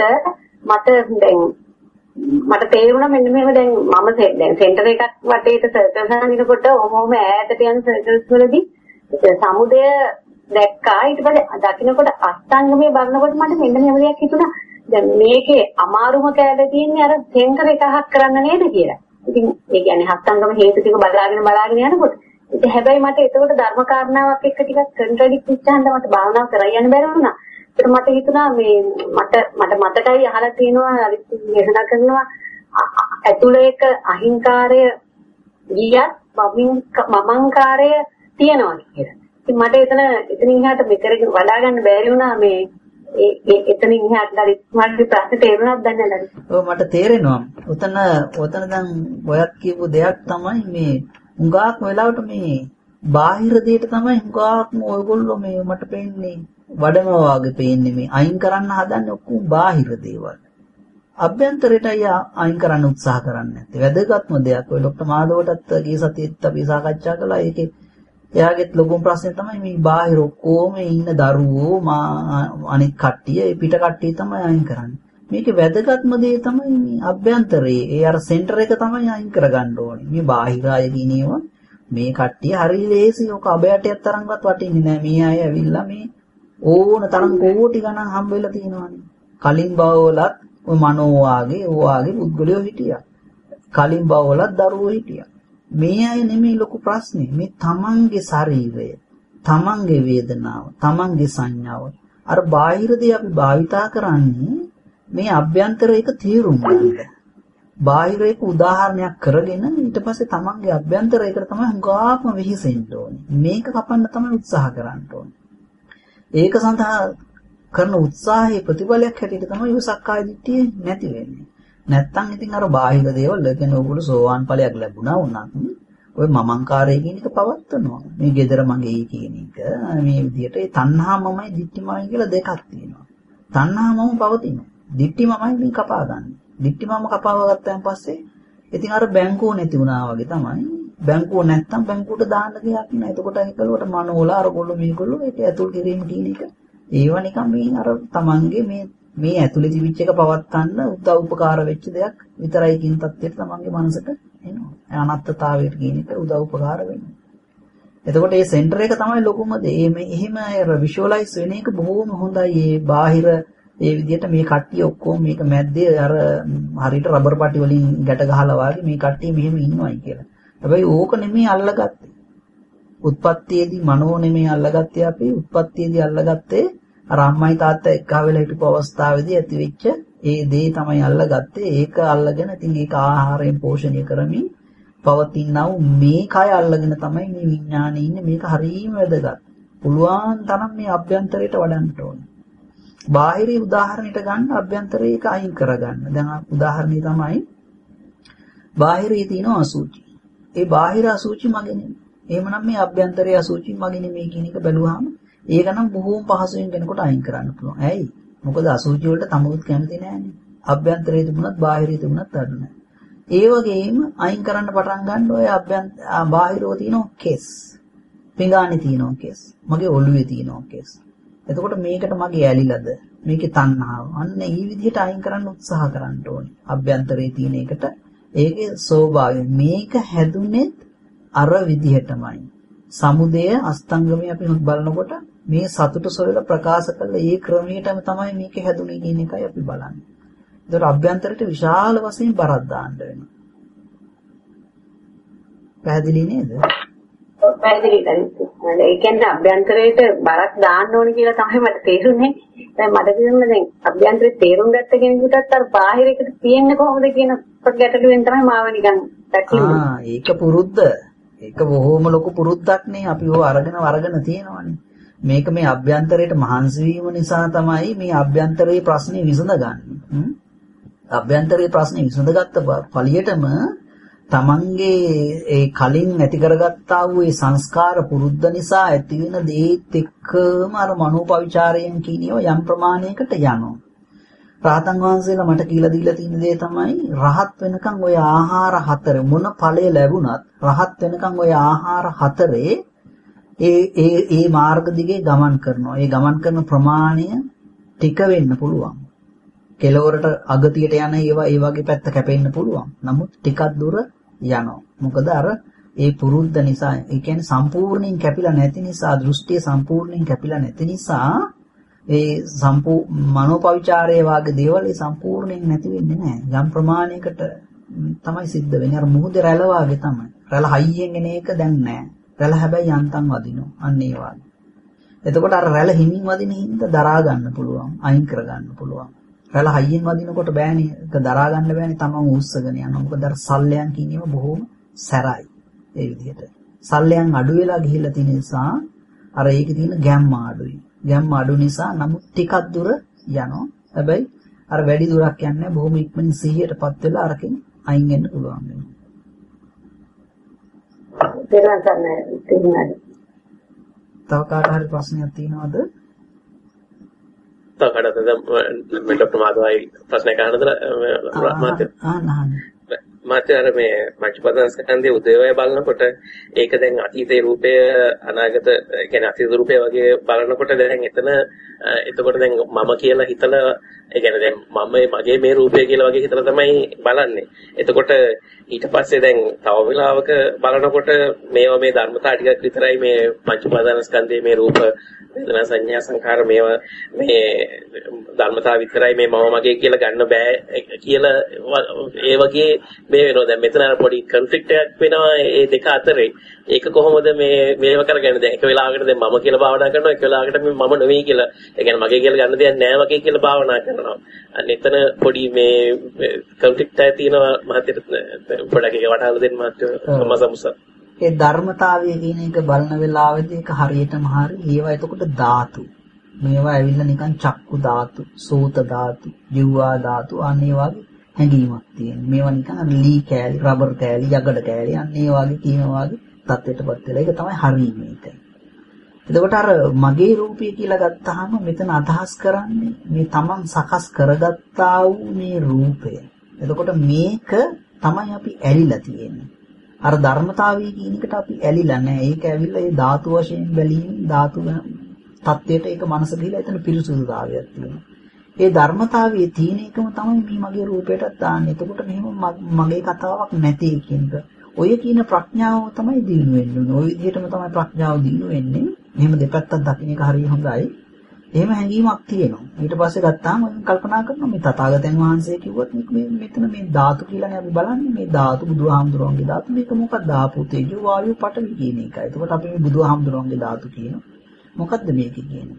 මට තේරුණා මෙන්න මෙහෙම දැන් මම දැන් සෙන්ටර් එකක් වටේට සර්කල්ස් හංගිනකොට ඔහොම ඈතට යන සර්කල්ස් වලදී සමුදය දැක්කා ඊට පස්සේ දකින්නකොට අෂ්ටාංගමේ බලනකොට මට මෙන්න මෙහෙම දෙයක් හිතුණා දැන් මේකේ අමාරුම කැලේ තියෙන්නේ අර සෙන්ටර් එකක් කරන්න නේද කියලා. ඉතින් ඒ කියන්නේ අෂ්ටාංගම හේතු ටික බලාගෙන යනකොට ඉතින් හැබැයි මට ඒකට ධර්ම කාරණාවක් එක්ක ටිකක් කන්ට්‍රඩික්ට් වෙච්චාන්ද මට භාවනා කරලා යන්න බැරි වුණා. ඒත් මට හිතුණා මේ මට මතකයි අහලා තියෙනවා දේශනා කරනවා ඇතුළේක අහිංකාරය ගියත් මමංකාරය තියනවා කියලා. ඉතින් මට එතනින් එහාට මෙතන වඩා ගන්න බැරි වුණා මේ එතනින් එහාට මට ප්‍රශ්න තේරුණාද දැන් නැද්ද? ඔව් මට තේරෙනවා. ඔතන දැන් ඔයත් කියපු දෙයක් තමයි මේ හුඟක් වෙලාවට මේ බාහිර දෙයට තමයි හුඟක්ම ඔයගොල්ලෝ මේ මට පේන්නේ වඩනවා වගේ පේන්නේ මේ අයින් කරන්න හදන්නේ ඔක්කොම බාහිර දේවල්. අභ්‍යන්තරයට අයින් කරන්න උත්සාහ කරන්නේ නැත්තේ. වැදගත්ම දෙයක්. ඔය ડોક્ટર මාධවටත් ගිය සතියේත් අපි සාකච්ඡා කළා. ඒකේ එයාගෙත් ලොකුම ප්‍රශ්නේ තමයි මේ බාහිර ඔක්කොම ඉන්න දරුවෝ අනිත් කට්ටිය ඒ පිට කට්ටිය තමයි අයින් කරන්නේ. මේකේ වැදගත්ම දේ තමයි මේ අභ්‍යන්තරයේ ඒ අර සෙන්ටර් එක තමයි අයින් කරගන්න ඕනේ. මේ බාහිර අය කියනේවා මේ කට්ටිය හරි ලේසි. ඔක අබයටයක් තරම්වත් වටින්නේ නැහැ. මේ අය ඇවිල්ලා මේ ඕන තරම් කෝටි ගණන් හම්බ වෙලා තියෙනවානේ. කලින් භවවලත් ඔය මනෝවාගේ පුද්ගලයෝ හිටියා. කලින් භවවලත් දරුවෝ හිටියා. මේ අය නෙමෙයි ලොකු ප්‍රශ්නේ. මේ තමන්ගේ ශරීරය, තමන්ගේ වේදනාව, තමන්ගේ සංඥාව. අර බාහිර දේ අපි භාවිතා කරන්නේ මේ අභ්‍යන්තරයක තීරුම් ගන්න. බාහිර එක උදාහරණයක් කරගෙන ඊට පස්සේ තමන්ගේ අභ්‍යන්තරයකට තමයි හුඟාක්ම වෙහිසෙන්න ඕනේ. මේක කපන්න තමයි උත්සාහ කරන්න ඕනේ. ඒක සඳහා කරන උත්සාහයේ ප්‍රතිඵලයක් හැටියට තමයි උසක්කාය දිට්ඨිය නැති වෙන්නේ. නැත්තම් ඉතින් අර බාහිර දේවල් කියන ඕගොල්ලෝ සෝවාන් ඵලයක් ලැබුණා වුණත් ඔය මමංකාරය කියන එක පවත්වනවා. මේ gedara මගේ කියන එක මේ විදිහට ඒ තණ්හා මමයි දිට්ඨි මමයි කියලා දෙකක් තියෙනවා. තණ්හා මම පවතිනවා. දිට්ඨි මමයි මේ කපා ගන්න. දිට්ඨි මම කපාව ගත්තන් පස්සේ ඉතින් අර බැංකුව නැති වුණා වගේ තමයි. බැංකුව නැත්තම් බැංකුවට දාන්න දෙයක් නෑ. එතකොට ඒකලවට මනෝල අර ගොල්ලෝ මේගොල්ලෝ ඒක ඇතුල් කිරීම කියන එක ඒව නිකන් මේ අර තමන්ගේ මේ ඇතුලේ තිබිච්ච එක පවත්තන්න උදව් උපකාර වෙච්ච දෙයක් විතරයි කියන තත්ත්වයට තමන්ගේ මනසට එනවා. අනත්තතාවයට කියන එක උදව් උපකාර වෙනවා. එතකොට මේ සෙන්ටර් එක තමයි ලොකුම දේ. මේ එහෙම අර විෂුවලයිස් වෙන එක බොහොම හොඳයි. මේ බාහිර ඒ විදිහට මේ කට්ටිය ඔක්කොම මේක මැද්දේ අර හරියට රබර් පටි වලින් ගැට ගහලා වගේ මේ කට්ටිය මෙහෙම ඉන්නවයි කියලා. හැබැයි ඕක නෙමෙයි අල්ලගත්තේ. උත්පත්තියේදී මනෝ නෙමෙයි අල්ලගත්තේ අපි. උත්පත්තියේදී අල්ලගත්තේ අර අම්මයි තාත්තා එක්ක වෙලා හිටපු අවස්ථාවේදී ඇතිවෙච්ච ඒ දේ තමයි අල්ලගත්තේ. ඒක අල්ලගෙන ඉතින් ඒක ආහාරයෙන් පෝෂණය කරමින් පවතිනව මේ කය අල්ලගෙන තමයි මේ විඥානේ ඉන්නේ. මේක හරියම වැදගත්. පුළුවන් තරම් මේ අභ්‍යන්තරයට වඩන්න ඕනේ. බාහිරේ උදාහරණයට ගන්න අභ්‍යන්තරේ ඒක අයින් කරගන්න. දැන් උදාහරණේ තමයි බාහිරේ තියෙන අසුචි. ඒ බාහිර අසුචි මගේ නෙමෙයි. එහෙමනම් මේ අභ්‍යන්තරයේ අසුචි මගේ නෙමෙයි කියන එක බැලුවාම ඒක නම් බොහෝම පහසුවෙන් කෙනෙකුට අයින් කරන්න පුළුවන්. ඇයි? මොකද අසුචි වලට තමුත් කැමති නෑනේ. අභ්‍යන්තරයේ තිබුණත් බාහිරයේ තිබුණත් අඩු නෑ. ඒ වගේම අයින් කරන්න පටන් ගන්න ඔය බාහිරව තියෙන කෙස්. පිඟානේ තියෙන කෙස්. මගේ ඔළුවේ තියෙන කෙස්. එතකොට මේකට මගේ ඇලිලාද? මේකේ තණ්හාව. අන්න ඒ විදිහට අයින් කරන්න උත්සාහ කරන්න ඕනේ. අභ්‍යන්තරයේ තියෙන එකට ඒකේ ස්වභාවය. මේක හැදුනේත් අර විදිහටමයි. සමුදය අස්තංගමය අපි බලනකොට මේ සතුට සොයලා ප්‍රකාශ කළ ඒ ක්‍රමයටම තමයි මේක හැදුනේ කියන එකයි අපි බලන්නේ. ඒතර අභ්‍යන්තරයට විශාල වශයෙන් බරක් දාන්න වෙනවා. පැහැදිලි නේද? පැහැදිලි නේද? ඒ කියන්නේ අභ්‍යන්තරයට බරක් දාන්න ඕනේ කියලා තමයි මට තේරුනේ. දැන් මට තේරුණා දැන් අභ්‍යන්තරේ තේරුම් ගත්ත කෙනෙකුටත් අර බාහිරයකට තියෙන්නේ කොහොමද කියන ගැටලුවෙන් තමයි මාව නිකන් පැටලෙන්නේ. ඒක පුරුද්ද. ඒක බොහොම ලොකු පුරුද්දක් නේ. අපි ඕව අරගෙන තියෙනවානේ. මේක මේ අභ්‍යන්තරයට මහන්සි වීම නිසා තමයි මේ අභ්‍යන්තරයේ ප්‍රශ්නේ විසඳගන්නේ. අභ්‍යන්තරයේ ප්‍රශ්නේ විසඳගත්ත පළියටම තමන්ගේ ඒ කලින් ඇති කරගත්තා වූ ඒ සංස්කාර පුරුද්ද නිසා ඇති වෙන දේත් එක්කම අර මනෝපවිචාරයෙන් කියනියව යම් ප්‍රමාණයකට යනවා. රහතන් වහන්සේලා මට කියලා දීලා තියෙන දේ තමයි රහත් වෙනකන් ඔය ආහාර හතර මොන ඵලය ලැබුණත් රහත් වෙනකන් ඔය ආහාර හතරේ ඒ මාර්ග දිගේ ගමන් කරනවා. ඒ ගමන් කරන ප්‍රමාණය ටික වෙන්න පුළුවන්. කෙලවරට අගතියට යන ඒවා ඒ වගේ පැත්ත කැපෙන්න පුළුවන්. නමුත් ටිකක් දුර යනවා. මොකද අර ඒ පුරුද්ද නිසා, ඒ කියන්නේ සම්පූර්ණයෙන් කැපිලා නැති නිසා, දෘෂ්ටිය සම්පූර්ණයෙන් කැපිලා නැති නිසා ඒ මනෝපවිචාරයේ වාගේ දේවල් ඒ සම්පූර්ණයෙන් නැති වෙන්නේ නැහැ. යම් ප්‍රමාණයකට තමයි සිද්ධ වෙන්නේ. අර මුහුදේ රැළ වාගේ තමයි. රැළ හයියෙන් එන එක දැන් නැහැ. රැළ හැබැයි යන්තම් වදිනවා. අන්න ඒ වාගේ. එතකොට අර රැළ හිමින් වදින හින්දා දරා ගන්න පුළුවන්, අයින් කර ගන්න පුළුවන්. රැළ හයියෙන් වදිනකොට බෑනේ. ඒක දරා ගන්න බෑනේ. තමන් උස්සගෙන යනවා. මොකද අර සල්ලයන් කියනේම බොහොම සැරයි. ඒ විදිහට. සල්ලයන් අඩු වෙලා ගිහිල්ලා තියෙන නිසා අර ඒකේ තියෙන ගැම්ම අඩුයි. ගැම්ම අඩු නිසා නමුත් ටිකක් දුර යනවා. හැබැයි අර වැඩි දුරක් යන්නේ බොහොම ඉක්මනින් 100%ටපත් වෙලා අරකින් අයින් වෙන්න පුළුවන් වෙනවා. තව කාට හරි ප්‍රශ්නයක් තියෙනවද? තව කාටද මේ ડોક્ટર මාධවයි ප්‍රශ්නයක් අහන්නද? මාත්‍ය අර මේ මච්චපදස්කන්ධයේ උදේවය බලනකොට ඒක දැන් අතීතේ රූපය අනාගත කියන්නේ අතීත රූපය වගේ බලනකොට දැන් එතකොට දැන් මම කියලා හිතලා ඒ කියන්නේ දැන් මම මගේ මේ රූපය කියලා වගේ හිතලා තමයි බලන්නේ. එතකොට ඊට පස්සේ දැන් තව වෙලාවක බලනකොට මේවා මේ ධර්මතා ටිකක් විතරයි මේ මච්චපදස්කන්ධයේ මේ රූප වේදනා සංඥා සංඛාර මේවා මේ ධර්මතා විතරයි මේ මම මගේ කියලා ගන්න බෑ කියලා ඒ වගේ මේ වෙනවා. දැන් මෙතන අර පොඩි කන්ෆ්ලික්ට් එකක් වෙනවා මේ දෙක අතරේ. ඒක කොහොමද මේව කරගන්නේ? දැන් එක වෙලාවකට දැන් මම කියලා භාවනා කරනවා, එක වෙලාවකට මේ මම නෙවෙයි කියලා. ඒ කියන්නේ මගේ කියලා ගන්න දෙයක් නෑ වගේ කියලා භාවනා කරනවා. අන්න එතන පොඩි මේ කන්ෆ්ලික්ට් එකක් තියෙනවා මහත්තයට පොඩක් එක වටහාලා දෙන්න මහත්තයෝ සමසමස. ඒ ධර්මතාවය කියන එක බලන වෙලාවෙදී ඒක හරියටම හරි. ඒවා එතකොට ධාතු. මේවා ඇවිල්ලා නිකන් චක්කු ධාතු, සෝත ධාතු, ජීවා ධාතු අනේ වගේ හැඟීමක් තියෙන. මේවා නිකන් ලී කෑලි, රබර් කෑලි, යකඩ කෑලි අනේ වගේ කියනවා වගේ තත්ත්වයටපත් වෙලා. ඒක තමයි හරිය මේක. එතකොට අර මගේ රූපය කියලා ගත්තාම මෙතන අදහස් කරන්නේ මේ Taman සකස් කරගත්තා වූ මේ රූපය. එතකොට මේක තමයි අපි ඇලිලා තියෙන්නේ. අර ධර්මතාවය කියන එකට අපි ඇලිලා නැහැ. ඒක ඇවිල්ලා ඒ ධාතු වශයෙන් බැලීම ධාතු තත්ත්වයට ඒක මනස ගිහිලා එතන පිරිසුදුතාවයක් තියෙනවා. ඒ ධර්මතාවයේ තියෙන එකම තමයි මේ මගේ රූපයටත් දාන්නේ. එතකොට මෙහෙම මගේ කතාවක් නැති කියන එක. ඔය කියන ප්‍රඥාව තමයි දිනු වෙන්නේ. ඔය විදිහටම තමයි ප්‍රඥාව දිනු වෙන්නේ. මෙහෙම දෙපැත්තක් දකින්න එක හරිය හොඳයි. එහෙම හැඟීමක් තියෙනවා. ඊට පස්සේ ගත්තාම මම කල්පනා කරනවා මේ තථාගතයන් වහන්සේ කිව්වොත් මෙතන මේ ධාතු කියලානේ අපි බලන්නේ. මේ ධාතු බුදුහාමුදුරන්ගේ ධාතු මේක මොකක්ද? ආපෝ තේජෝ වායු පඨවි කියන එකයි. එතකොට අපි මේ බුදුහාමුදුරන්ගේ ධාතු කියනවා. මොකද්ද මේක කියන්නේ?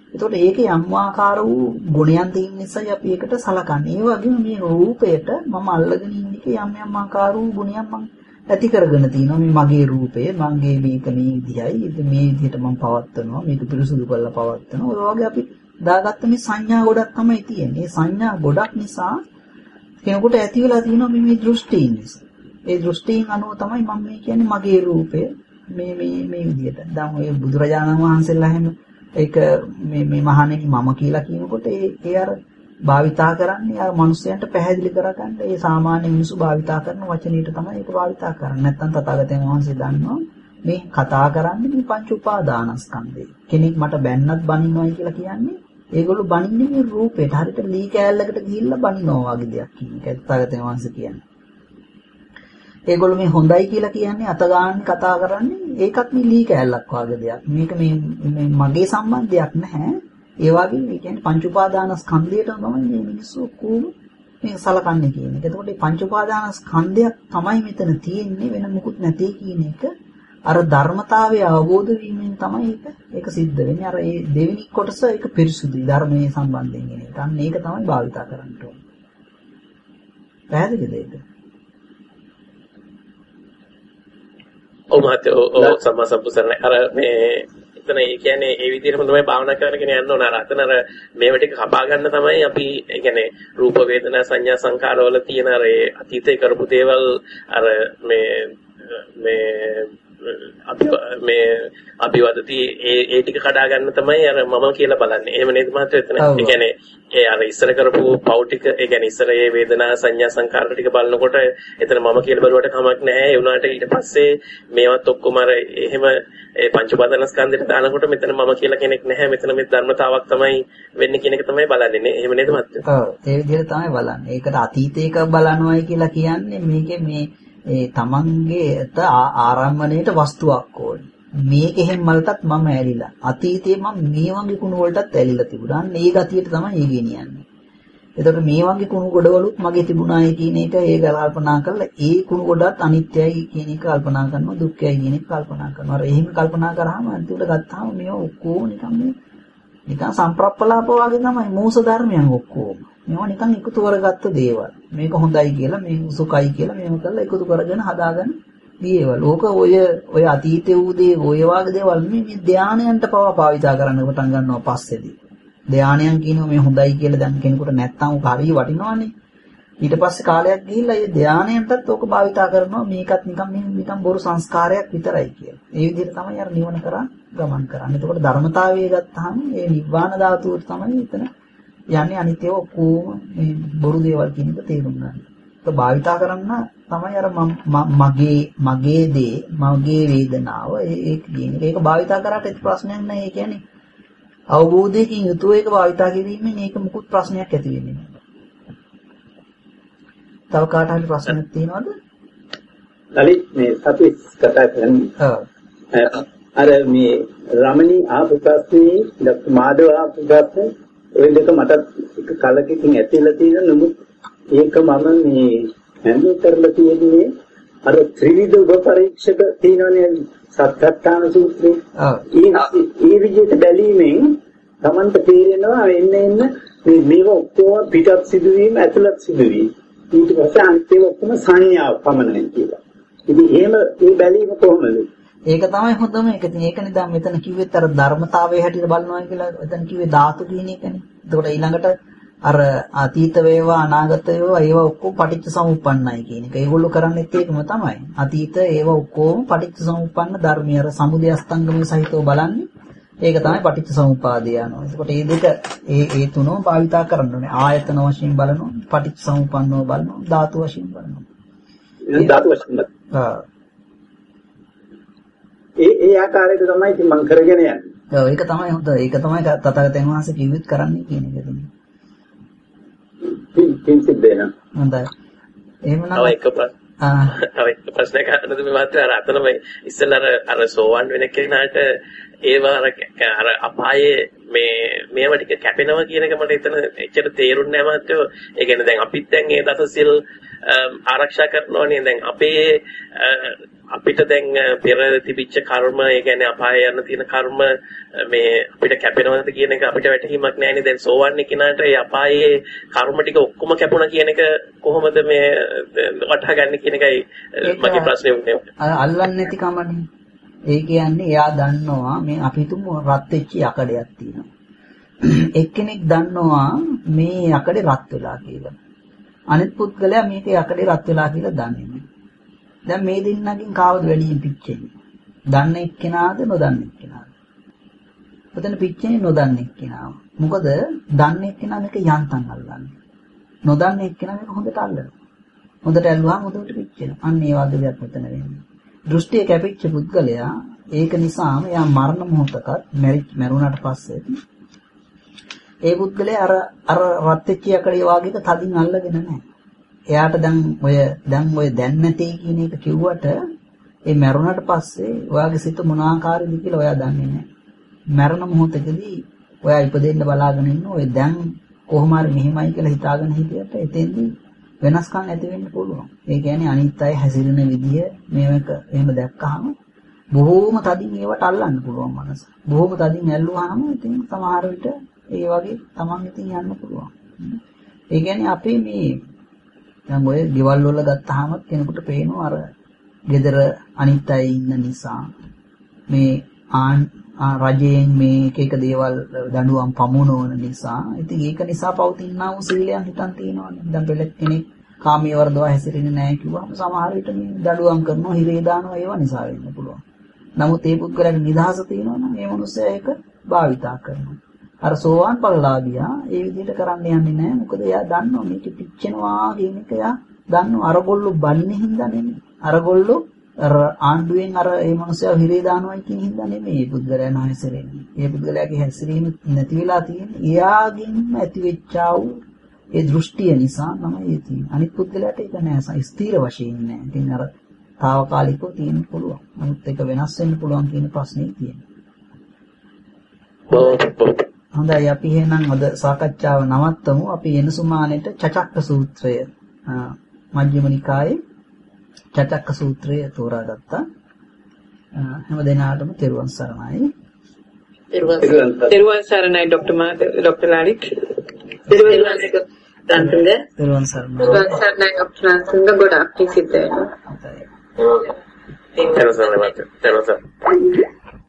එතකොට ඒකේ යම් ආකාර වූ ගුණයන් තියෙන නිසායි අපි ඒකට සලකන්නේ. ඒ වගේම මේ රූපයට මම අල්ලගෙන ඉන්න එකේ යම් ආකාර වූ ගුණයන් මම ඇති කරගෙන තිනවා. මේ මගේ රූපය, මගේ මේක මේ විදියයි, ඉතින් මේ විදියට මම පවත්නවා, මේක පිරිසුදු කරලා පවත්නවා. ඔය වගේ අපි දාගත්ත මේ සංඥා ගොඩක් තමයි තියෙන්නේ. මේ සංඥා ගොඩක් නිසා කෙනෙකුට ඇති වෙලා තියෙනවා මේ දෘෂ්ටීන් නිසා. ඒ දෘෂ්ටීන් අනුව තමයි මම මේ කියන්නේ මගේ රූපය මේ විදියට. දැන් ඔය බුදුරජාණන් වහන්සේලා හැම ඒක මේ මහණෙනි මම කියලා කියනකොට ඒ අර භාවිතා කරන්නේ අර මිනිස්යන්ට පැහැදිලි කරගන්න ඒ සාමාන්‍ය මිනිස්සු භාවිතා කරන වචනීයට තමයි ඒක භාවිතා කරන්නේ. නැත්තම් තථාගතයන් වහන්සේ දන්නවා මේ කතා කරන්නේ මේ පංච උපාදානස්කන්ධය. කෙනෙක් මට බැන්නත් බනින්නවයි කියලා කියන්නේ ඒගොල්ලෝ බනින්නේ මේ රූපේට. හරියට ලී කෑල්ලකට ගිහිල්ලා බනිනවා වගේ දෙයක් කියන එක තථාගතයන් වහන්සේ කියන්නේ. ඒගොල්ලෝ මේ හොඳයි කියලා කියන්නේ අත ගන්න කතා කරන්නේ ඒකත් මේ ලී කෑල්ලක් වගේ දෙයක්. මේක මේ මගේ සම්බන්ධයක් නැහැ. ඒ වගේ මේ කියන්නේ පංච උපාදානස්කන්ධයට තමයි මේ මිනිස්සු කොහොම මේ සලකන්නේ කියන එක. එතකොට මේ පංච උපාදානස්කන්ධයක් තමයි මෙතන තියෙන්නේ වෙන මොකුත් නැtei කියන එක. අර ධර්මතාවය අවබෝධ වීමෙන් තමයි ඒක සිද්ධ වෙන්නේ. අර ඒ දෙවෙනි කොටස ඒක පිරිසුදුයි ධර්මයේ සම්බන්ධයෙන් කියන එක. අන්න ඒක තමයි භාවිතා කරන්න ඕනේ. පැහැදිලිද ඒක? ඔව් මහත්තයෝ සම්මා සම්පූර්ණ අර මේ එතන ඒ කියන්නේ ඒ විදිහටම තමයි භාවනා කරගෙන යන්න ඕන. අර අතන අර මේව ටික කපා ගන්න තමයි අපි ඒ කියන්නේ රූප වේදනා සංඥා සංකාරවල තියෙන අර අතීතේ කරපු දේවල් අර අභිවදති ඒ ටික කඩා ගන්න තමයි අර මම කියලා බලන්නේ. එහෙම නේද මහත්තයෝ එතන? ඒ කියන්නේ ඒ අර ඉස්සර කරපු පව් ටික ඒ කියන්නේ ඉස්සර ඒ වේදනා සංඥා සංකාර ටික බලනකොට එතන මම කියලා බැලුවට කමක් නැහැ. ඒ වුණාට ඊට පස්සේ මේවත් ඔක්කොම අර එහෙම ඒ පංච උපාදානස්කන්ධයට දානකොට මෙතන මම කියලා කෙනෙක් නැහැ. මෙතන මේ ධර්මතාවක් තමයි වෙන්නේ කියන එක තමයි බලන්නේ නේ. එහෙම නේද මහත්තයෝ? ඔව් ඒ විදිහට තමයි බලන්නේ. ඒකට අතීතයක බලනවායි කියලා කියන්නේ මේකේ මේ ඒ තමන්ගේට ආරම්භණයට වස්තුවක් ඕනේ. මේකෙන් මලටත් මම ඇලිලා. අතීතයේ මම මේ වගේ කුණු වලටත් ඇලිලා තිබුණා. අන්න ඒ ගතියට තමයි ඒ ගෙනියන්නේ. එතකොට මේ වගේ කුණු ගොඩවලුත් මගේ තිබුණායි කියන එක ඒක කල්පනා කරලා ඒ කුණු ගොඩත් අනිත්‍යයි කියන එක කල්පනා කරනවා, දුක්ඛයයි කියන එක කල්පනා කරනවා. අර එහෙම කල්පනා කරාම අන්තිමට ගත්තාම මේවා ඔක්කොම නිකන් සම්ප්‍රප්පලාප වගේ තමයි මෝස ධර්මයන් ඔක්කොම. මේවා නිකන් එකතු කරගත්ත දේවල්. මේක හොඳයි කියලා, මේක සුඛයි කියලා මේව කරලා එකතු කරගෙන හදාගන්න දේවල්. ඕක ඔය අතීතයේ වූ දේ ඔය වගේ දේවල් මේ ධානයන්ට පවා භාවිතා කරන්න පටන් ගන්නවා පස්සේදී. ධානයන් කියනවා මේ හොඳයි කියලා දැන් කෙනෙකුට නැත්තම් උක හරිය වටිනවනේ. ඊට පස්සේ කාලයක් ගිහිල්ලා ඒ ධානයන්ටත් ඕක භාවිතා කරනවා මේකත් නිකන් බොරු සංස්කාරයක් විතරයි කියලා. ඒ විදිහට තමයි අර නිවන කරා ගමන් කරන්නේ. එතකොට ධර්මතාවය ගත්තාම මේ නිබ්බාන ධාතුව තමයි එතන යන්නේ අනිත්‍යව ඔක්කොම මේ බොරු දේවල් කියන එක තේරුම් ගන්න. ඒක භාවිතා කරන්න තමයි අර මගේ දේ මගේ වේදනාව ඒක කියන්නේ. ඒක භාවිතා කරාට ඒක ප්‍රශ්නයක් නෑ. ඒ කියන්නේ අවබෝධයකින් යුතුව ඒක භාවිතා කිරීමෙන් ඒක මුකුත් ප්‍රශ්නයක් ඇති වෙන්නේ නෑ. තව කාට හරි ප්‍රශ්නයක් තියෙනවද? ලලිත් මේ සති කතා කරන්නේ. අර මේ රමණී ආපු ප්‍රශ්නේ ඩොක්ටර් මාධව ආපු ප්‍රශ්නේ ඔය දෙක මට එක කලකින් ඇතිලා තියෙන නමුත් ඒක මම මේ හැන්ඩල් කරලා තියෙන්නේ අර ත්‍රිවිධ උපපරීක්ෂක තියෙනවනේ සත්‍යත්තාන සූත්‍රේ. ඒ විදිහට බැලීමෙන් Tamanta තේරෙනවා එන්න මේව ඔක්කොම පිටත් සිදුවීම ඇතුළත් සිදුවීම. ඊට පස්සේ අන්තිම ඔක්කොම සංඥාව පමණයි කියලා. ඉතින් එහෙම මේ බැලීම කොහොමද? ඒක තමයි හොඳම එක. ඉතින් ඒකනේ දැන් මෙතන කිව්වෙත් අර ධර්මතාවයේ හැටියට බලනවා කියලා එතන කිව්වේ ධාතු කියන එකනේ. එතකොට ඊළඟට අර අතීත වේවා අනාගත වේවා ඒවා ඔක්කොම පටිච්ච සමුප්පන්නයි කියන එක. ඒගොල්ලෝ කරන්නේත් ඒකම තමයි. අතීත ඒවා ඔක්කොම පටිච්ච සමුප්පන්න ධර්මය අර සමුදය අස්තංගමයේ සහිතව බලන්නේ. ඒක තමයි පටිච්ච සමුපාදය යනවා. එතකොට මේ දෙක ඒ තුනම භාවිතා කරන්න ඕනේ. ආයතන වශයෙන් බලනවා, පටිච්ච සමුප්පන්නව බලනවා, ධාතු වශයෙන් බලනවා. ධාතු වශයෙන් ඒ ආකාරයට තමයි ඉතින් මම කරගෙන යන්නේ. ඔව් ඒක තමයි හොඳ. ඒක තමයි තථාගතයන් වහන්සේ කිව්වෙත් කරන්නේ කියන එක තමයි. සිද්ධ වෙනවා. හොඳයි. එහෙමනම් තව එක ප්‍රශ්නයක් අහන්නද මේ මාත්‍ර අර අතනම ඉස්සෙල්ලා අර සෝවන් වෙන කෙනාට ඒවා අර අපායේ මේව ටික කැපෙනවා කියන එක මට එතන එච්චර තේරුන්නේ නැහැ මහත්තයෝ. ඒ කියන්නේ දැන් අපිත් දැන් ඒ දසසිල් ආරක්ෂා කරනවානේ. දැන් අපිට දැන් පෙර තිබිච්ච කර්ම, ඒ කියන්නේ අපායේ යන තියෙන කර්ම මේ අපිට කැපෙනවද කියන එක අපිට වැටහීමක් නැහැනේ. දැන් සෝවන්නේ කෙනාට ඒ අපායේ කර්ම ටික ඔක්කොම කැපුණා කියන එක කොහොමද මේ වටහා ගන්න කියන එකයි මගේ ප්‍රශ්නේ වුණේ. අල්ලන්නේ නැති කමනේ. ඒ කියන්නේ එයා දන්නවා මේ අපි හිතමු රත් වෙච්ච යකඩයක් තියෙනවා. එක්කෙනෙක් දන්නවා මේ යකඩේ රත් වෙලා කියලා. අනිත් පුද්ගලයා මේක යකඩේ රත් වෙලා කියලා දන්නේ නැහැ. දැන් මේ දෙන්නගෙන් කාවද වැඩියෙන් පිච්චෙන්නේ? දන්න එක්කෙනාද නොදන්න එක්කෙනාද? ඔතන පිච්චෙන්නේ නොදන්න එක්කෙනාව. මොකද දන්න එක්කෙනා මේක යන්තම් අල්ලන්නේ. නොදන්න එක්කෙනා මේක හොඳට අල්ලනවා. හොඳට ඇල්ලුවාම හොඳට පිච්චෙනවා. අන්න ඒ වගේ දෙයක් මෙතන වෙන්නේ. දෘෂ්ටිය කැපිච්ච පුද්ගලයා ඒක නිසාම එයා මරණ මොහොතකත් මැරුණාට පස්සේ ඒ පුද්ගලයා අර රත් වෙච්ච යකඩේ වාගේක තදින් අල්ලගෙන නැහැ. එයාට දැන් ඔය දැන් නැtei කියන එක කිව්වට ඒ මැරුණාට පස්සේ ඔයාගේ සිත මොන ආකාරයද කියලා ඔයා දන්නේ නැහැ. මරණ මොහොතකදී ඔයා ඉපදෙන්න බලාගෙන ඉන්න ඔය දැන් කොහොම හරි මෙහෙමයි කියලා හිතාගෙන හිටියට එතෙන්දී වෙනස්කම් ඇති වෙන්න පුළුවන්. ඒ කියන්නේ අනිත් අය හැසිරෙන විදිය මේක එහෙම දැක්කහම බොහෝම තදින් ඒවට අල්ලන්න පුළුවන් මනස. බොහෝම තදින් ඇල්ලුවාම ඉතින් සමහර විට ඒ වගේ Taman ඉතින් යන්න පුළුවන්. ඒ කියන්නේ අපි මේ දැන් ඔය ගෙවල් වල ගත්තාම කෙනෙකුට පේනවා අර ගෙදර අනිත් අය ඉන්න නිසා මේ රජයෙන් මේ එක දේවල් දඬුවම් පමුණවන නිසා ඉතින් ඒක නිසා පවතිනා වූ සීලයන් හිතන් තියෙනවානේ. දැන් පෙළෙක් කෙනෙක් කාමයේ වර්ධව හැසිරෙන්නේ නැහැ කිව්වම සමහර විට මේ දඬුවම් කරනවා හිරේ දානවා ඒව නිසා වෙන්න පුළුවන්. නමුත් ඒ පුද්ගලයාගේ නිදහස තියෙනවා නම් ඒ මනුස්සයා ඒක භාවිතා කරනවා. අර සෝවාන් ඵලලාභියා ඒ විදිහට කරන්න යන්නේ නැහැ. මොකද එයා දන්නවා මේක පිච්චෙනවා කියන එක එයා දන්නවා. අරගොල්ලෝ බන්නේ හින්දා නෙමෙයි. අරගොල්ලෝ අර ආණ්ඩුවෙන් අර ඒ මනුස්සයා හිරේ දානවායි කියන හින්දා නෙමෙයි. මේ පුද්ගලයා නැහැසිරෙන්නේ. මේ පුද්ගලයාගේ හැසිරීම නැති වෙලා තියෙන්නේ. එයාගින්ම ඇතිවෙච්චා වූ ඒ දෘෂ්ටිය නිසා තමයි ඒ තියෙන්නේ. අනිත් පුද්ගලයාට ඒක නෑ. ස්ථීර වශයෙන් නෑ. ඉතින් අර తాවකාලිකව තියෙන්න පුළුවන්. නමුත් ඒක වෙනස් වෙන්න පුළුවන් කියන ප්‍රශ්නේ තියෙනවා. හොඳයි අපි එහෙනම් අද සාකච්ඡාව නවත්තමු. අපි එනසුමානෙට චචක්ක සූත්‍රය මජ්ක්‍ධිම නිකායේ චචක්ක සූත්‍රය තෝරාගත්තා. හැම දිනාටම තෙරුවන් සරණයි. තෙරුවන් සරණයි ડોક્ટર ලලිත්. තෙරුවන් සරණයි. තෙරුවන් සරණයි. ડોક્ટર ලලිත් ගොඩක් සිද්ධ වෙනවා. තෙරුවන් සරණයි.